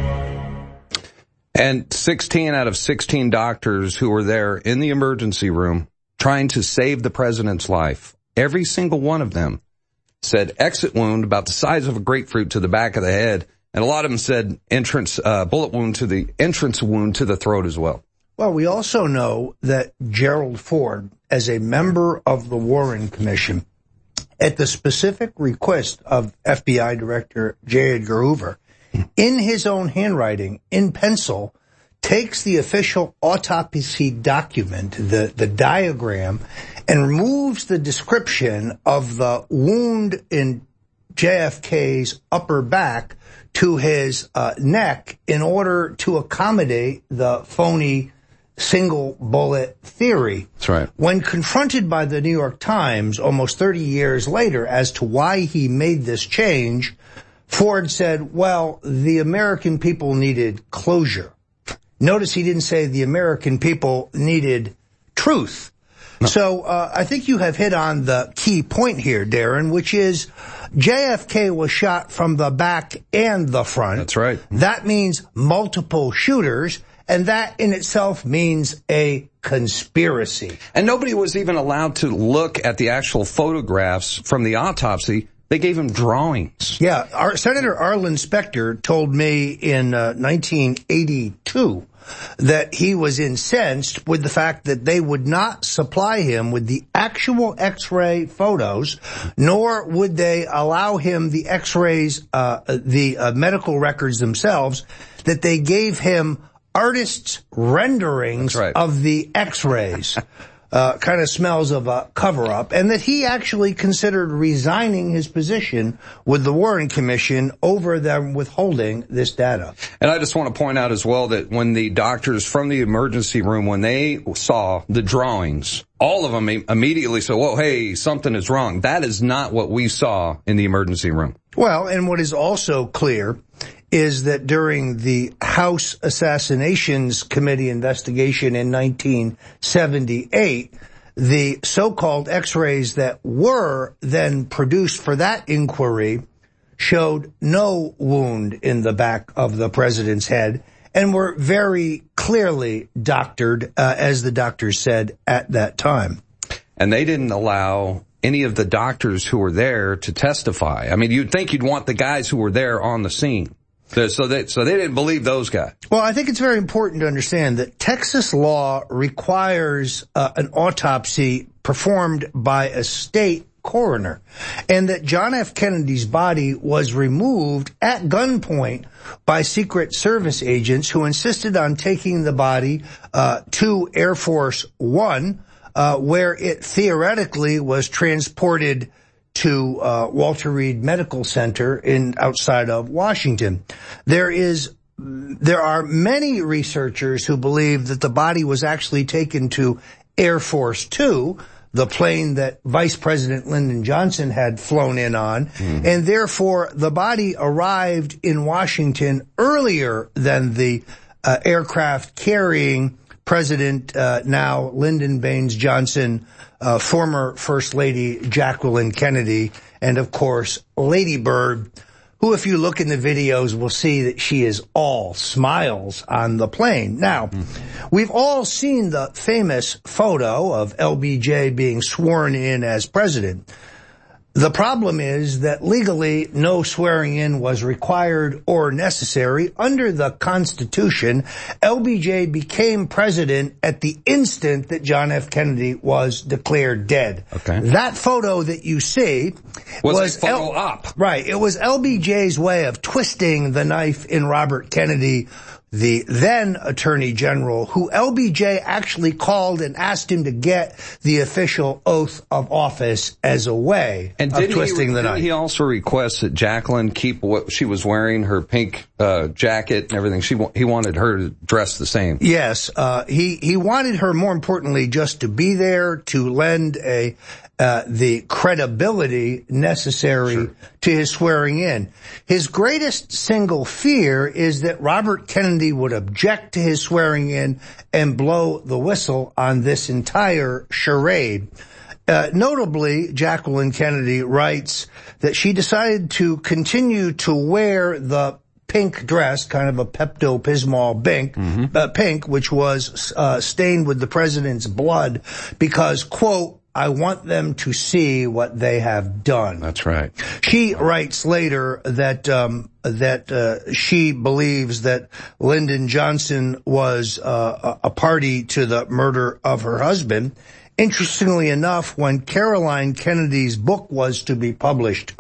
And 16 out of 16 doctors who were there in the emergency room trying to save the president's life, every single one of them said exit wound about the size of a grapefruit to the back of the head. And a lot of them said bullet wound to the entrance wound to the throat as well. Well, we also know that Gerald Ford, as a member of the Warren Commission, at the specific request of FBI Director J. Edgar Hoover, in his own handwriting, in pencil, takes the official autopsy document, the diagram, and removes the description of the wound in JFK's upper back to his neck in order to accommodate the phony single bullet theory. That's right. When confronted by the New York Times almost 30 years later as to why he made this change, Ford said, well, the American people needed closure. Notice he didn't say the American people needed truth. No. So I think you have hit on the key point here, Darren, which is JFK was shot from the back and the front. That's right. That means multiple shooters, and that in itself means a conspiracy. And nobody was even allowed to look at the actual photographs from the autopsy. They gave him drawings. Yeah, Senator Arlen Specter told me in 1982 that he was incensed with the fact that they would not supply him with the actual X-ray photos, nor would they allow him the X-rays, the medical records themselves, that they gave him artists' renderings of the X-rays. Kind of smells of a cover-up, and that he actually considered resigning his position with the Warren Commission over them withholding this data. And I just want to point out as well that when the doctors from the emergency room, when they saw the drawings, all of them immediately said, whoa, hey, something is wrong. That is not what we saw in the emergency room. Well, and what is also clear is that during the House Assassinations Committee investigation in 1978, the so-called X-rays that were then produced for that inquiry showed no wound in the back of the president's head and were very clearly doctored, as the doctors said at that time. And they didn't allow any of the doctors who were there to testify. I mean, you'd think you'd want the guys who were there on the scene. So they didn't believe those guys. Well, I think it's very important to understand that Texas law requires an autopsy performed by a state coroner, and that John F. Kennedy's body was removed at gunpoint by Secret Service agents who insisted on taking the body to Air Force One, where it theoretically was transported to Walter Reed Medical Center outside of Washington. There are many researchers who believe that the body was actually taken to Air Force Two, the plane that Vice President Lyndon Johnson had flown in on, and therefore the body arrived in Washington earlier than the aircraft carrying President now Lyndon Baines Johnson, former First Lady Jacqueline Kennedy, and of course Lady Bird, who, if you look in the videos, will see that she is all smiles on the plane. Now, we've all seen the famous photo of LBJ being sworn in as president. The problem is that legally no swearing in was required or necessary. Under the Constitution, LBJ became president at the instant that John F. Kennedy was declared dead. Okay. That photo that you see was a photo op. Right. It was LBJ's way of twisting the knife in Robert Kennedy, the then Attorney General, who LBJ actually called and asked him to get the official oath of office as a way of twisting the knife. Didn't he also request that Jacqueline keep what she was wearing, her pink jacket and everything? He wanted her to dress the same. Yes, he wanted her, more importantly, just to be there to lend the credibility necessary to his swearing in. His greatest single fear is that Robert Kennedy would object to his swearing in and blow the whistle on this entire charade. Notably, Jacqueline Kennedy writes that she decided to continue to wear the pink dress, kind of a Pepto-Bismol pink, which was stained with the president's blood because, quote, I want them to see what they have done. That's right. She writes later that she believes that Lyndon Johnson was a party to the murder of her husband. Interestingly enough, when Caroline Kennedy's book was to be published,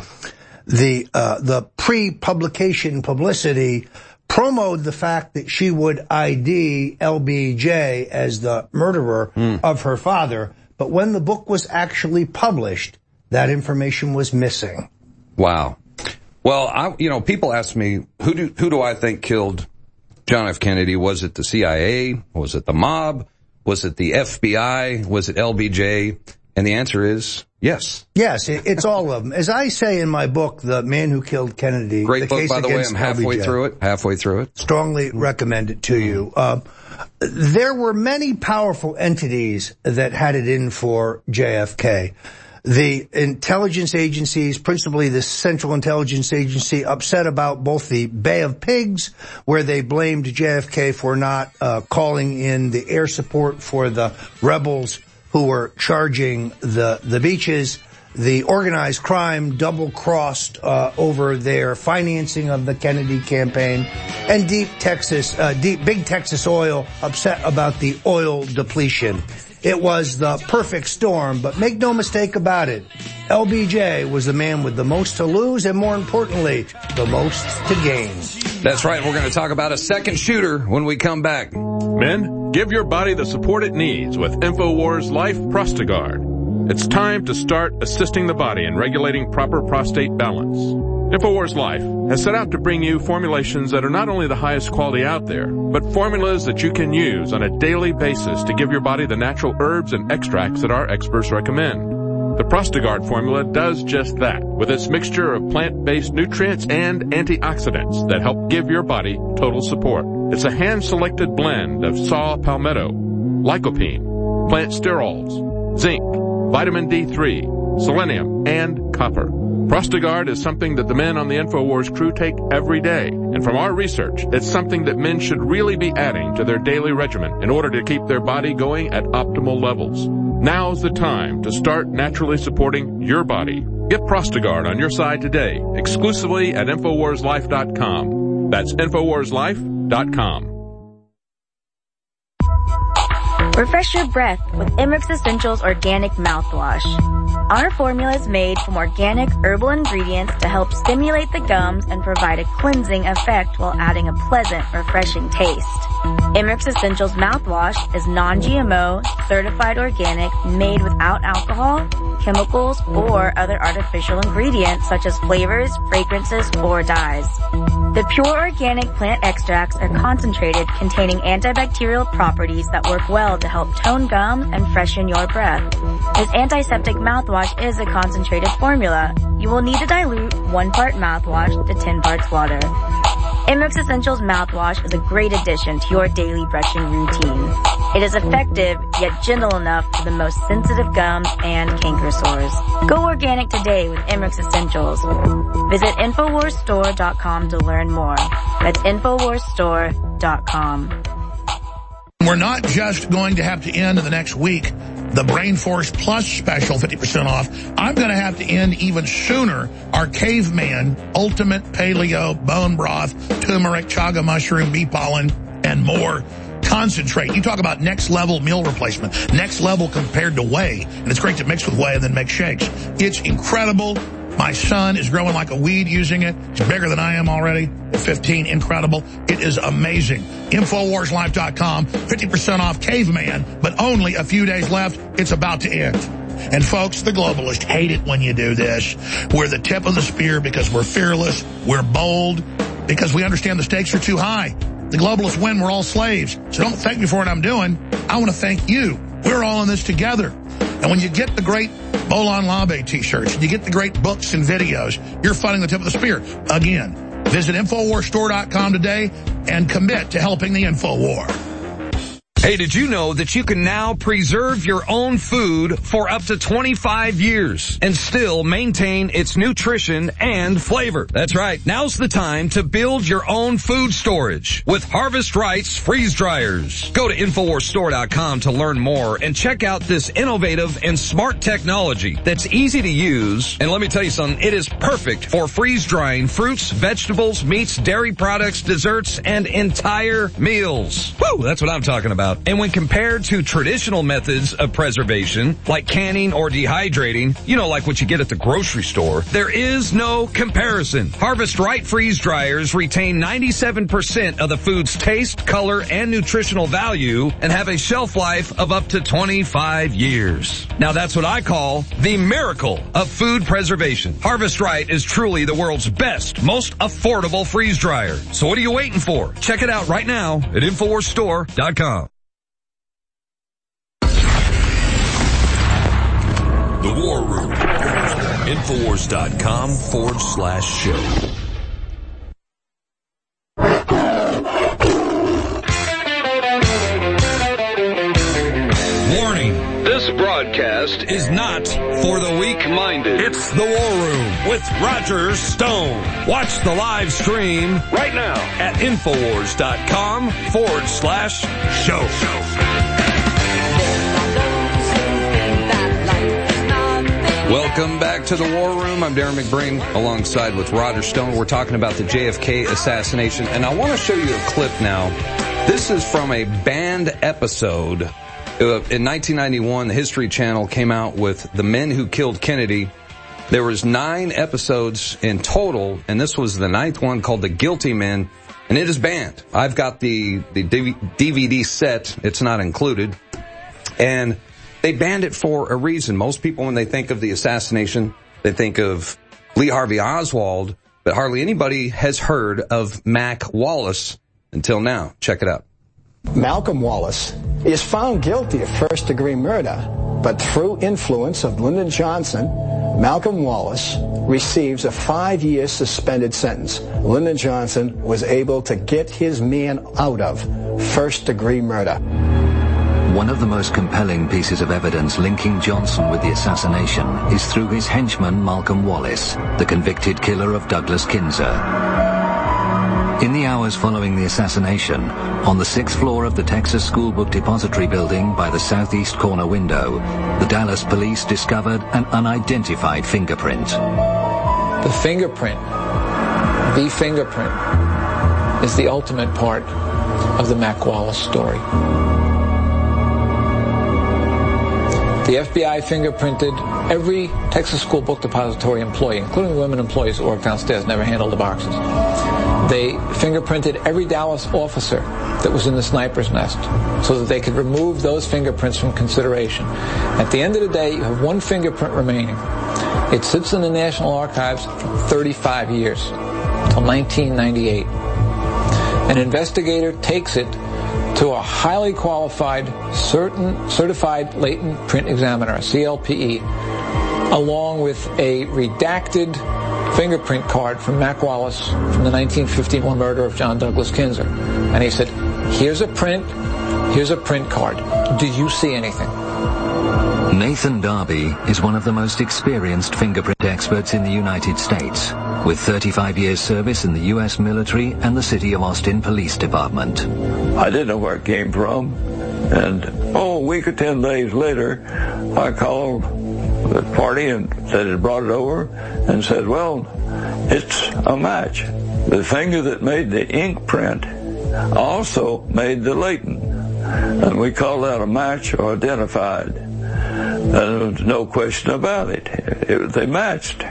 the pre-publication publicity promoted the fact that she would ID LBJ as the murderer of her father. But when the book was actually published, that information was missing. Wow. Well, people ask me, who do I think killed John F. Kennedy? Was it the CIA? Was it the mob? Was it the FBI? Was it LBJ? And the answer is yes. Yes, it's all of them. As I say in my book, The Man Who Killed Kennedy. Great book, by the way. I'm halfway through it. Strongly recommend it to you. There were many powerful entities that had it in for JFK. The intelligence agencies, principally the Central Intelligence Agency, upset about both the Bay of Pigs, where they blamed JFK for not calling in the air support for the rebels who were charging the beaches. The organized crime double-crossed over their financing of the Kennedy campaign, and Big Texas Oil upset about the oil depletion. It was the perfect storm, but make no mistake about it, LBJ was the man with the most to lose and, more importantly, the most to gain. That's right. We're going to talk about a second shooter when we come back. Men, give your body the support it needs with InfoWars Life Prostagard. It's time to start assisting the body in regulating proper prostate balance. InfoWars Life has set out to bring you formulations that are not only the highest quality out there, but formulas that you can use on a daily basis to give your body the natural herbs and extracts that our experts recommend. The Prostagard formula does just that, with its mixture of plant-based nutrients and antioxidants that help give your body total support. It's a hand-selected blend of saw palmetto, lycopene, plant sterols, zinc, vitamin D3, selenium, and copper. Prostagard is something that the men on the InfoWars crew take every day. And from our research, it's something that men should really be adding to their daily regimen in order to keep their body going at optimal levels. Now's the time to start naturally supporting your body. Get Prostagard on your side today, exclusively at InfoWarsLife.com. That's InfoWarsLife.com. Refresh your breath with Emmerich Essentials Organic Mouthwash. Our formula is made from organic herbal ingredients to help stimulate the gums and provide a cleansing effect while adding a pleasant, refreshing taste. Emmerich Essentials Mouthwash is non-GMO, certified organic, made without alcohol, chemicals, or other artificial ingredients such as flavors, fragrances, or dyes. The pure organic plant extracts are concentrated, containing antibacterial properties that work well to help tone gums and freshen your breath. This antiseptic mouthwash is a concentrated formula. You will need to dilute 1 part mouthwash to 10 parts water. Emmerich Essentials Mouthwash is a great addition to your daily brushing routine. It is effective, yet gentle enough for the most sensitive gums and canker sores. Go organic today with Emmerich Essentials. Visit InfoWarsStore.com to learn more. That's InfoWarsStore.com. We're not just going to have to end in the next week the Brain Force Plus special, 50% off. I'm going to have to end even sooner our Caveman Ultimate Paleo Bone Broth, Turmeric, Chaga Mushroom, Bee Pollen, and more concentrate. You talk about next level meal replacement, next level compared to whey. And it's great to mix with whey and then make shakes. It's incredible. My son is growing like a weed using it. He's bigger than I am already. At 15, incredible. It is amazing. InfoWarsLife.com, 50% off Caveman, but only a few days left. It's about to end. And folks, the globalists hate it when you do this. We're the tip of the spear because we're fearless. We're bold because we understand the stakes are too high. The globalists win. We're all slaves. So don't thank me for what I'm doing. I want to thank you. We're all in this together. And when you get the great Bolon Labe t-shirts, and you get the great books and videos, you're fighting the tip of the spear. Again, visit InfoWarsStore.com today and commit to helping the InfoWar. Hey, did you know that you can now preserve your own food for up to 25 years and still maintain its nutrition and flavor? That's right. Now's the time to build your own food storage with Harvest Right's freeze dryers. Go to InfoWarsStore.com to learn more and check out this innovative and smart technology that's easy to use. And let me tell you something, it is perfect for freeze drying fruits, vegetables, meats, dairy products, desserts, and entire meals. Woo, that's what I'm talking about. And when compared to traditional methods of preservation, like canning or dehydrating, you know, like what you get at the grocery store, there is no comparison. Harvest Right freeze dryers retain 97% of the food's taste, color, and nutritional value and have a shelf life of up to 25 years. Now that's what I call the miracle of food preservation. Harvest Right is truly the world's best, most affordable freeze dryer. So what are you waiting for? Check it out right now at InfoWarsStore.com. The War Room. Infowars.com/show. Warning. This broadcast is not for the weak-minded. It's The War Room with Roger Stone. Watch the live stream right now at Infowars.com/show. Welcome back to the War Room. I'm Darren McBring alongside with Roger Stone. We're talking about the JFK assassination, and I want to show you a clip now. This is from a banned episode. In 1991, the History Channel came out with The Men Who Killed Kennedy. There was 9 episodes in total, and this was the 9th one called The Guilty Men, and it is banned. I've got the DVD set. It's not included. And they banned it for a reason. Most people, when they think of the assassination, they think of Lee Harvey Oswald, but hardly anybody has heard of Mac Wallace until now. Check it out. Malcolm Wallace is found guilty of first-degree murder, but through influence of Lyndon Johnson, Malcolm Wallace receives a 5-year suspended sentence. Lyndon Johnson was able to get his man out of first-degree murder. One of the most compelling pieces of evidence linking Johnson with the assassination is through his henchman Malcolm Wallace, the convicted killer of Douglas Kinzer. In the hours following the assassination, on the 6th floor of the Texas School Book Depository building by the southeast corner window, the Dallas police discovered an unidentified fingerprint. The fingerprint is the ultimate part of the Mac Wallace story. The FBI fingerprinted every Texas School Book Depository employee, including the women employees who worked downstairs, never handled the boxes. They fingerprinted every Dallas officer that was in the sniper's nest so that they could remove those fingerprints from consideration. At the end of the day, you have one fingerprint remaining. It sits in the National Archives for 35 years, until 1998. An investigator takes it to a highly qualified, certified latent print examiner, a CLPE, along with a redacted fingerprint card from Mac Wallace from the 1951 murder of John Douglas Kinzer. And he said, here's a print card. Do you see anything? Nathan Darby is one of the most experienced fingerprint experts in the United States, with 35 years service in the U.S. military and the City of Austin Police Department. I didn't know where it came from, and a week or 10 days later, I called the party and said it brought it over and said, well, it's a match. The finger that made the ink print also made the latent, and we called that a match or identified. And there was no question about it. They matched.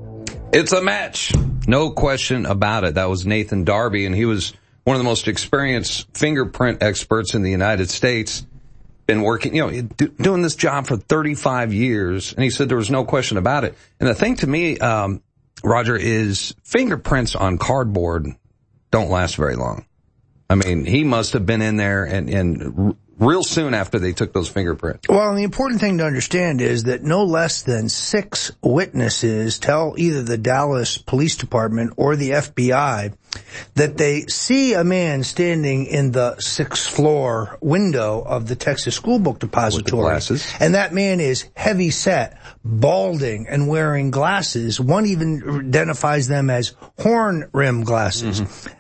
It's a match. No question about it. That was Nathan Darby, and he was one of the most experienced fingerprint experts in the United States. Been working, doing this job for 35 years, and he said there was no question about it. And the thing to me, Roger, is fingerprints on cardboard don't last very long. I mean, he must have been in there and real soon after they took those fingerprints. Well, and the important thing to understand is that no less than 6 witnesses tell either the Dallas Police Department or the FBI that they see a man standing in the 6th floor window of the Texas School Book Depository. With the glasses. And that man is heavy set, balding, and wearing glasses. One even identifies them as horn rim glasses. Mm-hmm.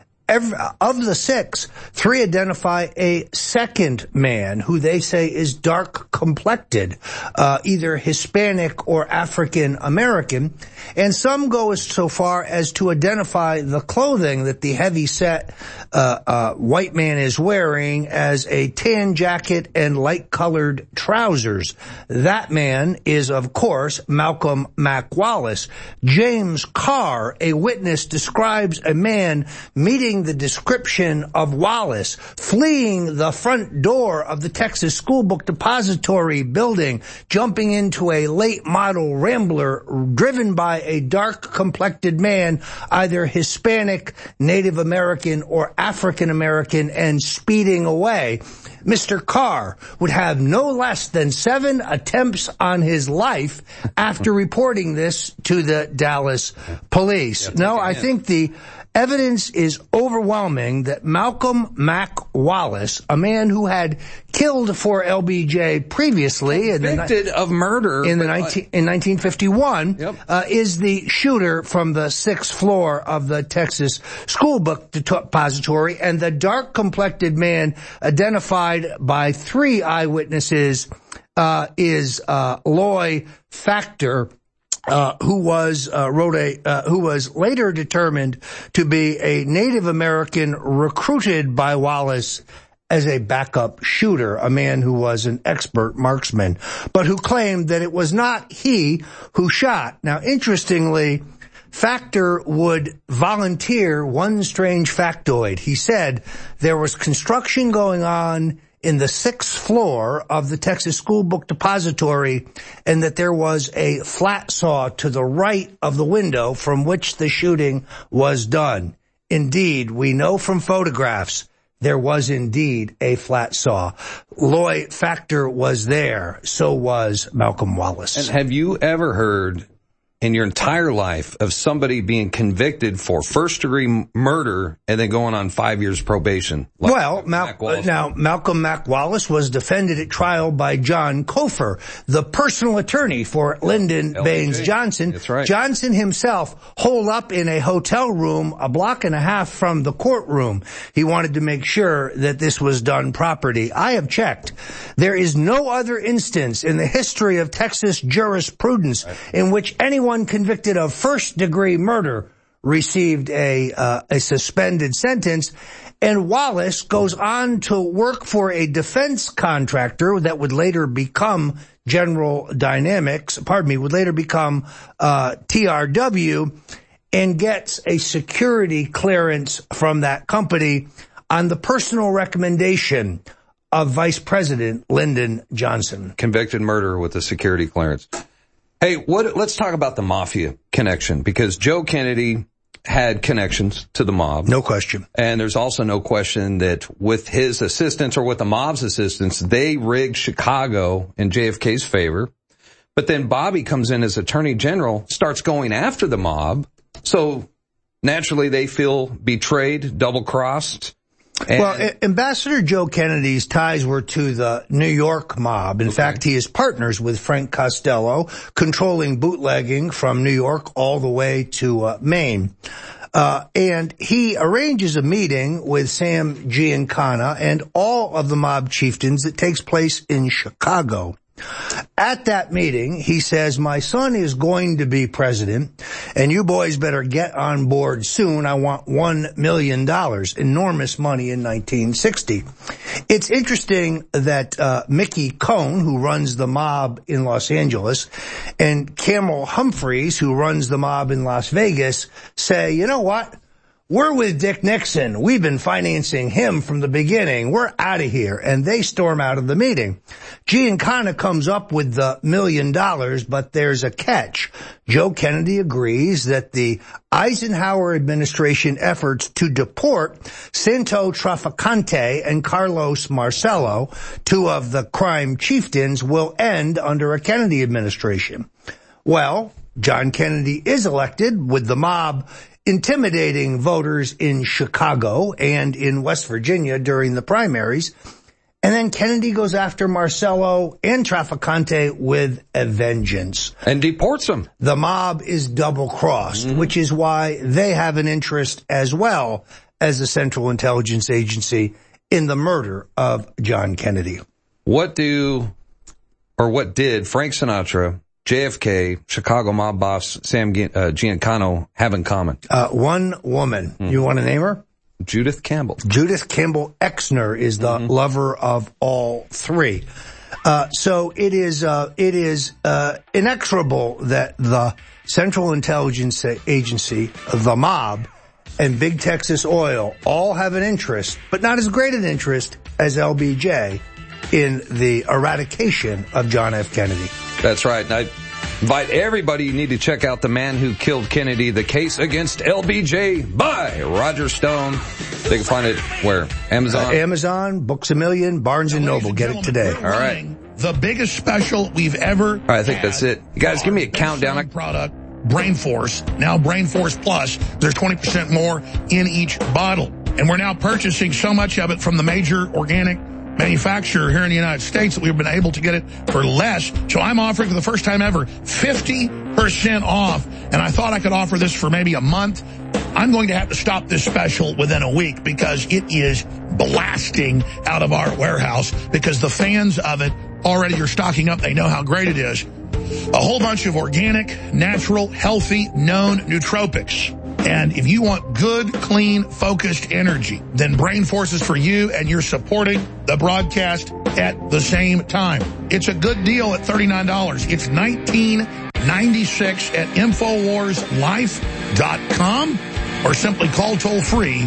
Of the 6, 3 identify a second man who they say is dark complected, either Hispanic or African American, and some go so far as to identify the clothing that the heavy set white man is wearing as a tan jacket and light colored trousers. That man is, of course, Malcolm Mac Wallace. James Carr, a witness, describes a man meeting the description of Wallace, fleeing the front door of the Texas School Book Depository building, jumping into a late model Rambler driven by a dark-complected man, either Hispanic, Native American, or African American, and speeding away. Mr. Carr would have no less than 7 attempts on his life after reporting this to the Dallas police. No, I think the evidence is overwhelming that Malcolm Mac Wallace, a man who had killed for LBJ previously, convicted of murder in 1951, is the shooter from the 6th floor of the Texas School Book Depository, and the dark-complected man identified by 3 eyewitnesses is Loy Factor, who was later determined to be a Native American recruited by Wallace as a backup shooter, a man who was an expert marksman, but who claimed that it was not he who shot. Now, interestingly, Factor would volunteer one strange factoid. He said there was construction going on in the 6th floor of the Texas School Book Depository, and that there was a flat saw to the right of the window from which the shooting was done. Indeed, we know from photographs there was indeed a flat saw. Loy Factor was there. So was Malcolm Wallace. And have you ever heard in your entire life of somebody being convicted for first-degree murder and then going on 5 years probation? Well, Malcolm Mac Wallace was defended at trial by John Cofer, the personal attorney for Lyndon Baines Johnson. That's right. Johnson himself holed up in a hotel room a block and a half from the courtroom. He wanted to make sure that this was done properly. I have checked. There is no other instance in the history of Texas jurisprudence in which anyone convicted of first-degree murder received a suspended sentence. And Wallace goes on to work for a defense contractor that would later become General Dynamics, would later become TRW, and gets a security clearance from that company on the personal recommendation of Vice President Lyndon Johnson. Convicted murderer with a security clearance. Hey, let's talk about the mafia connection, because Joe Kennedy had connections to the mob. No question. And there's also no question that with his assistance, or with the mob's assistance, they rigged Chicago in JFK's favor. But then Bobby comes in as Attorney General, starts going after the mob. So naturally they feel betrayed, double-crossed. Well, Ambassador Joe Kennedy's ties were to the New York mob. In fact, he is partners with Frank Costello, controlling bootlegging from New York all the way to Maine. And he arranges a meeting with Sam Giancana and all of the mob chieftains that takes place in Chicago. At that meeting, he says, my son is going to be president, and you boys better get on board soon. I want $1 million, enormous money in 1960. It's interesting that Mickey Cohn, who runs the mob in Los Angeles, and Camel Humphreys, who runs the mob in Las Vegas, say, you know what? We're with Dick Nixon. We've been financing him from the beginning. We're out of here. And they storm out of the meeting. Giancana comes up with the $1 million, but there's a catch. Joe Kennedy agrees that the Eisenhower administration efforts to deport Santo Trafficante and Carlos Marcello, two of the crime chieftains, will end under a Kennedy administration. Well, John Kennedy is elected, with the mob intimidating voters in Chicago and in West Virginia during the primaries. And then Kennedy goes after Marcello and Trafficante with a vengeance. And deports them. The mob is double-crossed, which is why they have an interest as well as the Central Intelligence Agency in the murder of John Kennedy. What did Frank Sinatra, JFK, Chicago mob boss Sam Giancana have in common? One woman. You want to name her? Judith Campbell. Judith Campbell Exner is the lover of all three. So it is inexorable that the Central Intelligence Agency, the mob, and Big Texas Oil all have an interest, but not as great an interest as LBJ in the eradication of John F. Kennedy. That's right. And I invite everybody, you need to check out The Man Who Killed Kennedy, The Case Against LBJ by Roger Stone. They can find it where? Amazon? Amazon, Books A Million, Barnes & Noble. Get it today. All right. The biggest special we've ever All right, I think that's it. You guys, give me a countdown. Product, Brain Force. Now Brain Force Plus. There's 20% more in each bottle. And we're now purchasing so much of it from the major organic manufacturer here in the United States that we've been able to get it for less. So I'm offering for the first time ever 50% off. And I thought I could offer this for maybe a month. I'm going to have to stop this special within a week because it is blasting out of our warehouse because the fans of it already are stocking up. They know how great it is. A whole bunch of organic, natural, healthy, known nootropics. And if you want good, clean, focused energy, then Brain Force is for you, and you're supporting the broadcast at the same time. It's a good deal at $39. It's $19.96 at InfoWarsLife.com, or simply call toll-free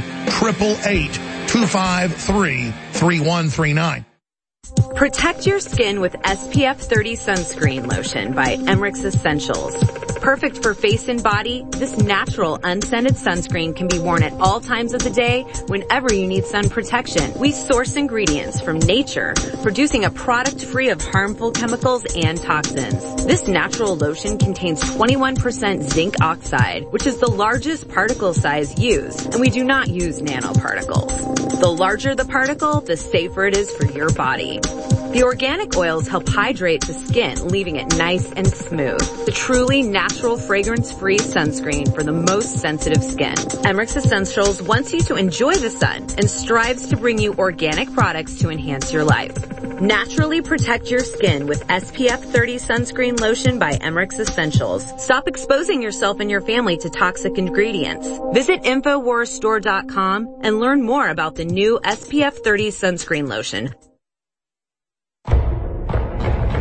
888-253-3139. Protect your skin with SPF 30 sunscreen lotion by Emmerich Essentials. Perfect for face and body, this natural unscented sunscreen can be worn at all times of the day whenever you need sun protection. We source ingredients from nature, producing a product free of harmful chemicals and toxins. This natural lotion contains 21% zinc oxide, which is the largest particle size used, and we do not use nanoparticles. The larger the particle, the safer it is for your body. The organic oils help hydrate the skin, leaving it nice and smooth. The truly natural fragrance-free sunscreen for the most sensitive skin. Emmerich Essentials wants you to enjoy the sun and strives to bring you organic products to enhance your life. Naturally protect your skin with SPF 30 sunscreen lotion by Emmerich Essentials. Stop exposing yourself and your family to toxic ingredients. Visit InfoWarsStore.com and learn more about the new SPF 30 sunscreen lotion.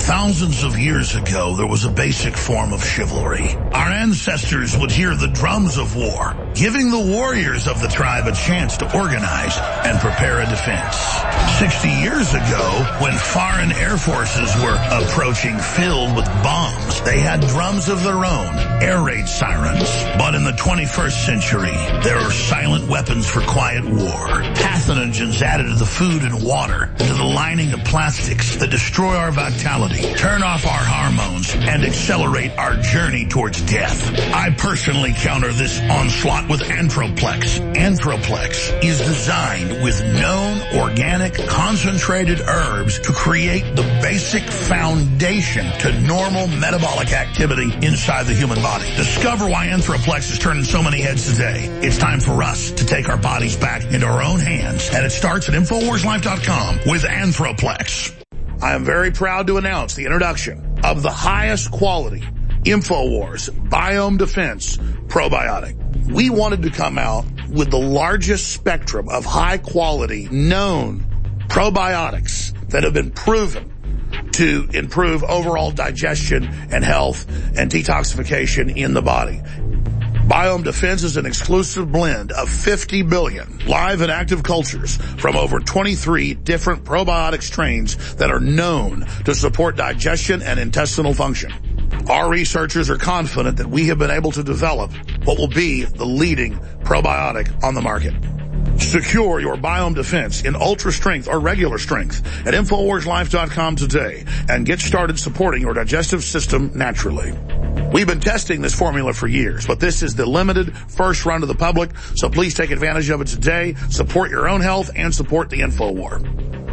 Thousands of years ago, there was a basic form of chivalry. Our ancestors would hear the drums of war, giving the warriors of the tribe a chance to organize and prepare a defense. 60 years ago, when foreign air forces were approaching filled with bombs, they had drums of their own, air raid sirens. But in the 21st century, there are silent weapons for quiet war. Pathogens added to the food and water, and to the lining of plastics that destroy our vitality, turn off our hormones, and accelerate our journey towards death. I personally counter this onslaught with Anthroplex. Anthroplex is designed with known organic concentrated herbs to create the basic foundation to normal metabolic activity inside the human body. Discover why Anthroplex is turning so many heads today. It's time for us to take our bodies back into our own hands, and it starts at InfoWarsLife.com with Anthroplex. I am very proud to announce the introduction of the highest quality InfoWars Biome Defense Probiotic. We wanted to come out with the largest spectrum of high quality known probiotics that have been proven to improve overall digestion and health and detoxification in the body. Biome Defense is an exclusive blend of 50 billion live and active cultures from over 23 different probiotic strains that are known to support digestion and intestinal function. Our researchers are confident that we have been able to develop what will be the leading probiotic on the market. Secure your Biome Defense in ultra strength or regular strength at InfoWarsLife.com today and get started supporting your digestive system naturally. We've been testing this formula for years, but this is the limited first run to the public, so please take advantage of it today. Support your own health and support the InfoWar.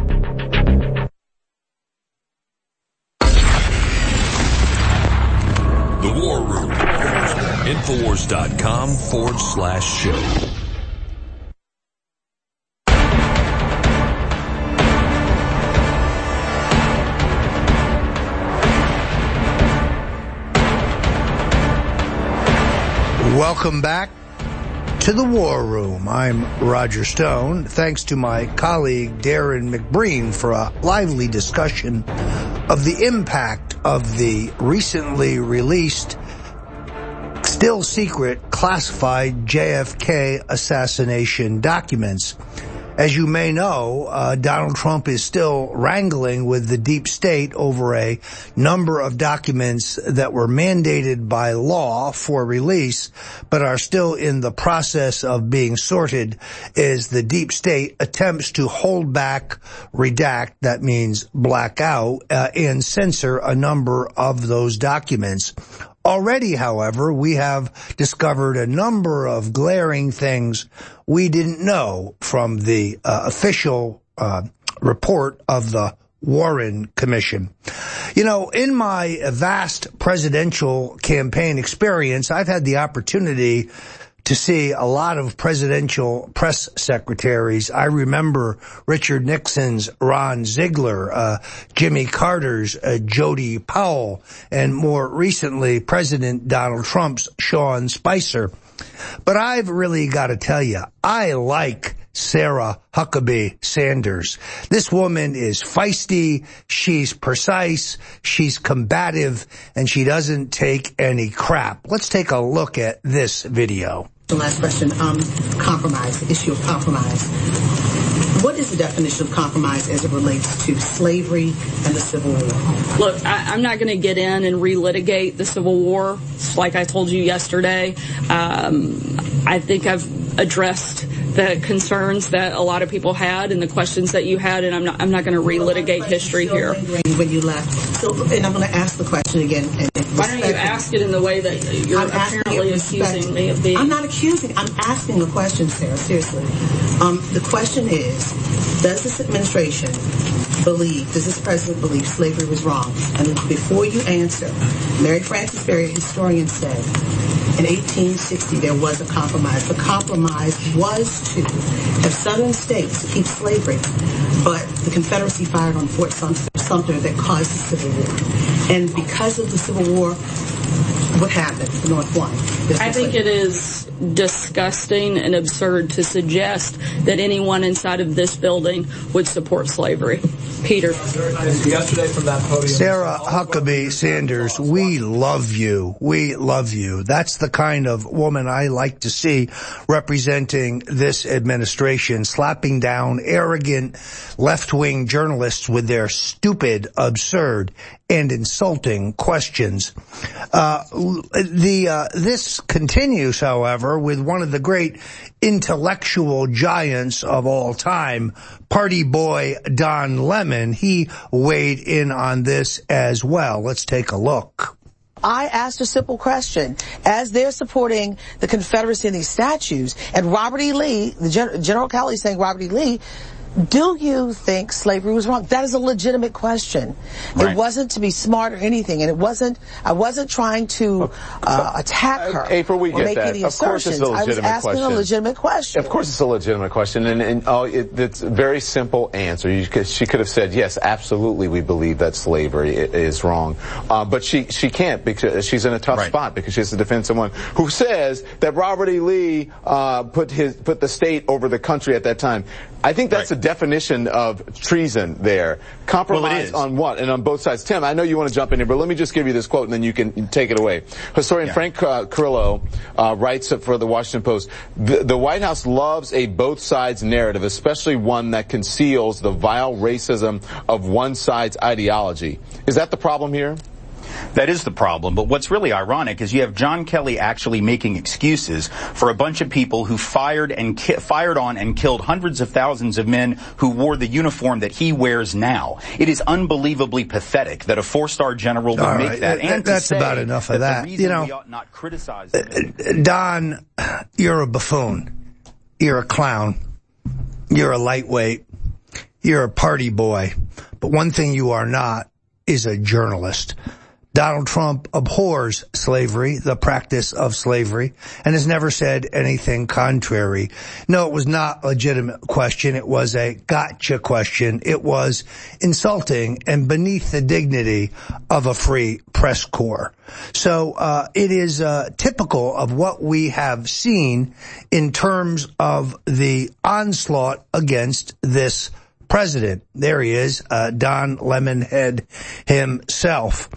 The War Room. Infowars.com/show. Welcome back to the War Room. I'm Roger Stone. Thanks to my colleague Darren McBreen for a lively discussion of the impact of the recently released, still secret, classified JFK assassination documents. As you may know, Donald Trump is still wrangling with the deep state over a number of documents that were mandated by law for release, but are still in the process of being sorted as the deep state attempts to hold back, redact, that means black out, and censor a number of those documents. Already, however, we have discovered a number of glaring things we didn't know from the official report of the Warren Commission. You know, in my vast presidential campaign experience, I've had the opportunity to see a lot of presidential press secretaries. I remember Richard Nixon's Ron Ziegler, Jimmy Carter's Jody Powell, and more recently President Donald Trump's Sean Spicer. But I've really got to tell you, I like Sarah Huckabee Sanders. This woman is feisty, she's precise, she's combative, and she doesn't take any crap. Let's take a look at this video. The last question, compromise, the issue of compromise. What is the definition of compromise as it relates to slavery and the Civil War? Look, I'm not going to get in and relitigate the Civil War. Like I told you yesterday, I think I've addressed the concerns that a lot of people had and the questions that you had, and I'm not going to relitigate history here. When you left, and I'm going to ask the question again. Why don't you ask it in the way that you're apparently accusing me of being? I'm not accusing. I'm asking a question, Sarah. Seriously. The question is, does this administration believe, does this president believe slavery was wrong? And before you answer, Mary Frances Berry, a historian, said in 1860 there was a compromise. The compromise was to have southern states keep slavery, but the Confederacy fired on Fort Sumter that caused the Civil War. And because of the Civil War, what happened? The North won. I think it is disgusting and absurd to suggest that anyone inside of this building would support slavery. Peter. Yesterday from that podium, Sarah Huckabee Sanders, we love you. We love you. That's the kind of woman I like to see representing this administration, slapping down arrogant left-wing journalists with their stupid, absurd, and insulting questions. This continues, however, with one of the great intellectual giants of all time, party boy Don Lemon. He weighed in on this as well. Let's take a look. I asked a simple question. As they're supporting the Confederacy in these statues, and Robert E. Lee, the General Kelly saying, Robert E. Lee, do you think slavery was wrong? That is a legitimate question. Right. It wasn't to be smart or anything, and I wasn't trying to attack her April, we or get make that. any of course assertions. it's a legitimate I was asking question. a legitimate question. Of course it's a legitimate question, and it's a very simple answer. She could have said, yes, absolutely, we believe that slavery is wrong. But she can't, because she's in a tough spot, because she has to defend someone who says that Robert E. Lee put the state over the country at that time. I think that's a definition of treason there. Compromise on what? And on both sides. Tim, I know you want to jump in here, but let me just give you this quote and then you can take it away. Historian Frank Carrillo writes for the Washington Post, the White House loves a both sides narrative, especially one that conceals the vile racism of one side's ideology. Is that the problem here? That is the problem. But what's really ironic is you have John Kelly actually making excuses for a bunch of people who fired on and killed hundreds of thousands of men who wore the uniform that he wears now. It is unbelievably pathetic that a four-star general would make that. And that's about enough of that. You know, we ought not criticize Don, you're a buffoon. You're a clown. You're a lightweight. You're a party boy. But one thing you are not is a journalist. Donald Trump abhors slavery, the practice of slavery, and has never said anything contrary. No, it was not a legitimate question. It was a gotcha question. It was insulting and beneath the dignity of a free press corps. So it is typical of what we have seen in terms of the onslaught against this president. There he is, Don Lemonhead himself.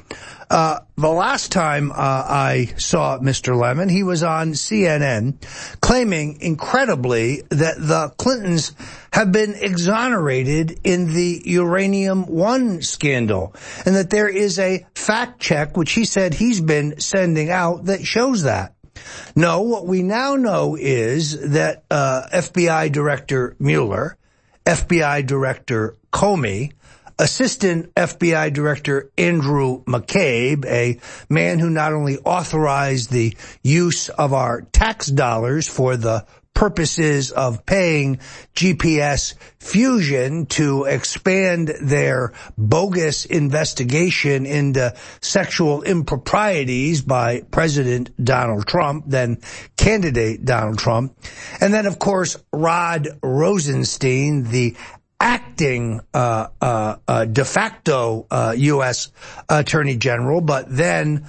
The last time I saw Mr. Lemon, he was on CNN claiming incredibly that the Clintons have been exonerated in the Uranium One scandal, and that there is a fact check, which he said he's been sending out, that shows that. No, what we now know is that FBI Director Mueller, FBI Director Comey, Assistant FBI Director Andrew McCabe, a man who not only authorized the use of our tax dollars for the purposes of paying GPS Fusion to expand their bogus investigation into sexual improprieties by President Donald Trump, then candidate Donald Trump. And then, of course, Rod Rosenstein, the acting de facto U.S. Attorney General, but then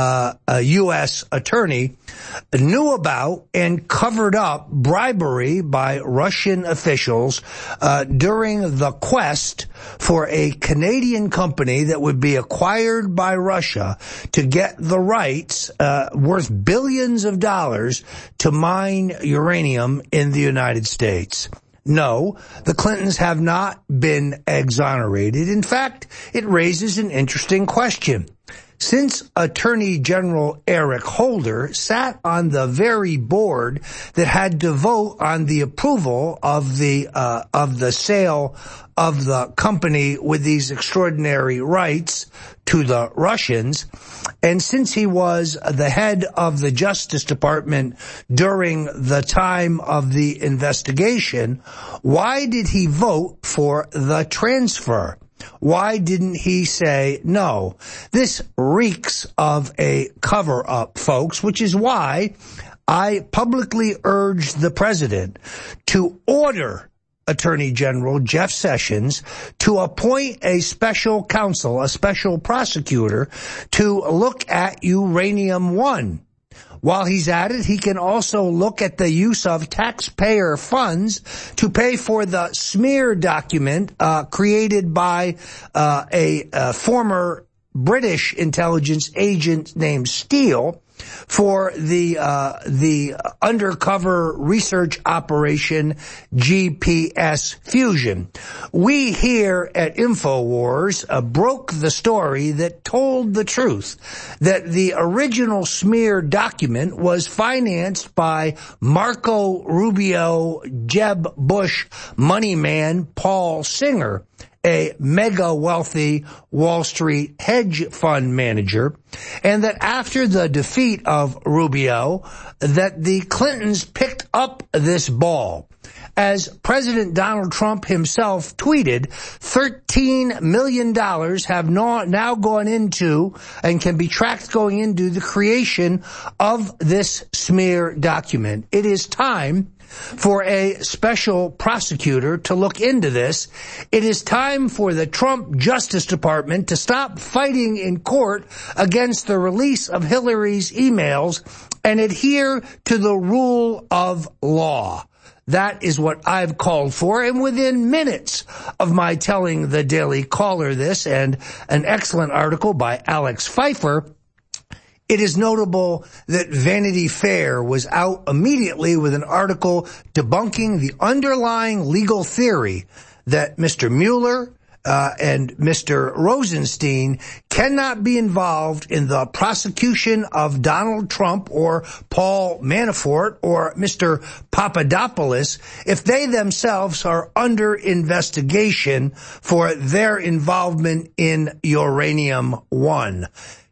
a U.S. attorney, knew about and covered up bribery by Russian officials during the quest for a Canadian company that would be acquired by Russia to get the rights worth billions of dollars to mine uranium in the United States. No, the Clintons have not been exonerated. In fact, it raises an interesting question. Since Attorney General Eric Holder sat on the very board that had to vote on the approval of the sale of the company with these extraordinary rights to the Russians, and since he was the head of the Justice Department during the time of the investigation, why did he vote for the transfer? Why didn't he say no? This reeks of a cover-up, folks, which is why I publicly urged the president to order Attorney General Jeff Sessions to appoint a special counsel, a special prosecutor, to look at Uranium One. While he's at it, he can also look at the use of taxpayer funds to pay for the smear document created by a former British intelligence agent named Steele for the undercover research operation GPS Fusion. We here at InfoWars broke the story that told the truth, that the original smear document was financed by Marco Rubio, Jeb Bush money man Paul Singer, a mega wealthy Wall Street hedge fund manager, and that after the defeat of Rubio, that the Clintons picked up this ball. As President Donald Trump himself tweeted, $13 million have now gone into and can be tracked going into the creation of this smear document. It is time for a special prosecutor to look into this. It is time for the Trump Justice Department to stop fighting in court against the release of Hillary's emails and adhere to the rule of law. That is what I've called for, and within minutes of my telling the Daily Caller this and an excellent article by Alex Pfeiffer, it is notable that Vanity Fair was out immediately with an article debunking the underlying legal theory that Mr. Mueller and Mr. Rosenstein cannot be involved in the prosecution of Donald Trump or Paul Manafort or Mr. Papadopoulos if they themselves are under investigation for their involvement in Uranium One.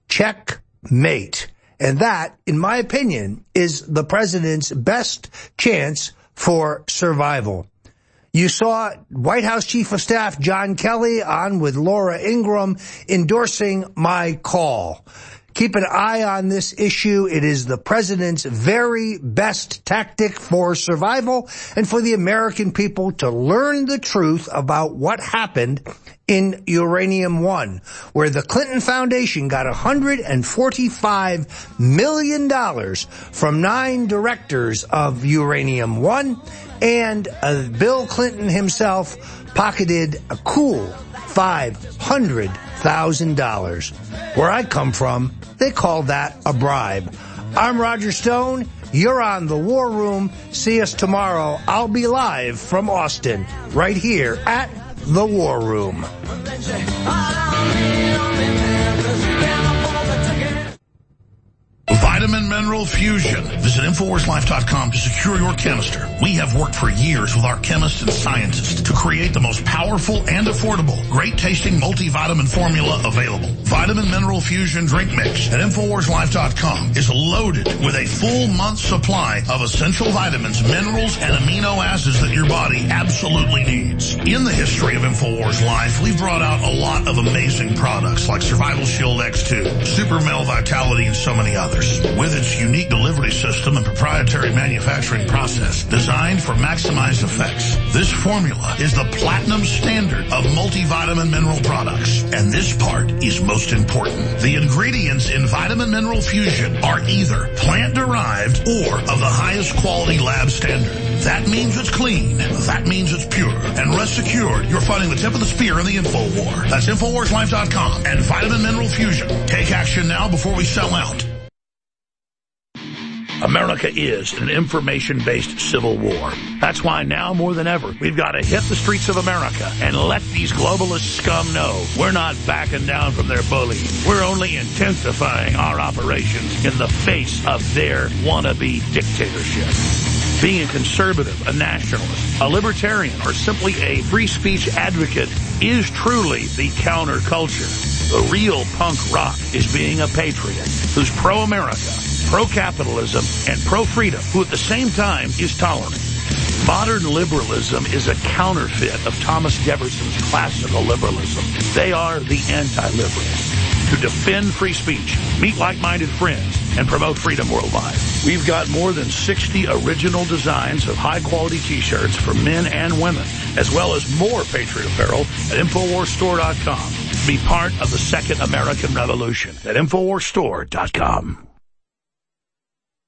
Checkmate. And that, in my opinion, is the president's best chance for survival. You saw White House Chief of Staff John Kelly on with Laura Ingraham endorsing my call. Keep an eye on this issue. It is the president's very best tactic for survival and for the American people to learn the truth about what happened in Uranium One, where the Clinton Foundation got $145 million from 9 directors of Uranium One, and Bill Clinton himself pocketed a cool $500,000. Where I come from, they call that a bribe. I'm Roger Stone. You're on The War Room. See us tomorrow. I'll be live from Austin, right here at The War Room. Vitamin Mineral Fusion. Visit InfoWarsLife.com to secure your canister. We have worked for years with our chemists and scientists to create the most powerful and affordable, great-tasting multivitamin formula available. Vitamin Mineral Fusion Drink Mix at InfoWarsLife.com is loaded with a full month's supply of essential vitamins, minerals, and amino acids that your body absolutely needs. In the history of InfoWars Life, we've brought out a lot of amazing products like Survival Shield X2, Super Male Vitality, and so many others. With its unique delivery system and proprietary manufacturing process designed for maximized effects, this formula is the platinum standard of multivitamin mineral products. And this part is most important. The ingredients in Vitamin Mineral Fusion are either plant-derived or of the highest quality lab standard. That means it's clean. That means it's pure. And rest assured, you're fighting the tip of the spear in the info war. That's InfoWarsLife.com and Vitamin Mineral Fusion. Take action now before we sell out. America is an information-based civil war. That's why now more than ever, we've got to hit the streets of America and let these globalist scum know we're not backing down from their bullying. We're only intensifying our operations in the face of their wannabe dictatorship. Being a conservative, a nationalist, a libertarian, or simply a free speech advocate is truly the counterculture. The real punk rock is being a patriot who's pro-America, pro-capitalism, and pro-freedom, who at the same time is tolerant. Modern liberalism is a counterfeit of Thomas Jefferson's classical liberalism. They are the anti-liberals. To defend free speech, meet like-minded friends, and promote freedom worldwide. We've got more than 60 original designs of high-quality T-shirts for men and women, as well as more Patriot apparel at InfoWarsStore.com. Be part of the Second American Revolution at InfoWarsStore.com.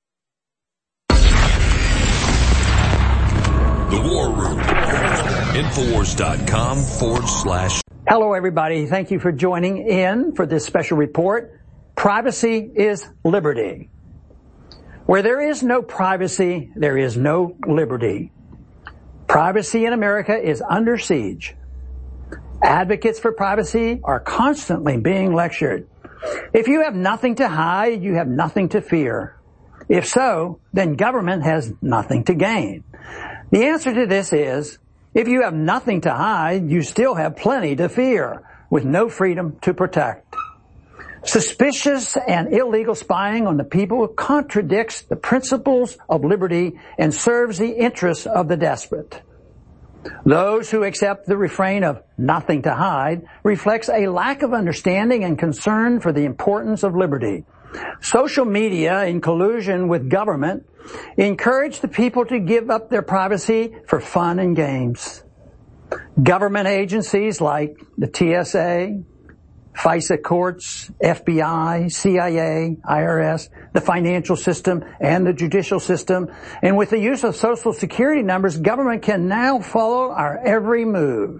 The War Room. Infowars.com/. Hello, everybody. Thank you for joining in for this special report. Privacy is liberty. Where there is no privacy, there is no liberty. Privacy in America is under siege. Advocates for privacy are constantly being lectured. If you have nothing to hide, you have nothing to fear. If so, then government has nothing to gain. The answer to this is, if you have nothing to hide, you still have plenty to fear, with no freedom to protect. Suspicious and illegal spying on the people contradicts the principles of liberty and serves the interests of the desperate. Those who accept the refrain of nothing to hide reflects a lack of understanding and concern for the importance of liberty. Social media, in collusion with government, encourage the people to give up their privacy for fun and games. Government agencies like the TSA, FISA courts, FBI, CIA, IRS, the financial system, and the judicial system. And with the use of social security numbers, government can now follow our every move.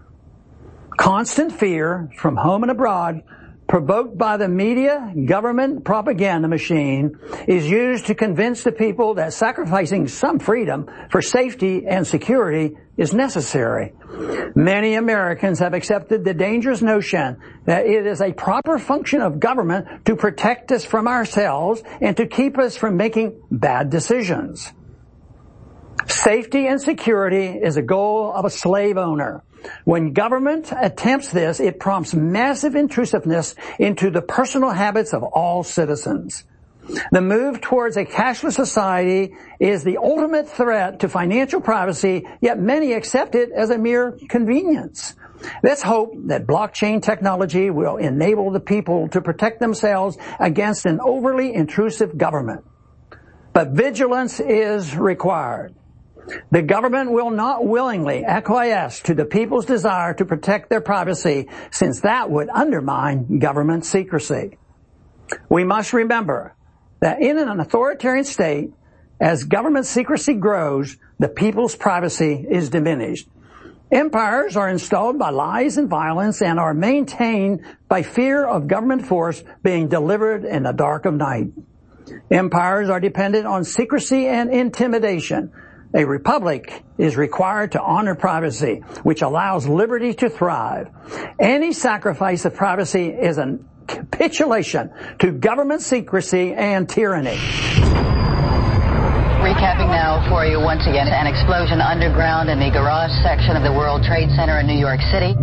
Constant fear from home and abroad, provoked by the media government propaganda machine, is used to convince the people that sacrificing some freedom for safety and security is necessary. Many Americans have accepted the dangerous notion that it is a proper function of government to protect us from ourselves and to keep us from making bad decisions. Safety and security is a goal of a slave owner. When government attempts this, it prompts massive intrusiveness into the personal habits of all citizens. The move towards a cashless society is the ultimate threat to financial privacy, yet many accept it as a mere convenience. Let's hope that blockchain technology will enable the people to protect themselves against an overly intrusive government. But vigilance is required. The government will not willingly acquiesce to the people's desire to protect their privacy, since that would undermine government secrecy. We must remember that in an authoritarian state, as government secrecy grows, the people's privacy is diminished. Empires are installed by lies and violence and are maintained by fear of government force being delivered in the dark of night. Empires are dependent on secrecy and intimidation. A republic is required to honor privacy, which allows liberty to thrive. Any sacrifice of privacy is a capitulation to government secrecy and tyranny. Recapping now for you once again, an explosion underground in the garage section of the World Trade Center in New York City.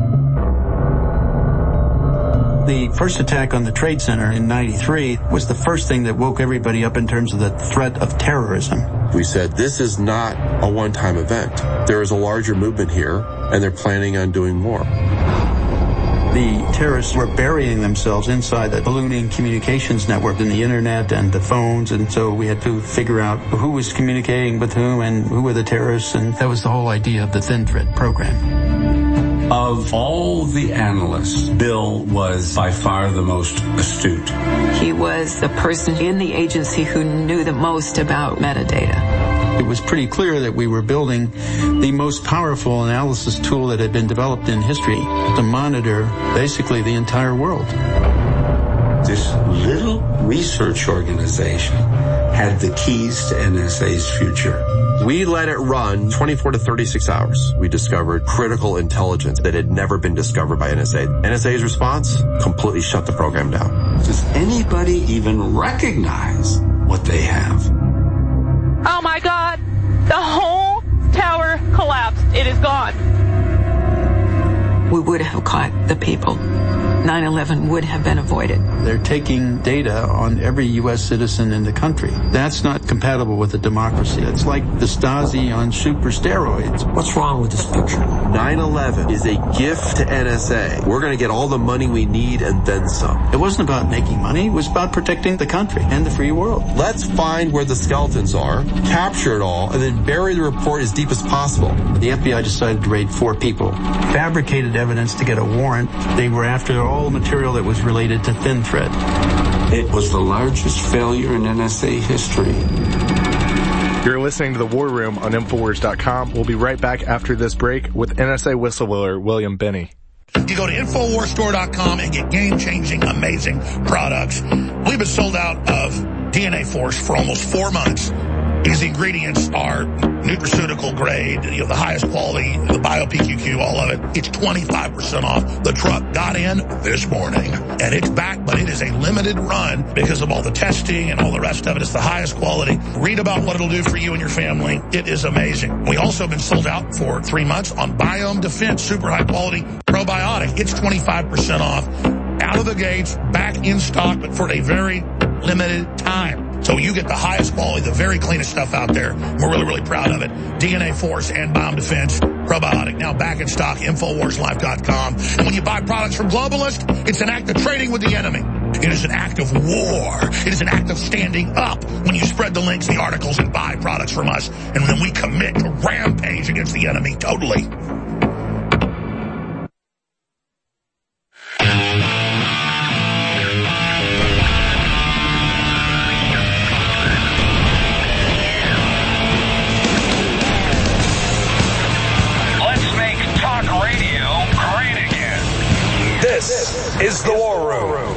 The first attack on the Trade Center in '93 was the first thing that woke everybody up in terms of the threat of terrorism. We said, this is not a one-time event. There is a larger movement here, and they're planning on doing more. The terrorists were burying themselves inside the ballooning communications network and the internet and the phones, and so we had to figure out who was communicating with whom and who were the terrorists, and that was the whole idea of the Thin Thread program. Of all the analysts, Bill was by far the most astute. He was the person in the agency who knew the most about metadata. It was pretty clear that we were building the most powerful analysis tool that had been developed in history to monitor basically the entire world. This little research organization had the keys to NSA's future. We let it run 24 to 36 hours. We discovered critical intelligence that had never been discovered by NSA. NSA's response? Completely shut the program down. Does anybody even recognize what they have? Oh my God, the whole tower collapsed. It is gone. We would have caught the people. 9/11 would have been avoided. They're taking data on every U.S. citizen in the country. That's not compatible with a democracy. It's like the Stasi on super steroids. What's wrong with this picture? 9/11 is a gift to NSA. We're going to get all the money we need and then some. It wasn't about making money. It was about protecting the country and the free world. Let's find where the skeletons are, capture it all, and then bury the report as deep as possible. The FBI decided to raid 4 people. Fabricated evidence to get a warrant. They were after all material that was related to Thin Thread. It was the largest failure in NSA history. You're listening to The War Room on Infowars.com. We'll be right back after this break with NSA whistleblower William Binney. You go to InfoWarsStore.com and get game-changing, amazing products. We've been sold out of DNA Force for almost 4 months because the ingredients are nutraceutical grade, the highest quality, the bio-PQQ, all of it. It's 25% off. The truck got in this morning, and it's back, but it is a limited run because of all the testing and all the rest of it. It's the highest quality. Read about what it'll do for you and your family. It is amazing. We also have been sold out for 3 months on Biome Defense, super high-quality probiotic. It's 25% off. Out of the gates, back in stock, but for a very limited time. So you get the highest quality, the very cleanest stuff out there. We're really, really proud of it. DNA Force and Biome Defense probiotic, now back in stock, InfoWarsLife.com. And when you buy products from globalists, it's an act of trading with the enemy. It is an act of war. It is an act of standing up when you spread the links, the articles, and buy products from us. And then we commit to rampage against the enemy totally. This is The War Room.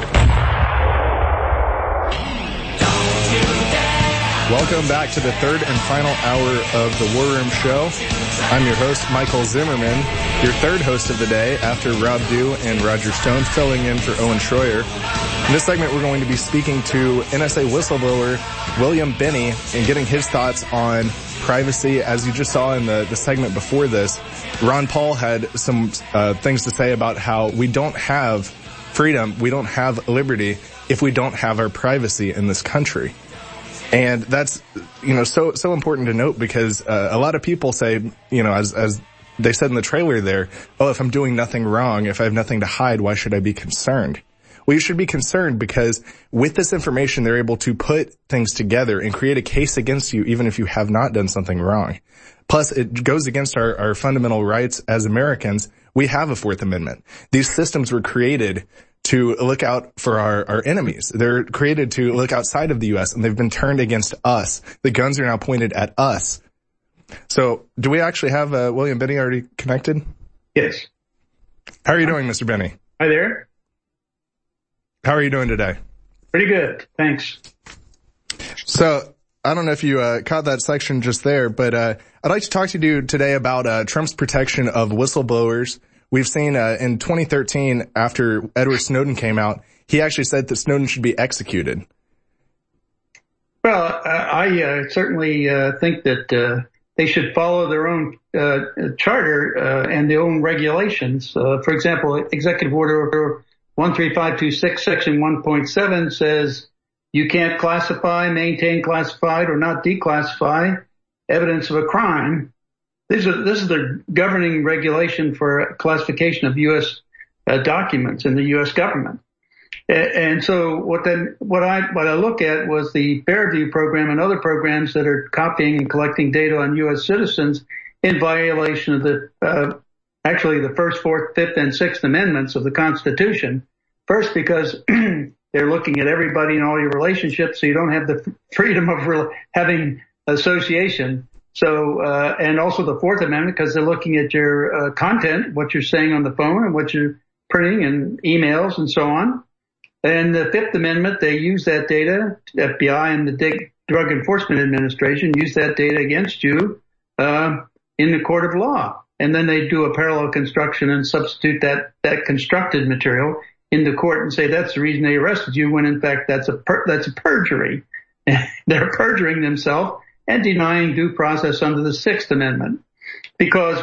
Welcome back to the third and final hour of The War Room Show. I'm your host, Michael Zimmerman, your third host of the day after Rob Dew and Roger Stone, filling in for Owen Schroyer. In this segment, we're going to be speaking to NSA whistleblower William Binney and getting his thoughts on privacy. As you just saw in the segment before this, Ron Paul had some things to say about how we don't have freedom, we don't have liberty if we don't have our privacy in this country. And that's, so important to note because a lot of people say, as they said in the trailer there, oh, if I'm doing nothing wrong, if I have nothing to hide, why should I be concerned? Well, you should be concerned because with this information, they're able to put things together and create a case against you even if you have not done something wrong. Plus, it goes against our fundamental rights as Americans. We have a Fourth Amendment. These systems were created to look out for our enemies. They're created to look outside of the U.S., and they've been turned against us. The guns are now pointed at us. So, do we actually have William Binney already connected? Yes. How are you doing, Mr. Binney? Hi there. How are you doing today? Pretty good, thanks. So, I don't know if you caught that section just there, but I'd like to talk to you today about Trump's protection of whistleblowers. We've seen in 2013, after Edward Snowden came out, he actually said that Snowden should be executed. Well, I certainly think that they should follow their own charter and their own regulations. For example, Executive Order 13526, Section 1.7 says you can't classify, maintain classified, or not declassify evidence of a crime. This is the governing regulation for classification of U.S. documents in the U.S. government. And so what I look at was the Fairview program and other programs that are copying and collecting data on U.S. citizens in violation of the actually the First, Fourth, Fifth, and Sixth Amendments of the Constitution. First, because they're looking at everybody and all your relationships, so you don't have the freedom of having association. So, and also the Fourth Amendment, because they're looking at your content, what you're saying on the phone and what you're printing and emails and so on. And the Fifth Amendment, they use that data, FBI and the Drug Enforcement Administration use that data against you in the court of law. And then they do a parallel construction and substitute that constructed material in the court and say that's the reason they arrested you, when in fact that's a perjury. They're perjuring themselves and denying due process under the Sixth Amendment, because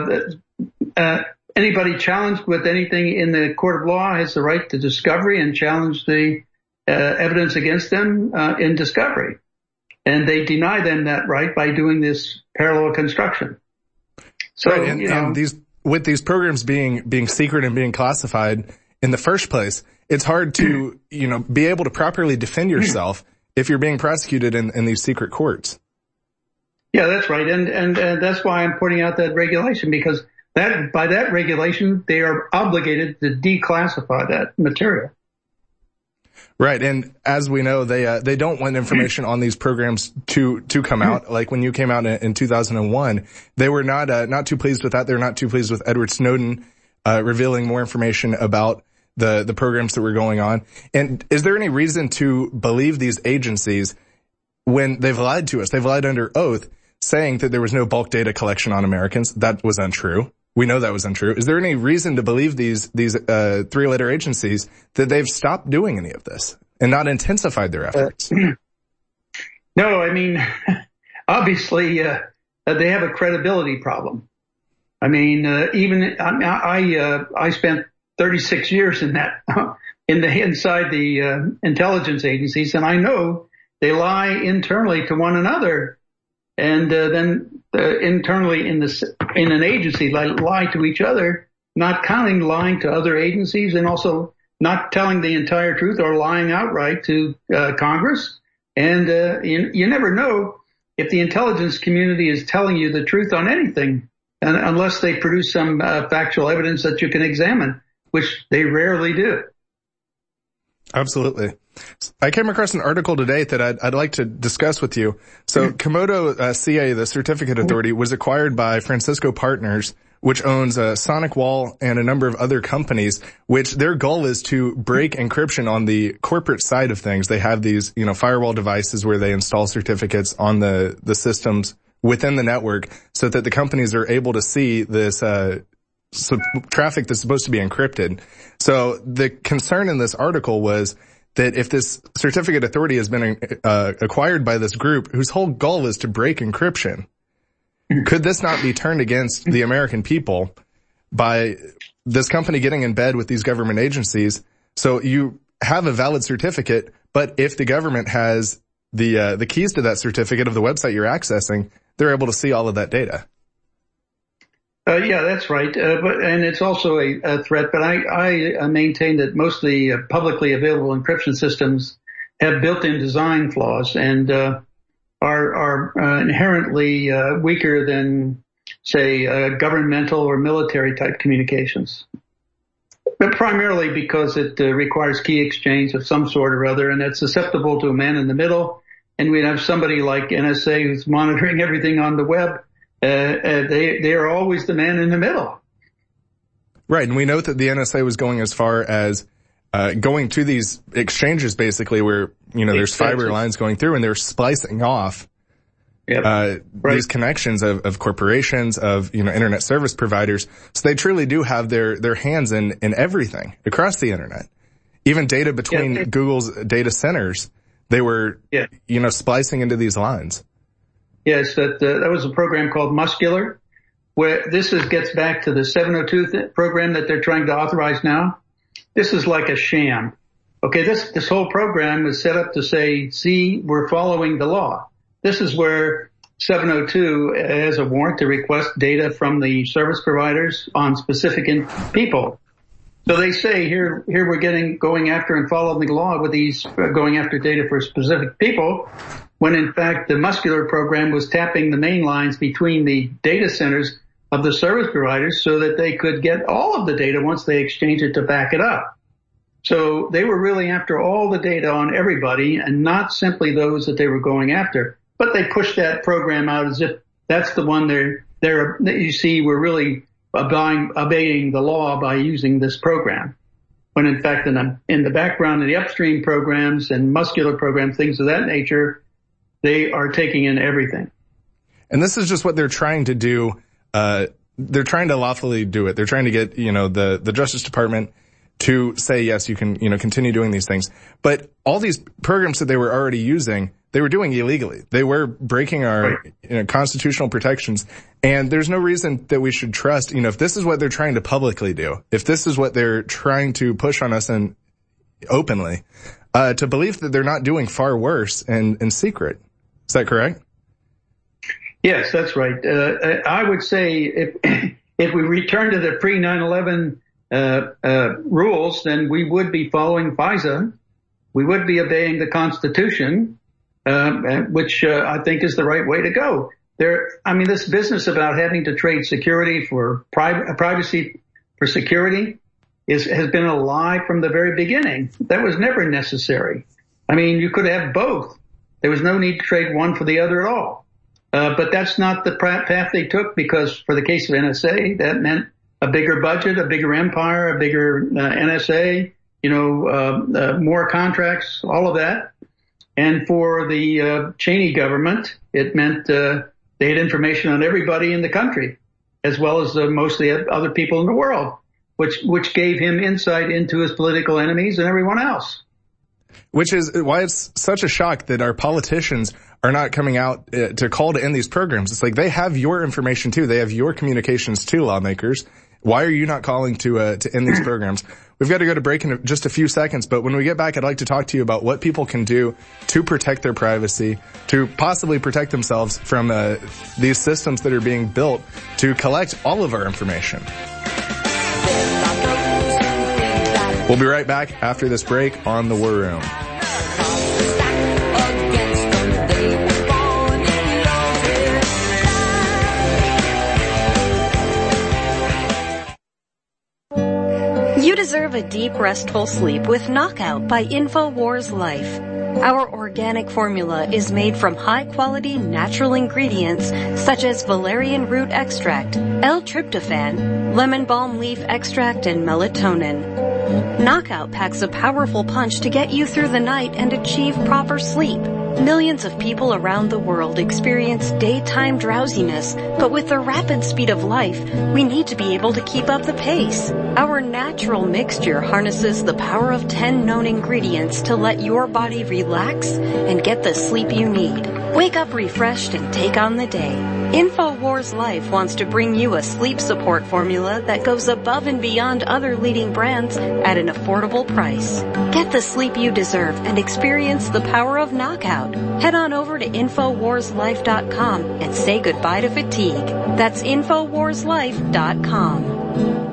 anybody challenged with anything in the court of law has the right to discovery and challenge the evidence against them in discovery. And they deny them that right by doing this parallel construction. So, right, and with these programs being secret and being classified in the first place, it's hard to, be able to properly defend yourself if you're being prosecuted in these secret courts. Yeah, that's right. And that's why I'm pointing out that regulation, because by that regulation, they are obligated to declassify that material. Right, and as we know, they don't want information on these programs to come out. Like when you came out in 2001, they were not too pleased with that. They're not too pleased with Edward Snowden revealing more information about the programs that were going on. And is there any reason to believe these agencies when they've lied to us? They've lied under oath, saying that there was no bulk data collection on Americans. That was untrue. We know that was untrue. Is there any reason to believe these three-letter agencies that they've stopped doing any of this and not intensified their efforts? No, I mean, obviously, they have a credibility problem. I mean, I spent 36 years in that, inside the intelligence agencies, and I know they lie internally to one another. And then internally in an agency, lie to each other, not counting lying to other agencies, and also not telling the entire truth or lying outright to Congress. And you never know if the intelligence community is telling you the truth on anything, unless they produce some factual evidence that you can examine, which they rarely do. Absolutely. I came across an article today that I'd like to discuss with you. So Komodo CA, the certificate authority, was acquired by Francisco Partners, which owns SonicWall and a number of other companies, which their goal is to break encryption on the corporate side of things. They have these, firewall devices where they install certificates on the systems within the network so that the companies are able to see this traffic that's supposed to be encrypted. So the concern in this article was that if this certificate authority has been acquired by this group whose whole goal is to break encryption, could this not be turned against the American people by this company getting in bed with these government agencies? So you have a valid certificate, but if the government has the keys to that certificate of the website you're accessing, they're able to see all of that data. Yeah, that's right. And it's also a threat, but I maintain that most of the publicly available encryption systems have built-in design flaws and are inherently weaker than, say, governmental or military type communications. But primarily because it requires key exchange of some sort or other, and it's susceptible to a man in the middle. And we'd have somebody like NSA who's monitoring everything on the web. They are always the man in the middle. Right, and we know that the NSA was going as far as going to these exchanges, basically, where there's fiber lines going through, and they're splicing off these connections of corporations, of internet service providers. So they truly do have their hands in everything across the internet, even data between Google's data centers. They were splicing into these lines. Yes, that was a program called Muscular, where this gets back to the 702 program that they're trying to authorize now. This is like a sham. Okay, this whole program is set up to say, see, we're following the law. This is where 702 has a warrant to request data from the service providers on specific people. So they say here we're going after and following the law with these going after data for specific people, when in fact the Muscular program was tapping the main lines between the data centers of the service providers so that they could get all of the data once they exchange it to back it up. So they were really after all the data on everybody and not simply those that they were going after. But they pushed that program out as if that's the one you see we're really obeying the law by using this program. When in fact in the background of the upstream programs and Muscular programs, things of that nature, they are taking in everything. And this is just what they're trying to do. They're trying to lawfully do it. They're trying to get, the Justice Department to say, yes, you can, continue doing these things. But all these programs that they were already using, they were doing illegally. They were breaking our constitutional protections. And there's no reason that we should trust, if this is what they're trying to publicly do, if this is what they're trying to push on us and openly, to believe that they're not doing far worse and in secret. Is that correct? Yes, that's right. I would say if we return to the pre-9/11 rules, then we would be following FISA. We would be obeying the Constitution, which I think is the right way to go. This business about having to trade security for privacy for security, has been a lie from the very beginning. That was never necessary. I mean, you could have both. There was no need to trade one for the other at all. But that's not the path they took, because for the case of NSA, that meant a bigger budget, a bigger empire, a bigger NSA, more contracts, all of that. And for the Cheney government, it meant they had information on everybody in the country, as well as most of the other people in the world, which gave him insight into his political enemies and everyone else. Which is why it's such a shock that our politicians are not coming out to call to end these programs. It's like they have your information too. They have your communications too, lawmakers. Why are you not calling to end these programs? We've got to go to break in just a few seconds, but when we get back, I'd like to talk to you about what people can do to protect their privacy, to possibly protect themselves from these systems that are being built to collect all of our information. We'll be right back after this break on The War Room. You deserve a deep, restful sleep with Knockout by InfoWars Life. Our organic formula is made from high-quality natural ingredients such as valerian root extract, L-tryptophan, lemon balm leaf extract, and melatonin. Knockout packs a powerful punch to get you through the night and achieve proper sleep. Millions of people around the world experience daytime drowsiness, but with the rapid speed of life, we need to be able to keep up the pace. Our natural mixture harnesses the power of 10 known ingredients to let your body relax and get the sleep you need. Wake up refreshed and take on the day. InfoWars Life wants to bring you a sleep support formula that goes above and beyond other leading brands at an affordable price. Get the sleep you deserve and experience the power of Knockout. Head on over to InfoWarsLife.com and say goodbye to fatigue. That's InfoWarsLife.com.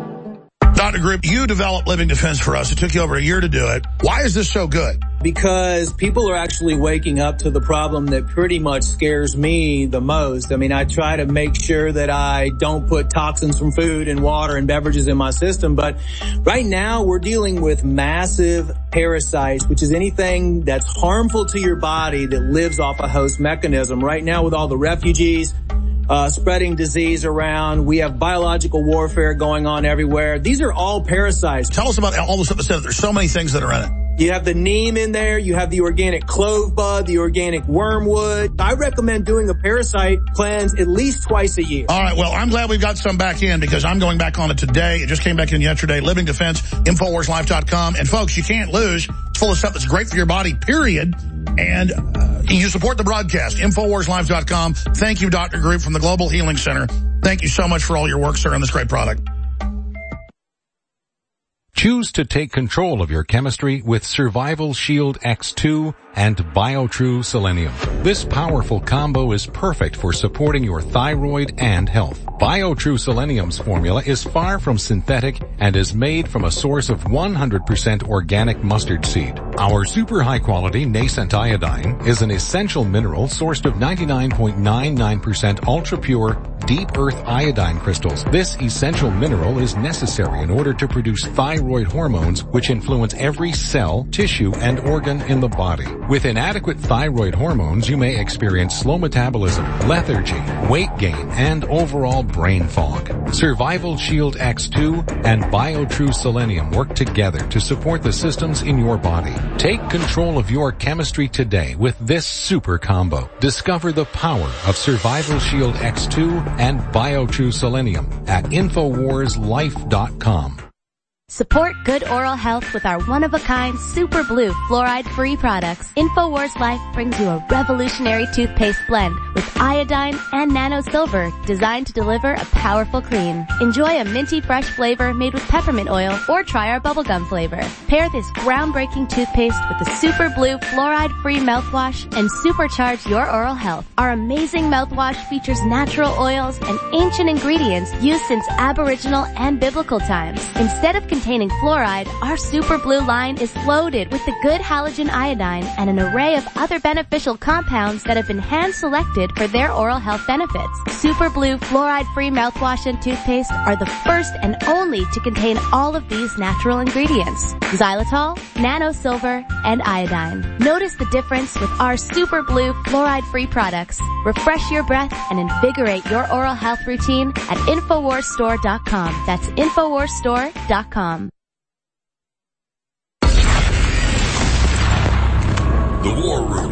Dr. Group, you developed Living Defense for us. It took you over a year to do it. Why is this so good? Because people are actually waking up to the problem that pretty much scares me the most. I mean, I try to make sure that I don't put toxins from food and water and beverages in my system, but right now we're dealing with massive parasites, which is anything that's harmful to your body that lives off a host mechanism. Right now with all the refugees, spreading disease around. We have biological warfare going on everywhere. These are all parasites. Tell us about all the stuff that said there's so many things that are in it. You have the neem in there. You have the organic clove bud, the organic wormwood. I recommend doing a parasite cleanse at least twice a year. All right. Well, I'm glad we've got some back in because I'm going back on it today. It just came back in yesterday. Living Defense, InfoWarsLife.com. And folks, you can't lose. It's full of stuff that's great for your body, period. And you support the broadcast, InfoWarsLife.com. Thank you, Dr. Group from the Global Healing Center. Thank you so much for all your work, sir, on this great product. Choose to take control of your chemistry with Survival Shield X2 and BioTrue Selenium. This powerful combo is perfect for supporting your thyroid and health. BioTrue Selenium's formula is far from synthetic and is made from a source of 100% organic mustard seed. Our super high quality nascent iodine is an essential mineral sourced of 99.99% ultra pure deep earth iodine crystals. This essential mineral is necessary in order to produce thyroid hormones which influence every cell, tissue, and organ in the body. With inadequate thyroid hormones, you may experience slow metabolism, lethargy, weight gain, and overall brain fog. Survival Shield X2 and BioTrue Selenium work together to support the systems in your body. Take control of your chemistry today with this super combo. Discover the power of Survival Shield X2 and BioTrue Selenium at InfoWarsLife.com. Support good oral health with our one-of-a-kind Super Blue fluoride-free products. InfoWars Life brings you a revolutionary toothpaste blend with iodine and nano silver designed to deliver a powerful clean. Enjoy a minty fresh flavor made with peppermint oil or try our bubblegum flavor. Pair this groundbreaking toothpaste with the Super Blue fluoride-free mouthwash and supercharge your oral health. Our amazing mouthwash features natural oils and ancient ingredients used since Aboriginal and biblical times. Instead of containing fluoride, our Super Blue line is loaded with the good halogen iodine and an array of other beneficial compounds that have been hand-selected for their oral health benefits. Super Blue fluoride-free mouthwash and toothpaste are the first and only to contain all of these natural ingredients: xylitol, nanosilver, and iodine. Notice the difference with our Super Blue fluoride-free products. Refresh your breath and invigorate your oral health routine at InfoWarsStore.com. That's InfoWarsStore.com. The War Room.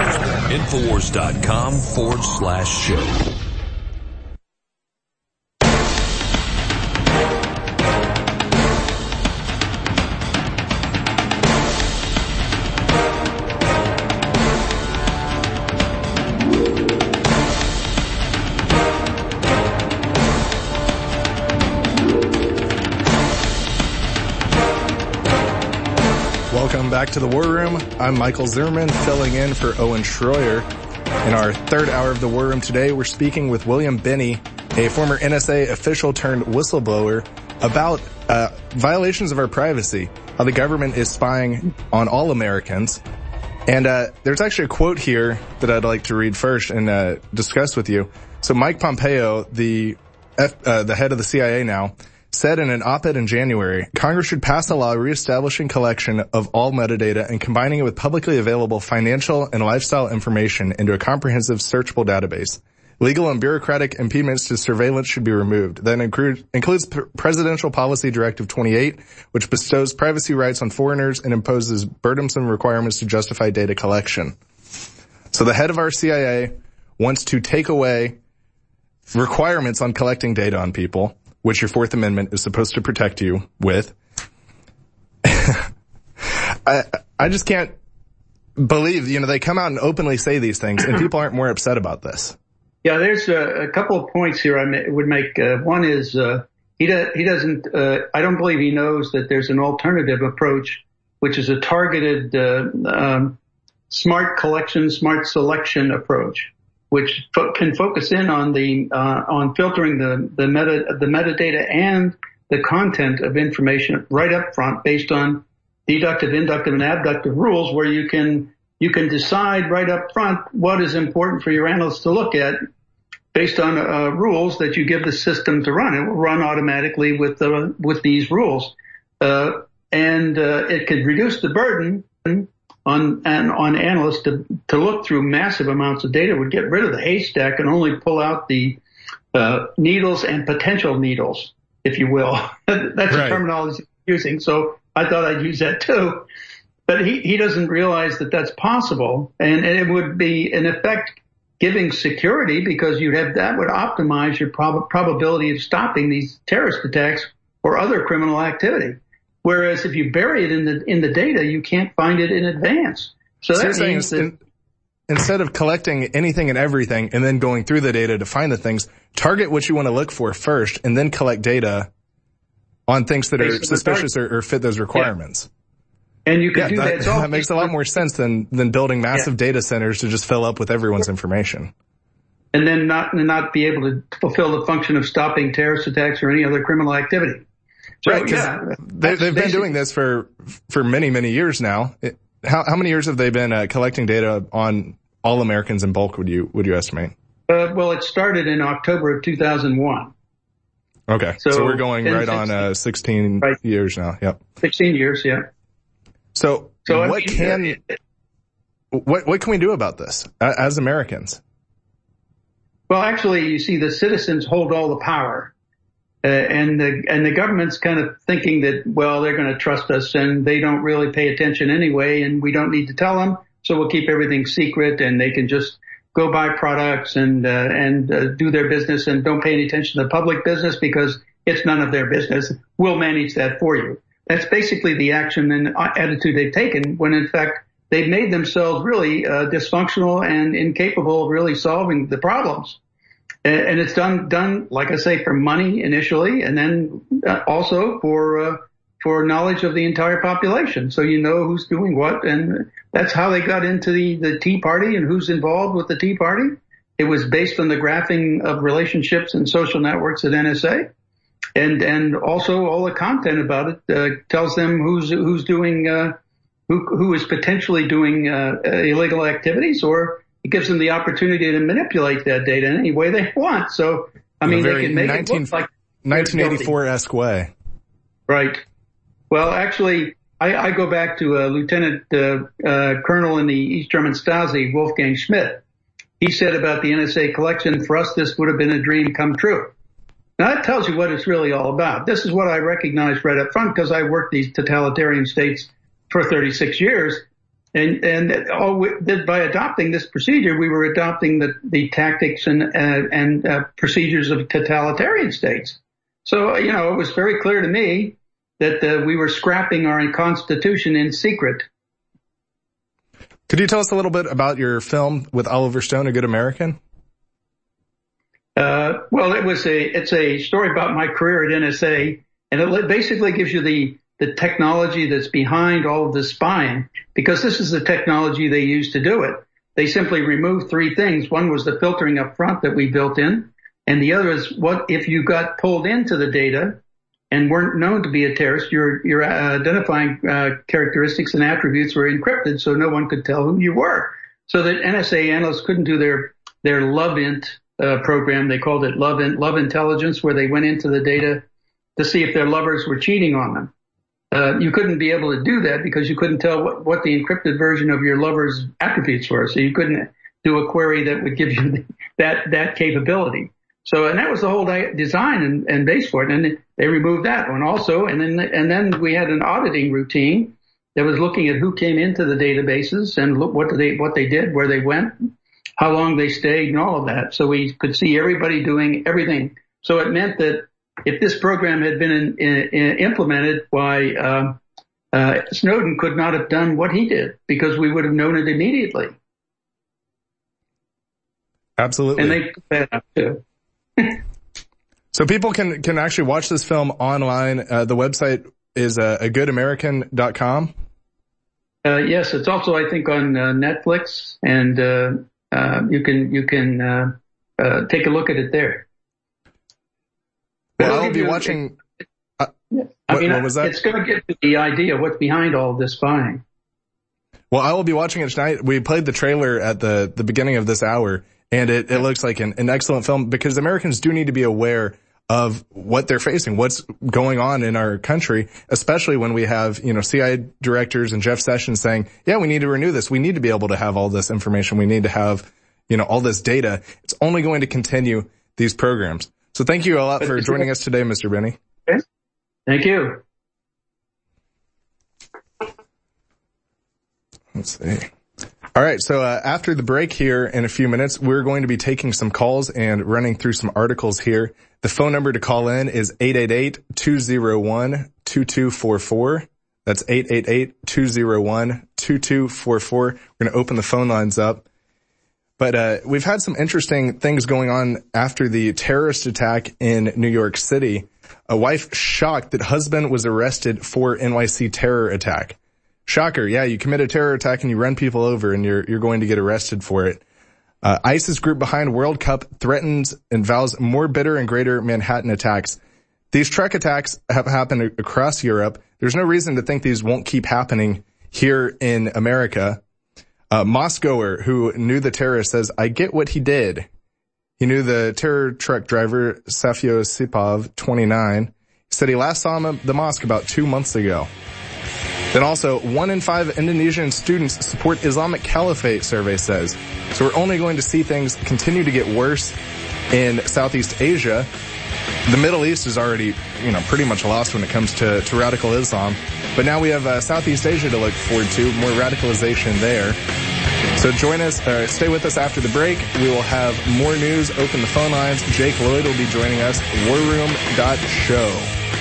Infowars.com/show. Welcome back to the War Room. I'm Michael Zimmerman, filling in for Owen Schroyer. In our third hour of the War Room today, we're speaking with William Binney, a former NSA official turned whistleblower, about violations of our privacy, how the government is spying on all Americans. And there's actually a quote here that I'd like to read first and discuss with you. So Mike Pompeo, the head of the CIA now, said in an op-ed in January, Congress should pass a law reestablishing collection of all metadata and combining it with publicly available financial and lifestyle information into a comprehensive searchable database. Legal and bureaucratic impediments to surveillance should be removed. That includes Presidential Policy Directive 28, which bestows privacy rights on foreigners and imposes burdensome requirements to justify data collection. So the head of our CIA wants to take away requirements on collecting data on people, which your Fourth Amendment is supposed to protect you with. I just can't believe, they come out and openly say these things, and people aren't more upset about this. Yeah, there's a couple of points here I would make. One is he doesn't. I don't believe he knows that there's an alternative approach, which is a targeted smart collection, smart selection approach, which can focus in on on filtering the metadata and the content of information right up front based on deductive, inductive, and abductive rules, where you can decide right up front what is important for your analysts to look at based on rules that you give the system to run. It will run automatically with these rules, and it could reduce the burden on analysts to look through massive amounts of data. It would get rid of the haystack and only pull out the needles and potential needles, if you will. That's right. The terminology he's using. So I thought I'd use that too. But he doesn't realize that that's possible, and it would be in effect giving security, because that would optimize your probability of stopping these terrorist attacks or other criminal activity. Whereas if you bury it in the data, you can't find it in advance. So that means that instead of collecting anything and everything and then going through the data to find the things, target what you want to look for first and then collect data on things that are suspicious or fit those requirements. Yeah. And you can do that. That makes a lot more sense than building massive data centers to just fill up with everyone's information. And then not be able to fulfill the function of stopping terrorist attacks or any other criminal activity. So, right, because they've been doing this for many, many years now. How many years have they been collecting data on all Americans in bulk, would you estimate? Well, it started in October of 2001. Okay, so we're going right on 16 years now. Yep. 16 years, yeah. So what can we do about this as Americans? Well, actually, you see, the citizens hold all the power, and the government's kind of thinking that, well, they're going to trust us, and they don't really pay attention anyway, and we don't need to tell them, so we'll keep everything secret, and they can just go buy products and do their business and don't pay any attention to the public business because it's none of their business. We'll manage that for you. That's basically the action and attitude they've taken, when in fact they've made themselves really dysfunctional and incapable of really solving the problems. And it's done, like I say, for money initially, and then also for knowledge of the entire population. So you know who's doing what, and that's how they got into the Tea Party and who's involved with the Tea Party. It was based on the graphing of relationships and social networks at NSA. and also all the content about it tells them who's doing who is potentially doing illegal activities, or it gives them the opportunity to manipulate that data in any way they want. So, I mean, they can make it look like 1984-esque way. Right. Well, actually, I go back to Lieutenant Colonel in the East German Stasi, Wolfgang Schmidt. He said about the NSA collection, for us, this would have been a dream come true. Now, that tells you what it's really all about. This is what I recognized right up front because I worked these totalitarian states for 36 years. And by adopting this procedure, we were adopting the tactics and procedures of totalitarian states. So, it was very clear to me that we were scrapping our constitution in secret. Could you tell us a little bit about your film with Oliver Stone, A Good American? Well, it's a story about my career at NSA, and it basically gives you the technology that's behind all of the spying, because this is the technology they used to do it. They simply removed three things. One was the filtering up front that we built in, and the other is what if you got pulled into the data and weren't known to be a terrorist, your identifying characteristics and attributes were encrypted, so no one could tell who you were. So that NSA analysts couldn't do their LOVEINT program. They called it Love Intelligence, where they went into the data to see if their lovers were cheating on them. You couldn't be able to do that because you couldn't tell what the encrypted version of your lover's attributes were. So you couldn't do a query that would give you that capability. So, and that was the whole design and base for it. And they removed that one also. And then we had an auditing routine that was looking at who came into the databases and what they did, where they went, how long they stayed, and all of that. So we could see everybody doing everything. So it meant that if this program had been implemented, why Snowden could not have done what he did, because we would have known it immediately. Absolutely. And they took that up too. So people can actually watch this film online. The website is agoodamerican.com. Yes, it's also, I think, on Netflix, and you can take a look at it there. Well, I'll be watching. What was that? It's going to get to the idea of what's behind all this spying. Well, I will be watching it tonight. We played the trailer at the beginning of this hour, and it looks like an excellent film, because Americans do need to be aware of what they're facing, what's going on in our country, especially when we have, CIA directors and Jeff Sessions saying, yeah, we need to renew this. We need to be able to have all this information. We need to have, all this data. It's only going to continue these programs. So thank you a lot for joining us today, Mr. Binney. Thank you. Let's see. All right. So after the break here in a few minutes, we're going to be taking some calls and running through some articles here. The phone number to call in is 888-201-2244. That's 888-201-2244. We're going to open the phone lines up. But we've had some interesting things going on after the terrorist attack in New York City. A wife shocked that husband was arrested for NYC terror attack. Shocker. Yeah, you commit a terror attack and you run people over and you're going to get arrested for it. ISIS group behind World Cup threatens and vows more bitter and greater Manhattan attacks. These truck attacks have happened across Europe. There's no reason to think these won't keep happening here in America. Moscower who knew the terrorist says, I get what he did. He knew the terror truck driver, Safio Sipov, 29. He said he last saw him at the mosque about 2 months ago. Then also, 1 in 5 Indonesian students support Islamic Caliphate, survey says. So we're only going to see things continue to get worse in Southeast Asia. The Middle East is already, pretty much lost when it comes to radical Islam. But now we have Southeast Asia to look forward to, more radicalization there. So stay with us after the break. We will have more news, open the phone lines. Jake Lloyd will be joining us, warroom.show.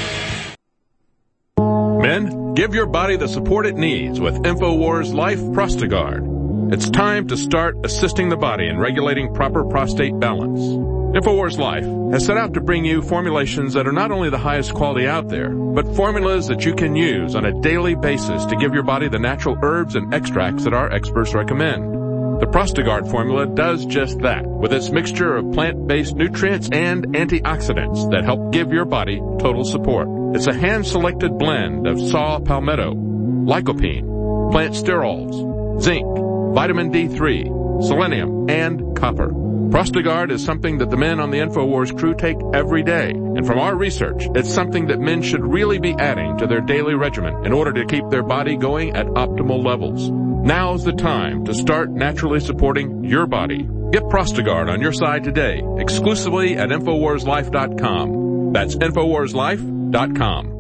Men, give your body the support it needs with InfoWars Life Prostagard. It's time to start assisting the body in regulating proper prostate balance. InfoWars Life has set out to bring you formulations that are not only the highest quality out there, but formulas that you can use on a daily basis to give your body the natural herbs and extracts that our experts recommend. The Prostagard formula does just that, with its mixture of plant-based nutrients and antioxidants that help give your body total support. It's a hand-selected blend of saw palmetto, lycopene, plant sterols, zinc, vitamin D3, selenium, and copper. Prostagard is something that the men on the InfoWars crew take every day. And from our research, it's something that men should really be adding to their daily regimen in order to keep their body going at optimal levels. Now's the time to start naturally supporting your body. Get Prostagard on your side today, exclusively at InfoWarsLife.com. That's InfoWarsLife.com.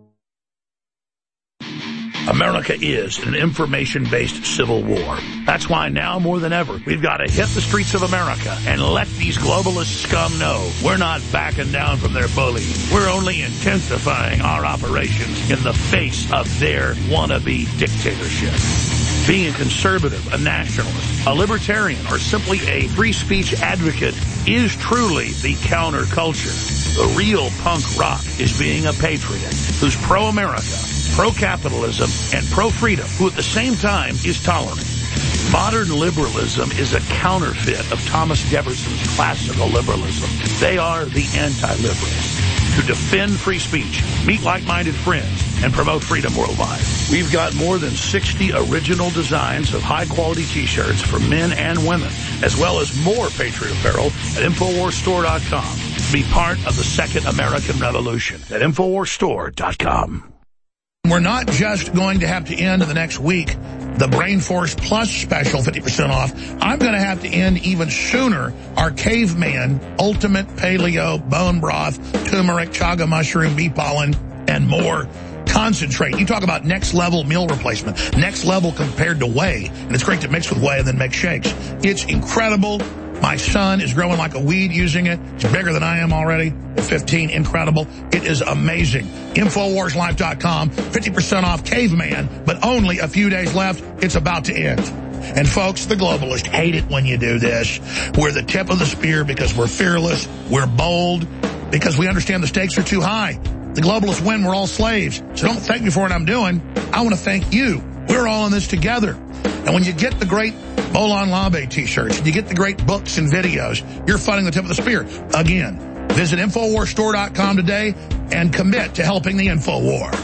America is in an information-based civil war. That's why now more than ever, we've got to hit the streets of America and let these globalist scum know we're not backing down from their bullying. We're only intensifying our operations in the face of their wannabe dictatorship. Being a conservative, a nationalist, a libertarian, or simply a free speech advocate is truly the counterculture. The real punk rock is being a patriot who's pro-America, pro-capitalism, and pro-freedom, who at the same time is tolerant. Modern liberalism is a counterfeit of Thomas Jefferson's classical liberalism. They are the anti-liberals who defend free speech, meet like-minded friends, and promote freedom worldwide. We've got more than 60 original designs of high-quality T-shirts for men and women, as well as more Patriot apparel at InfoWarsStore.com. Be part of the second American Revolution at InfoWarsStore.com. We're not just going to have to end in the next week the Brain Force Plus special 50% off. I'm going to have to end even sooner our Caveman Ultimate Paleo Bone Broth, Turmeric, Chaga Mushroom, Bee Pollen, and more concentrate. You talk about next level meal replacement, next level compared to whey, and it's great to mix with whey and then make shakes. It's incredible. My son is growing like a weed using it. He's bigger than I am already at 15. Incredible. It is amazing. InfoWarsLife.com, 50% off Caveman, but only a few days left. It's about to end. And folks, the globalists hate it when you do this. We're the tip of the spear because we're fearless. We're bold because we understand the stakes are too high. The globalists win. We're all slaves. So don't thank me for what I'm doing. I want to thank you. We're all in this together. And when you get the great Molon Labe t-shirts, you get the great books and videos, you're fighting the tip of the spear. Again, visit InfoWarsStore.com today and commit to helping the InfoWar.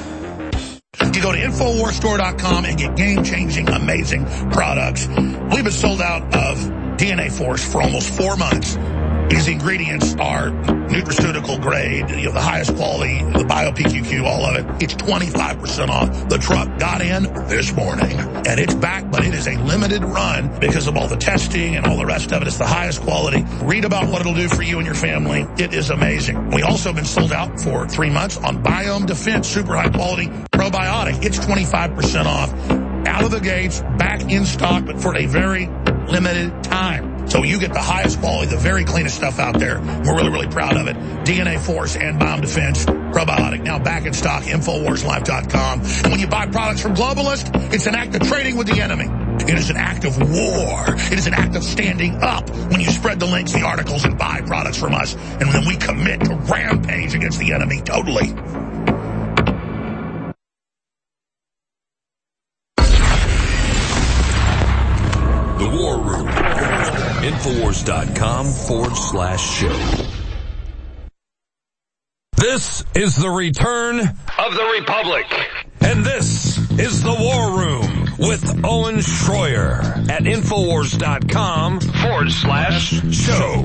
You go to InfoWarsStore.com and get game-changing, amazing products. We've been sold out of DNA Force for almost 4 months. These ingredients are nutraceutical grade, you have the highest quality, the bio-PQQ, all of it. It's 25% off. The truck got in this morning, and it's back, but it is a limited run because of all the testing and all the rest of it. It's the highest quality. Read about what it'll do for you and your family. It is amazing. We also have been sold out for 3 months on Biome Defense, super high quality probiotic. It's 25% off. Out of the gates, back in stock, but for a very limited time. So you get the highest quality, the very cleanest stuff out there. We're really, really proud of it. DNA Force and Biome Defense probiotic, now back in stock, InfoWarsLife.com. And when you buy products from globalists, it's an act of trading with the enemy. It is an act of war. It is an act of standing up when you spread the links, the articles, and buy products from us. And then we commit to rampage against the enemy totally. The War Room. Infowars.com/show. This is the return of the Republic. And this is the War Room with Owen Schroyer at Infowars.com/show.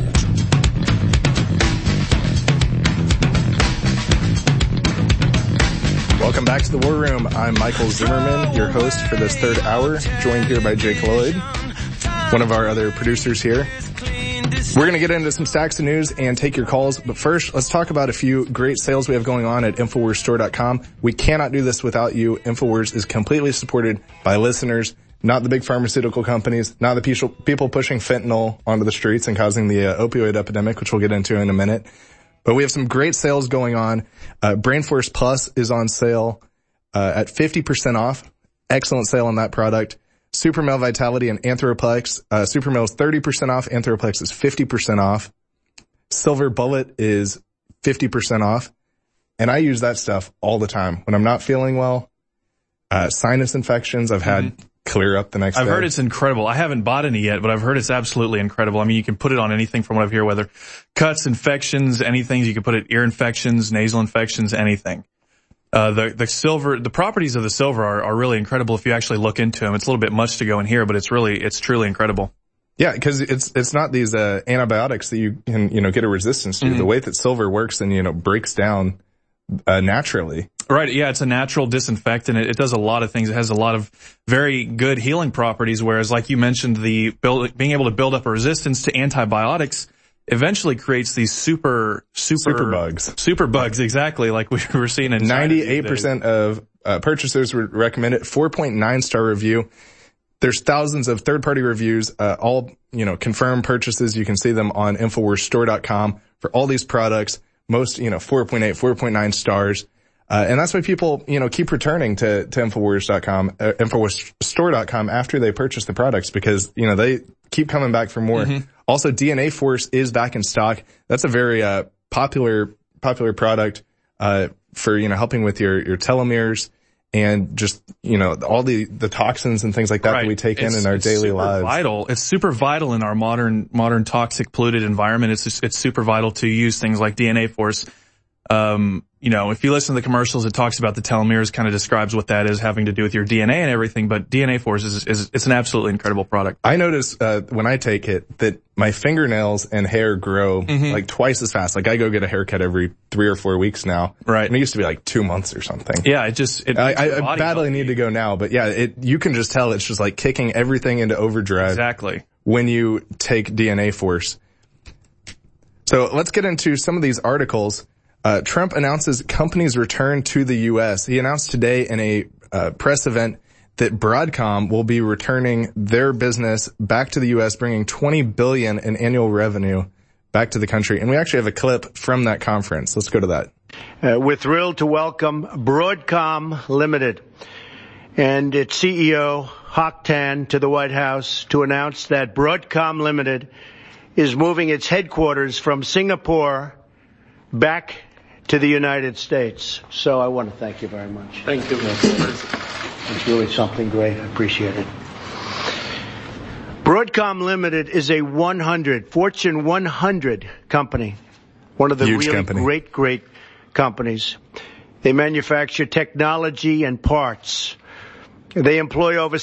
Welcome back to the War Room. I'm Michael Zimmerman, your host for this third hour, joined here by Jake Lloyd, one of our other producers here. We're going to get into some stacks of news and take your calls, but first, let's talk about a few great sales we have going on at InfoWarsStore.com. We cannot do this without you. InfoWars is completely supported by listeners, not the big pharmaceutical companies, not the people pushing fentanyl onto the streets and causing the opioid epidemic, which we'll get into in a minute. But we have some great sales going on. Brain Force Plus is on sale at 50% off. Excellent sale on that product. Super Male Vitality and Anthroplex. Super Male is 30% off. Anthroplex is 50% off. Silver Bullet is 50% off. And I use that stuff all the time when I'm not feeling well. Sinus infections. I've had clear up the next day? I've heard it's incredible. I haven't bought any yet, but I've heard it's absolutely incredible. I mean, you can put it on anything from what I've heard, whether cuts, infections, anything. You can put it ear infections, nasal infections, anything. The properties of the silver are really incredible if you actually look into them. It's a little bit much to go in here, but it's truly incredible. Yeah, because it's not these antibiotics that you can get a resistance to. Mm-hmm. The way that silver works and breaks down naturally. Right. Yeah, it's a natural disinfectant. It does a lot of things. It has a lot of very good healing properties. Whereas, like you mentioned, being able to build up a resistance to antibiotics eventually creates these super bugs. Super bugs, exactly, like we were seeing in 98% of purchasers would recommend it. 4.9 star review. There's thousands of third-party reviews, all, confirmed purchases. You can see them on InfoWarsStore.com for all these products. Most, 4.8, 4.9 stars. And that's why people, keep returning to InfoWars.com, InfoWarsStore.com after they purchase the products because, they keep coming back for more. Mm-hmm. Also, DNA Force is back in stock. That's a very, popular product, for, helping with your telomeres. And just, all the toxins and things like that that we take in our daily lives. It's super vital in our modern toxic polluted environment. It's super vital to use things like DNA Force. If you listen to the commercials, it talks about the telomeres, kind of describes what that is, having to do with your DNA and everything. But DNA Force it's an absolutely incredible product. I notice, when I take it that my fingernails and hair grow like twice as fast. Like I go get a haircut every 3 or 4 weeks now. Right. And it used to be like 2 months or something. Yeah. I badly need to go now, but yeah, you can just tell it's just like kicking everything into overdrive. Exactly. When you take DNA Force. So let's get into some of these articles. Trump announces companies return to the U.S. He announced today in a press event that Broadcom will be returning their business back to the U.S., bringing $20 billion in annual revenue back to the country. And we actually have a clip from that conference. Let's go to that. We're thrilled to welcome Broadcom Limited and its CEO, Hock Tan, to the White House to announce that Broadcom Limited is moving its headquarters from Singapore back to the United States. So I want to thank you very much. Thank you. It's really something great. I appreciate it. Broadcom Limited is a Fortune 100 company. One of the huge really great companies. They manufacture technology and parts. They employ over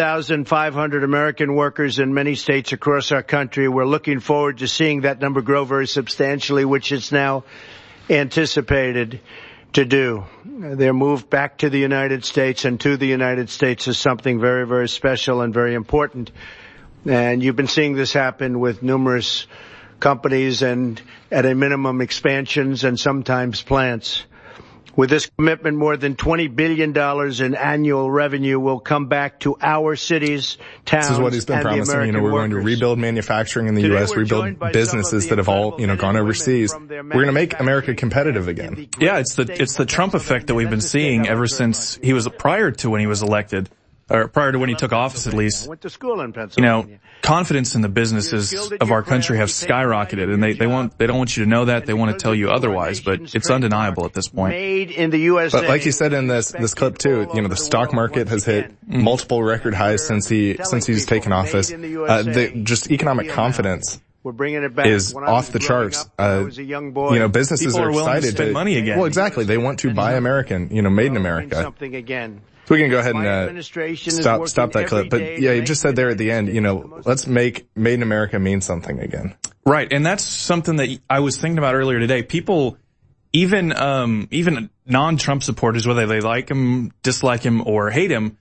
7,500 American workers in many states across our country. We're looking forward to seeing that number grow very substantially, which it's now anticipated to do. Their move back to the United States and to the United States is something very, very special and very important. And you've been seeing this happen with numerous companies and at a minimum expansions and sometimes plants. With this commitment, more than $20 billion in annual revenue will come back to our cities, towns, this is what he's been promising. We're going to rebuild manufacturing in the U.S., rebuild businesses that have all, gone overseas. We're going to make America competitive again. Yeah, it's the Trump effect that we've been seeing ever since prior to when he was elected. Or prior to when he took office, at least. Went to school in Pennsylvania. Confidence in the businesses of our country have skyrocketed, and they don't want you to know that. They want to tell you otherwise, but it's undeniable at this point. Made in the USA. But like you said in this clip too, the stock market has hit multiple record highs since he's taken office. Just economic confidence is off the charts. Businesses are excited to spend money again. Well, exactly. They want to buy American, made in America. Something again. So we can go ahead and stop that clip. But yeah, you just said there at the end, let's make Made in America mean something again. Right, and that's something that I was thinking about earlier today. People, even non-Trump supporters, whether they like him, dislike him, or hate him,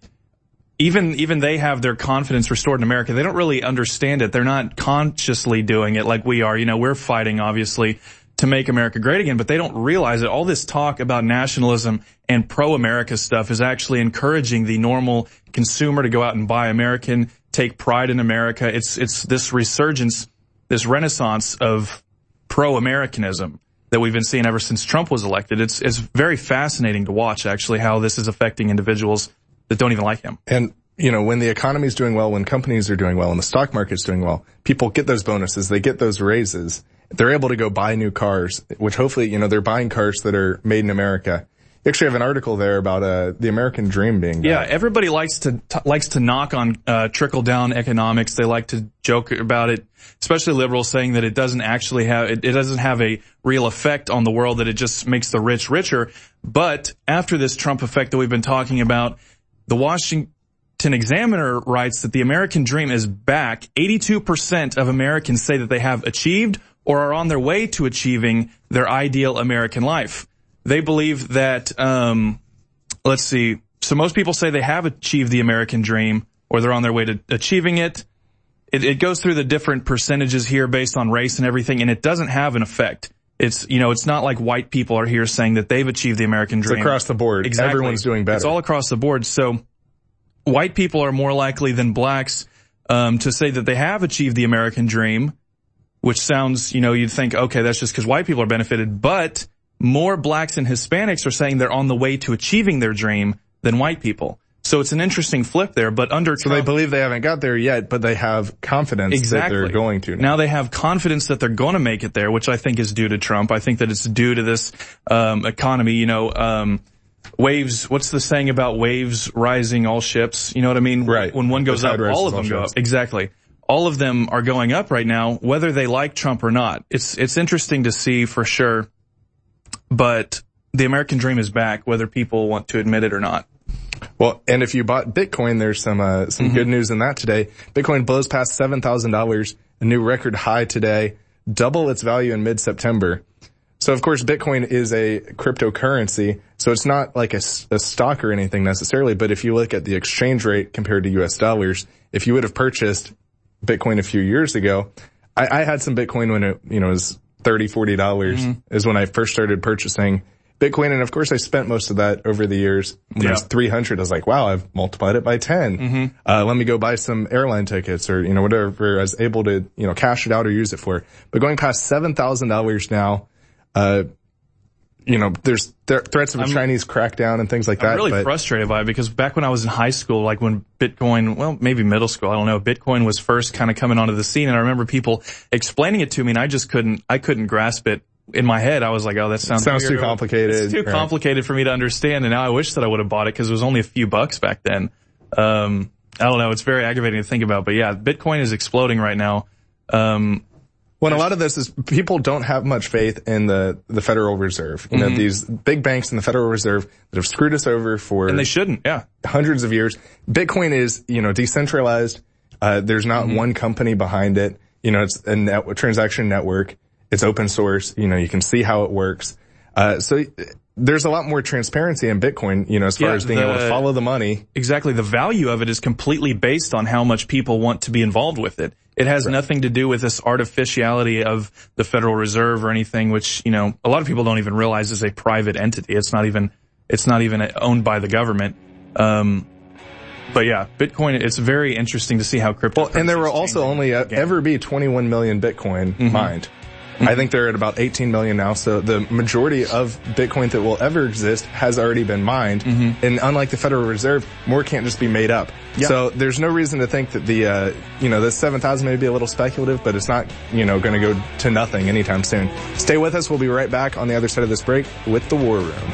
even they have their confidence restored in America. They don't really understand it. They're not consciously doing it like we are. We're fighting, obviously, to make America great again, but they don't realize that all this talk about nationalism and pro-America stuff is actually encouraging the normal consumer to go out and buy American, take pride in America. It's this resurgence, this renaissance of pro-Americanism that we've been seeing ever since Trump was elected. It's very fascinating to watch, actually, how this is affecting individuals that don't even like him. And when the economy's doing well, when companies are doing well, when the stock market's doing well, people get those bonuses, they get those raises. They're able to go buy new cars, which hopefully, they're buying cars that are made in America. You actually have an article there about the American dream being bad. Yeah, everybody likes to knock on trickle-down economics. They like to joke about it, especially liberals, saying that it doesn't actually have it doesn't have a real effect on the world, that it just makes the rich richer. But after this Trump effect that we've been talking about, the Washington Examiner writes that the American dream is back. 82% of Americans say that they have achieved or are on their way to achieving their ideal American life. They believe that, let's see, so most people say they have achieved the American dream or they're on their way to achieving it. It goes through the different percentages here based on race and everything, and it doesn't have an effect. It's not like white people are here saying that they've achieved the American dream. It's across the board. Exactly. Everyone's doing better. It's all across the board. So white people are more likely than blacks to say that they have achieved the American dream, which sounds, you'd think, okay, that's just because white people are benefited, but more blacks and Hispanics are saying they're on the way to achieving their dream than white people. So it's an interesting flip there, but under Trump, so they believe they haven't got there yet, but they have confidence that they're going to. Now they have confidence that they're going to make it there, which I think is due to Trump. I think that it's due to this economy, waves, what's the saying about waves rising all ships? You know what I mean? Right. When one goes up, all of them go up. Exactly. All of them are going up right now, whether they like Trump or not. It's interesting to see for sure. But the American dream is back, whether people want to admit it or not. Well, and if you bought Bitcoin, there's some good news in that today. Bitcoin blows past $7,000, a new record high today, double its value in mid-September. So, of course, Bitcoin is a cryptocurrency, so it's not like a stock or anything necessarily, but if you look at the exchange rate compared to U.S. dollars, if you would have purchased Bitcoin a few years ago, I had some Bitcoin when it, was $30, $40 is when I first started purchasing Bitcoin. And of course I spent most of that over the years. When it was 300, I was like, wow, I've multiplied it by 10. Let me go buy some airline tickets or, whatever I was able to, cash it out or use it for. But going past $7,000 now, there's threats of a Chinese crackdown and things like that. I'm really frustrated by it because back when I was in high school, like when Bitcoin, well, maybe middle school, I don't know, Bitcoin was first kind of coming onto the scene, and I remember people explaining it to me, and I couldn't grasp it in my head. I was like, oh, that sounds too complicated. It's too complicated for me to understand, and now I wish that I would have bought it because it was only a few bucks back then. I don't know, it's very aggravating to think about, but yeah, Bitcoin is exploding right now. Well, a lot of this is people don't have much faith in the Federal Reserve. These big banks in the Federal Reserve that have screwed us over for... And they shouldn't, yeah. Hundreds of years. Bitcoin is, decentralized. There's not one company behind it. It's a transaction network. It's open source. You can see how it works. So there's a lot more transparency in Bitcoin, as far as being able to follow the money. Exactly. The value of it is completely based on how much people want to be involved with it. It has nothing to do with this artificiality of the Federal Reserve or anything, which, a lot of people don't even realize is a private entity. It's not even owned by the government. But yeah, Bitcoin, it's very interesting to see how crypto. Well, and there will also only ever be 21 million Bitcoin mined. I think they're at about 18 million now, so the majority of Bitcoin that will ever exist has already been mined. And unlike the Federal Reserve, more can't just be made up. So there's no reason to think that the 7,000 may be a little speculative, but it's not, going to go to nothing anytime soon. Stay with us. We'll be right back on the other side of this break with the War Room.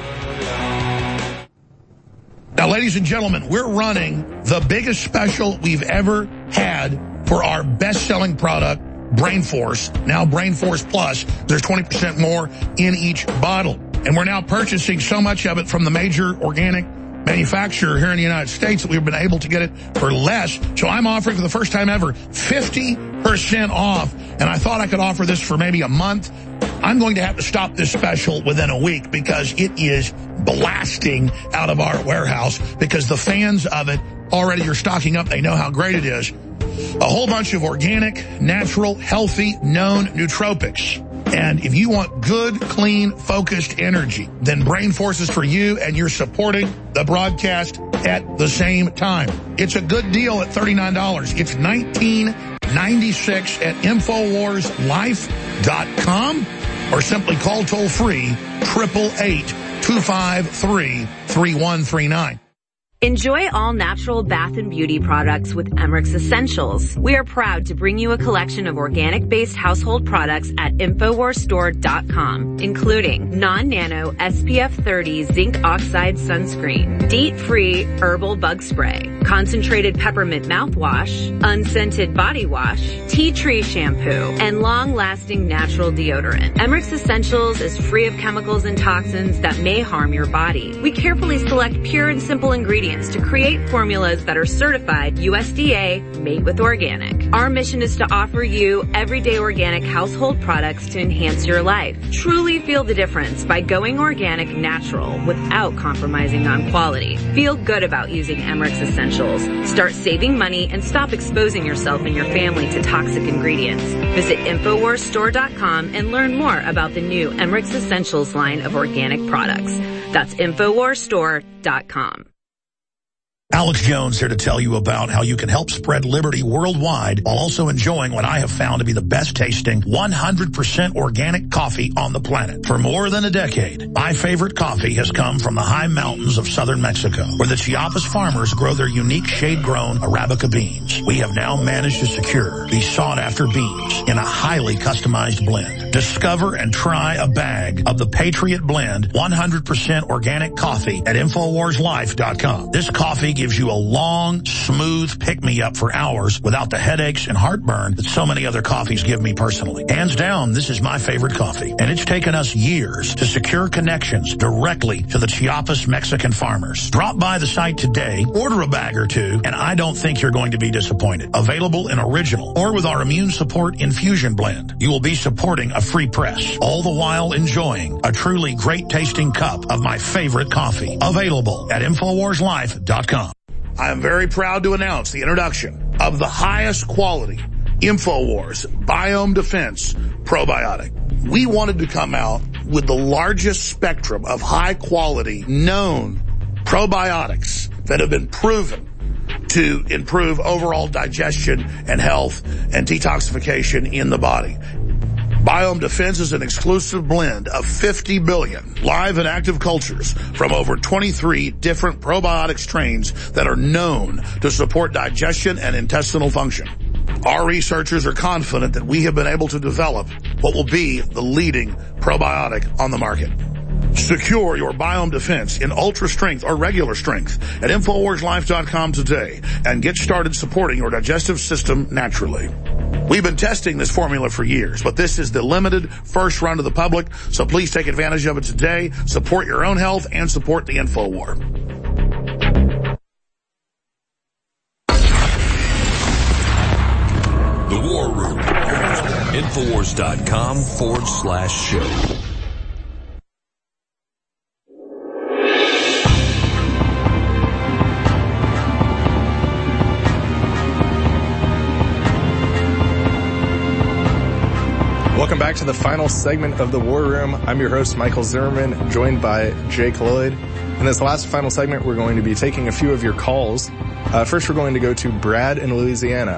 Now, ladies and gentlemen, we're running the biggest special we've ever had for our best-selling product, Brain Force, now Brain Force Plus. There's 20% more in each bottle. And we're now purchasing so much of it from the major organic manufacturer here in the United States that we've been able to get it for less. So I'm offering for the first time ever 50% off. And I thought I could offer this for maybe a month. I'm going to have to stop this special within a week because it is blasting out of our warehouse because the fans of it already are stocking up. They know how great it is. A whole bunch of organic, natural, healthy, known nootropics. And if you want good, clean, focused energy, then Brain Force is for you, and you're supporting the broadcast at the same time. It's a good deal at $39. It's $19.96 at InfoWarsLife.com, or simply call toll-free 888-253-3139. Enjoy all natural bath and beauty products with Emmerich's Essentials. We are proud to bring you a collection of organic-based household products at InfoWarsStore.com, including non-nano SPF 30 zinc oxide sunscreen, DEET-free herbal bug spray, concentrated peppermint mouthwash, unscented body wash, tea tree shampoo, and long-lasting natural deodorant. Emmerich's Essentials is free of chemicals and toxins that may harm your body. We carefully select pure and simple ingredients to create formulas that are certified USDA made with organic. Our mission is to offer you everyday organic household products to enhance your life. Truly feel the difference by going organic natural without compromising on quality. Feel good about using Emmerich's Essentials. Start saving money and stop exposing yourself and your family to toxic ingredients. Visit InfoWarsStore.com and learn more about the new Emmerich's Essentials line of organic products. That's InfoWarsStore.com. Alex Jones here to tell you about how you can help spread liberty worldwide while also enjoying what I have found to be the best tasting 100% organic coffee on the planet. For more than a decade, my favorite coffee has come from the high mountains of southern Mexico, where the Chiapas farmers grow their unique shade-grown Arabica beans. We have now managed to secure these sought-after beans in a highly customized blend. Discover and try a bag of the Patriot Blend 100% organic coffee at InfoWarsLife.com. This coffee gives you a long, smooth pick-me-up for hours without the headaches and heartburn that so many other coffees give me personally. Hands down, this is my favorite coffee, and it's taken us years to secure connections directly to the Chiapas Mexican farmers. Drop by the site today, order a bag or two, and I don't think you're going to be disappointed. Available in original or with our immune support infusion blend. You will be supporting a free press, all the while enjoying a truly great-tasting cup of my favorite coffee. Available at InfoWarsLife.com. I am very proud to announce the introduction of the highest quality InfoWars Biome Defense Probiotic. We wanted to come out with the largest spectrum of high quality known probiotics that have been proven to improve overall digestion and health and detoxification in the body. Biome Defense is an exclusive blend of 50 billion live and active cultures from over 23 different probiotic strains that are known to support digestion and intestinal function. Our researchers are confident that we have been able to develop what will be the leading probiotic on the market. Secure your Biome Defense in ultra strength or regular strength at InfoWarsLife.com today and get started supporting your digestive system naturally. We've been testing this formula for years, but this is the limited first run to the public, so please take advantage of it today. Support your own health and support the InfoWar. The War Room. InfoWars.com/show. Welcome back to the final segment of the War Room. I'm your host, Michael Zimmerman, joined by Jake Lloyd. In this last final segment, we're going to be taking a few of your calls. First, we're going to go to Brad in Louisiana.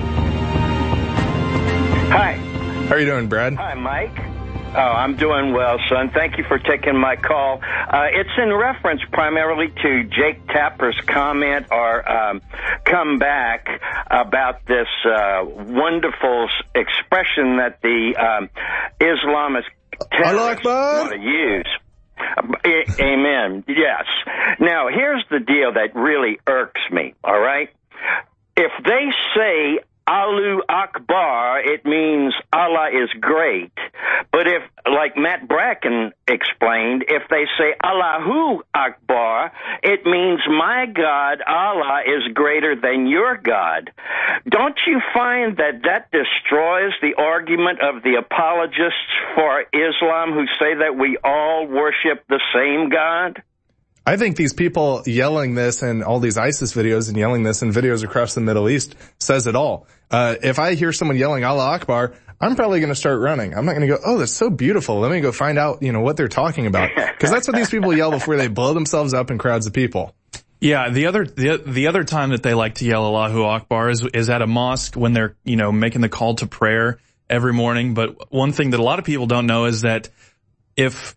Hi. How are you doing, Brad? Hi, Mike. Oh, I'm doing well, son. Thank you for taking my call. It's in reference primarily to Jake Tapper's comment or comeback about this wonderful expression that the Islamist terrorists want to use. Amen. Yes. Now, here's the deal that really irks me, all right? If they say Allahu Akbar, it means Allah is great. But if, like Matt Bracken explained, if they say Allahu Akbar, it means my God, Allah, is greater than your God. Don't you find that that destroys the argument of the apologists for Islam who say that we all worship the same God? I think these people yelling this and all these ISIS videos and yelling this in videos across the Middle East says it all. If I hear someone yelling Allah Akbar, I'm probably going to start running. I'm not going to go, oh, that's so beautiful. Let me go find out, what they're talking about. Because that's what these people yell before they blow themselves up in crowds of people. Yeah, the other time that they like to yell Allahu Akbar is at a mosque when they're, making the call to prayer every morning. But one thing that a lot of people don't know is that if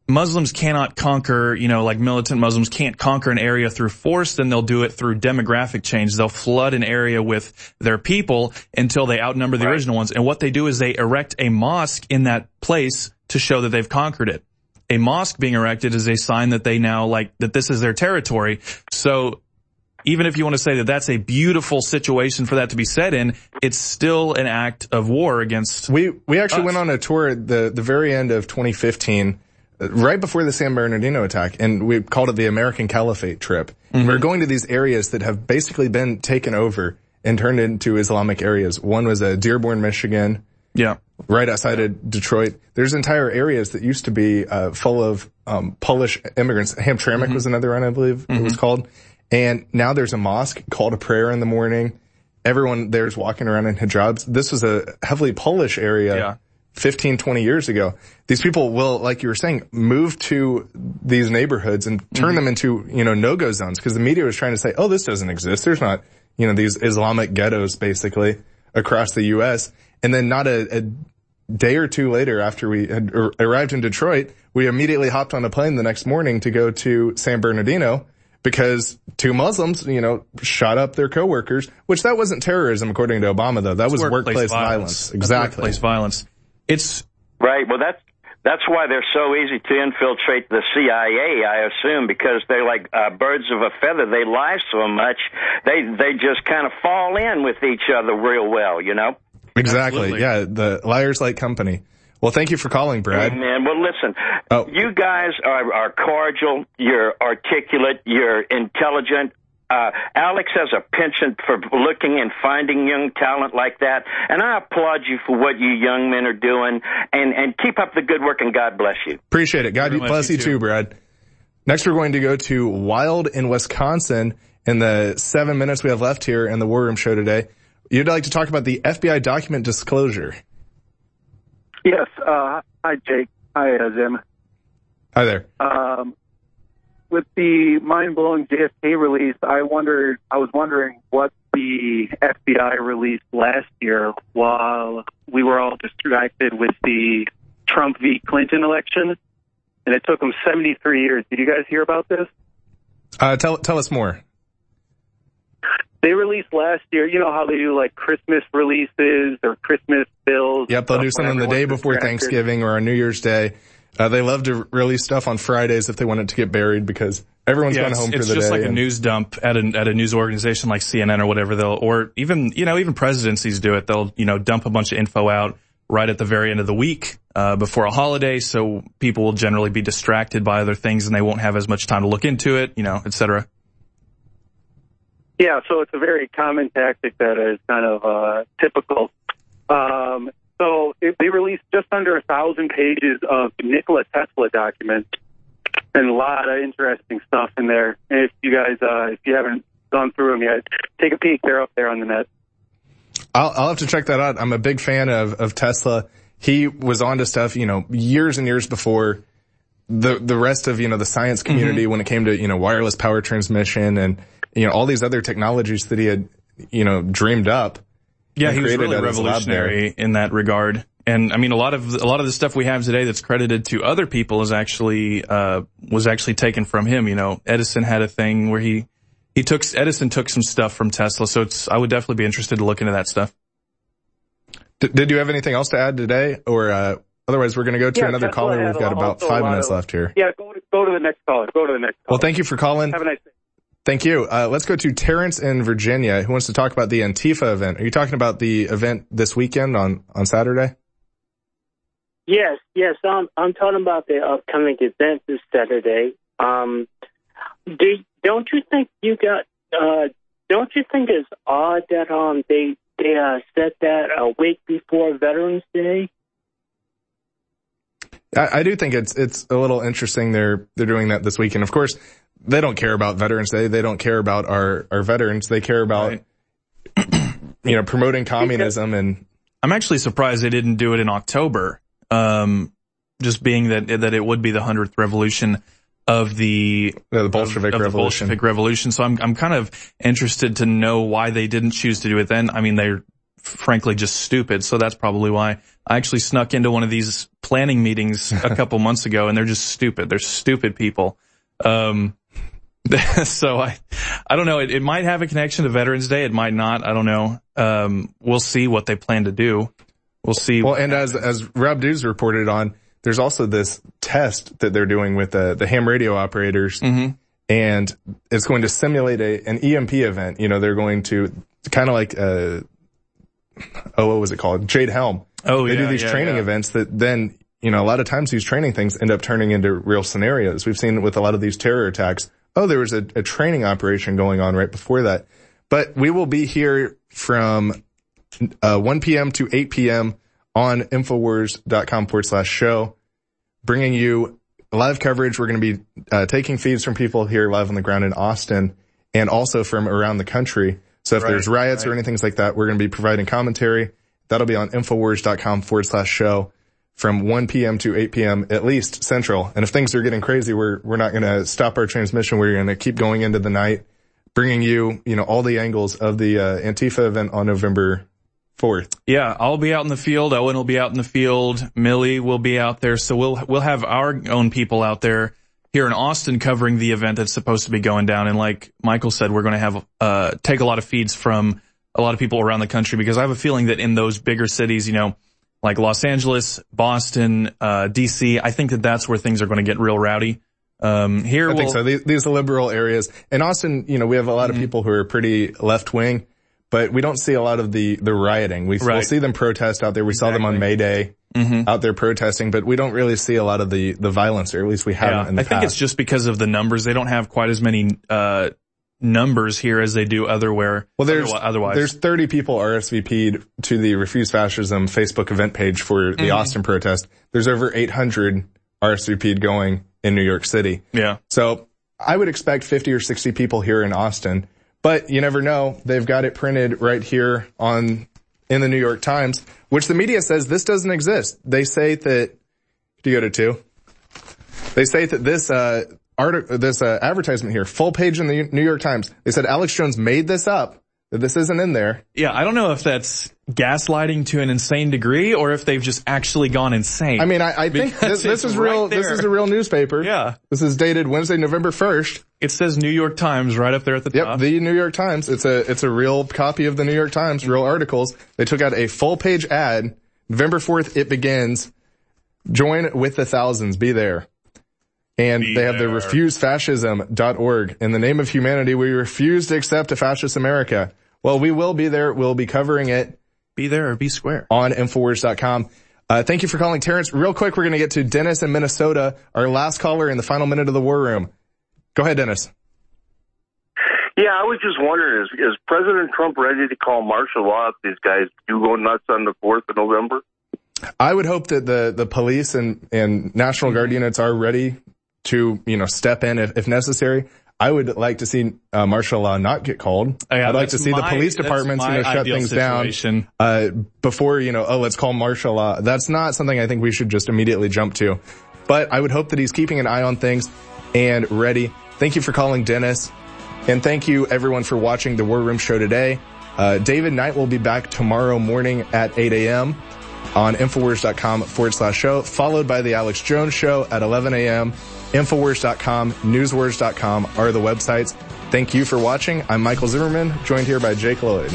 Muslims cannot conquer, like militant Muslims can't conquer an area through force, then they'll do it through demographic change. They'll flood an area with their people until they outnumber the original ones. And what they do is they erect a mosque in that place to show that they've conquered it. A mosque being erected is a sign that they now that this is their territory. So even if you want to say that that's a beautiful situation for that to be said in, it's still an act of war against We actually went on a tour at the very end of 2015, right before the San Bernardino attack, and we called it the American Caliphate trip. Mm-hmm. We're going to these areas that have basically been taken over and turned into Islamic areas. One was Dearborn, Michigan. Yeah. Right outside of Detroit. There's entire areas that used to be full of Polish immigrants. Hamtramck was another one, I believe it was called. And now there's a mosque called a prayer in the morning. Everyone there's walking around in hijabs. This was a heavily Polish area 15, 20 years ago. These people will, like you were saying, move to these neighborhoods and turn them into, no-go zones, because the media was trying to say, oh, this doesn't exist. There's not, these Islamic ghettos basically across the U.S. And then not a day or two later, after we had arrived in Detroit, we immediately hopped on a plane the next morning to go to San Bernardino, because two Muslims, shot up their coworkers, which that wasn't terrorism according to Obama, though. That was workplace violence. Exactly. Workplace violence. It's right. Well, that's why they're so easy to infiltrate the CIA, I assume, because they're like birds of a feather. They lie so much, they just kind of fall in with each other real well, Exactly. Absolutely. Yeah, the liars like company. Well, thank you for calling, Brad. Amen. Well, listen, you guys are cordial, you're articulate, you're intelligent. Alex has a penchant for looking and finding young talent like that, and I applaud you for what you young men are doing, and keep up the good work, and God bless you. Appreciate it. God bless you too, Brad. Next, we're going to go to Wild in Wisconsin in the 7 minutes we have left here in the War Room Show today. You'd like to talk about the FBI document disclosure. Yes. Hi, Jake. Hi, Zim. Hi there. With the mind-blowing JFK release, I was wondering what the FBI released last year while we were all distracted with the Trump v. Clinton election, and it took them 73 years. Did you guys hear about this? Tell us more. They released last year, you know how they do like Christmas releases or Christmas bills. Yep, they'll do something the day before Thanksgiving or on New Year's Day. They love to release stuff on Fridays if they want it to get buried, because everyone's going home for the day. It's just like a news dump at a news organization like CNN or whatever. Or even presidencies do it. They'll, dump a bunch of info out right at the very end of the week, before a holiday. So people will generally be distracted by other things and they won't have as much time to look into it, et cetera. Yeah, so it's a very common tactic that is kind of typical. So they released just under 1,000 pages of Nikola Tesla documents, and a lot of interesting stuff in there. And if you guys, if you haven't gone through them yet, take a peek. They're up there on the net. I'll have to check that out. I'm a big fan of Tesla. He was onto stuff, years and years before the rest of, the science community when it came to, wireless power transmission and, all these other technologies that he had, dreamed up. Yeah, he was really revolutionary in that regard. And I mean, a lot of the stuff we have today that's credited to other people is actually, was actually taken from him. Edison had a thing where Edison took some stuff from Tesla. So I would definitely be interested to look into that stuff. Did you have anything else to add today? Or, otherwise we're going to go to another caller. We've got about 5 minutes left here. Yeah, go to the next caller. Well, thank you for calling. Have a nice day. Thank you. Let's go to Terrence in Virginia, who wants to talk about the Antifa event. Are you talking about the event this weekend on Saturday? Yes. I'm talking about the upcoming event this Saturday. Don't you think don't you think it's odd that they set that a week before Veterans Day? I do think it's a little interesting they're doing that this weekend. Of course, they don't care about Veterans Day. They don't care about our veterans. They care about, promoting communism. And I'm actually surprised they didn't do it in October. Just being that it would be the 100th revolution of the Bolshevik Revolution. So I'm kind of interested to know why they didn't choose to do it then. I mean, frankly just stupid. So that's probably why. I actually snuck into one of these planning meetings a couple months ago, and they're just stupid. They're stupid people. So I don't know. It might have a connection to Veterans Day. It might not. I don't know. We'll see what they plan to do. We'll see. Well, and as Rob Dews reported on, there's also this test that they're doing with the ham radio operators, and it's going to simulate an EMP event. You know, they're going to kind of like, what was it called? Jade Helm. Oh, they do these training events that then, you know, a lot of times these training things end up turning into real scenarios. We've seen with a lot of these terror attacks. Oh, there was a training operation going on right before that. But we will be here from 1 p.m. to 8 p.m. on Infowars.com/show, bringing you live coverage. We're going to be taking feeds from people here live on the ground in Austin and also from around the country. So if there's riots or anything like that, we're going to be providing commentary. That'll be on Infowars.com/show from 1 p.m. to 8 p.m. at least Central. And if things are getting crazy, we're not going to stop our transmission. We're going to keep going into the night, bringing you, you know, all the angles of the Antifa event on November 4th. Yeah, I'll be out in the field. Owen will be out in the field. Millie will be out there. So we'll have our own people out there here in Austin covering the event that's supposed to be going down. And like Michael said, we're going to have take a lot of feeds from a lot of people around the country, because I have a feeling that in those bigger cities, you know, like Los Angeles, Boston, DC, I think that's where things are going to get real rowdy. Here, I think so. These liberal areas. In Austin, you know, we have a lot of people who are pretty left wing, but we don't see a lot of the rioting. We'll see them protest out there. We saw them on May Day out there protesting, but we don't really see a lot of the violence, or at least we haven't in the past. I think it's just because of the numbers. They don't have quite as many numbers here as they do otherwise. Well, there's 30 people RSVP'd to the Refuse Fascism Facebook event page for the Austin protest. There's over 800 RSVP'd going in New York City. Yeah. So I would expect 50 or 60 people here in Austin, but you never know. They've got it printed right here in the New York Times, which the media says this doesn't exist. They say that, do you go to 2? They say that this advertisement here, full page in the New York Times, they said Alex Jones made this up, that this isn't in there. Yeah, I don't know if that's gaslighting to an insane degree or if they've just actually gone insane. I mean, I think this is real. This is a real newspaper. Yeah. This is dated Wednesday, November 1st. It says New York Times right up there at the top. Yep, the New York Times. It's a real copy of the New York Times, real articles. They took out a full page ad. November 4th, it begins. Join with the thousands. Be there. And they have the refusefascism.org. In the name of humanity, we refuse to accept a fascist America. Well, we will be there. We'll be covering it. Be there or be square. On Infowars.com. Thank you for calling, Terrence. Real quick, we're going to get to Dennis in Minnesota, our last caller in the final minute of the War Room. Go ahead, Dennis. Yeah, I was just wondering, is President Trump ready to call martial law if these guys do go nuts on the 4th of November? I would hope that the police and National Guard units are ready to, you know, step in if necessary. I would like to see martial law not get called. I'd like to see the police departments, you know, shut things down before, you know, let's call martial law. That's not something I think we should just immediately jump to. But I would hope that he's keeping an eye on things and ready. Thank you for calling, Dennis. And thank you, everyone, for watching the War Room show today. David Knight will be back tomorrow morning at 8 a.m. on Infowars.com/show, followed by the Alex Jones Show at 11 a.m. Infowars.com, Newswars.com are the websites. Thank you for watching. I'm Michael Zimmerman, joined here by Jake Lloyd.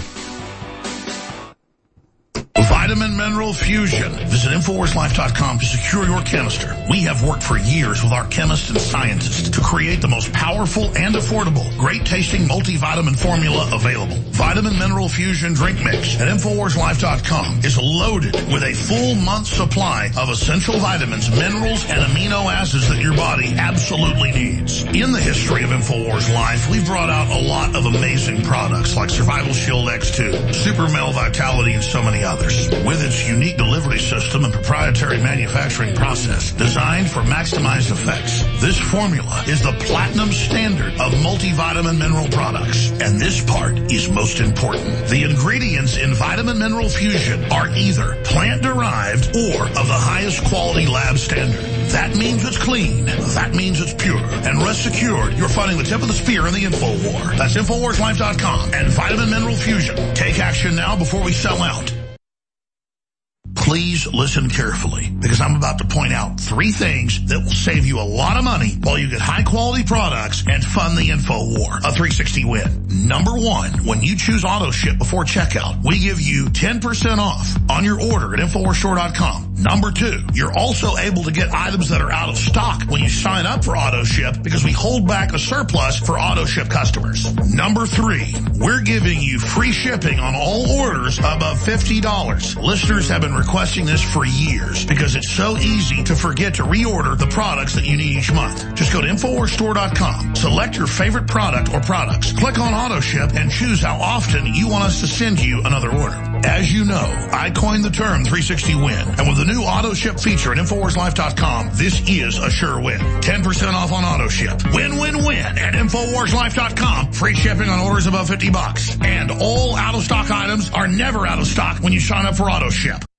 Vitamin Mineral Fusion. Visit InfoWarsLife.com to secure your canister. We have worked for years with our chemists and scientists to create the most powerful and affordable, great-tasting multivitamin formula available. Vitamin Mineral Fusion Drink Mix at InfoWarsLife.com is loaded with a full month's supply of essential vitamins, minerals, and amino acids that your body absolutely needs. In the history of InfoWars Life, we've brought out a lot of amazing products like Survival Shield X2, Super Male Vitality, and so many others. With its its unique delivery system and proprietary manufacturing process designed for maximized effects. This formula is the platinum standard of multivitamin mineral products. And this part is most important. The ingredients in Vitamin Mineral Fusion are either plant-derived or of the highest quality lab standard. That means it's clean. That means it's pure. And rest assured, you're finding the tip of the spear in the InfoWar. That's InfoWarsLife.com and Vitamin Mineral Fusion. Take action now before we sell out. Please listen carefully, because I'm about to point out 3 things that will save you a lot of money while you get high-quality products and fund the InfoWar. A 360 win. Number 1, when you choose AutoShip before checkout, we give you 10% off on your order at InfoWarsStore.com. Number 2, you're also able to get items that are out of stock when you sign up for AutoShip because we hold back a surplus for AutoShip customers. Number 3, we're giving you free shipping on all orders above $50. Listeners have been requesting this for years because it's so easy to forget to reorder the products that you need each month. Just go to InfoWarsStore.com, select your favorite product or products, click on AutoShip, and choose how often you want us to send you another order. As you know, I coined the term 360 win, and with the new AutoShip feature at InfoWarsLife.com, this is a sure win. 10% off on AutoShip. Win, win, win at InfoWarsLife.com. Free shipping on orders above $50. And all out-of-stock items are never out of stock when you sign up for AutoShip.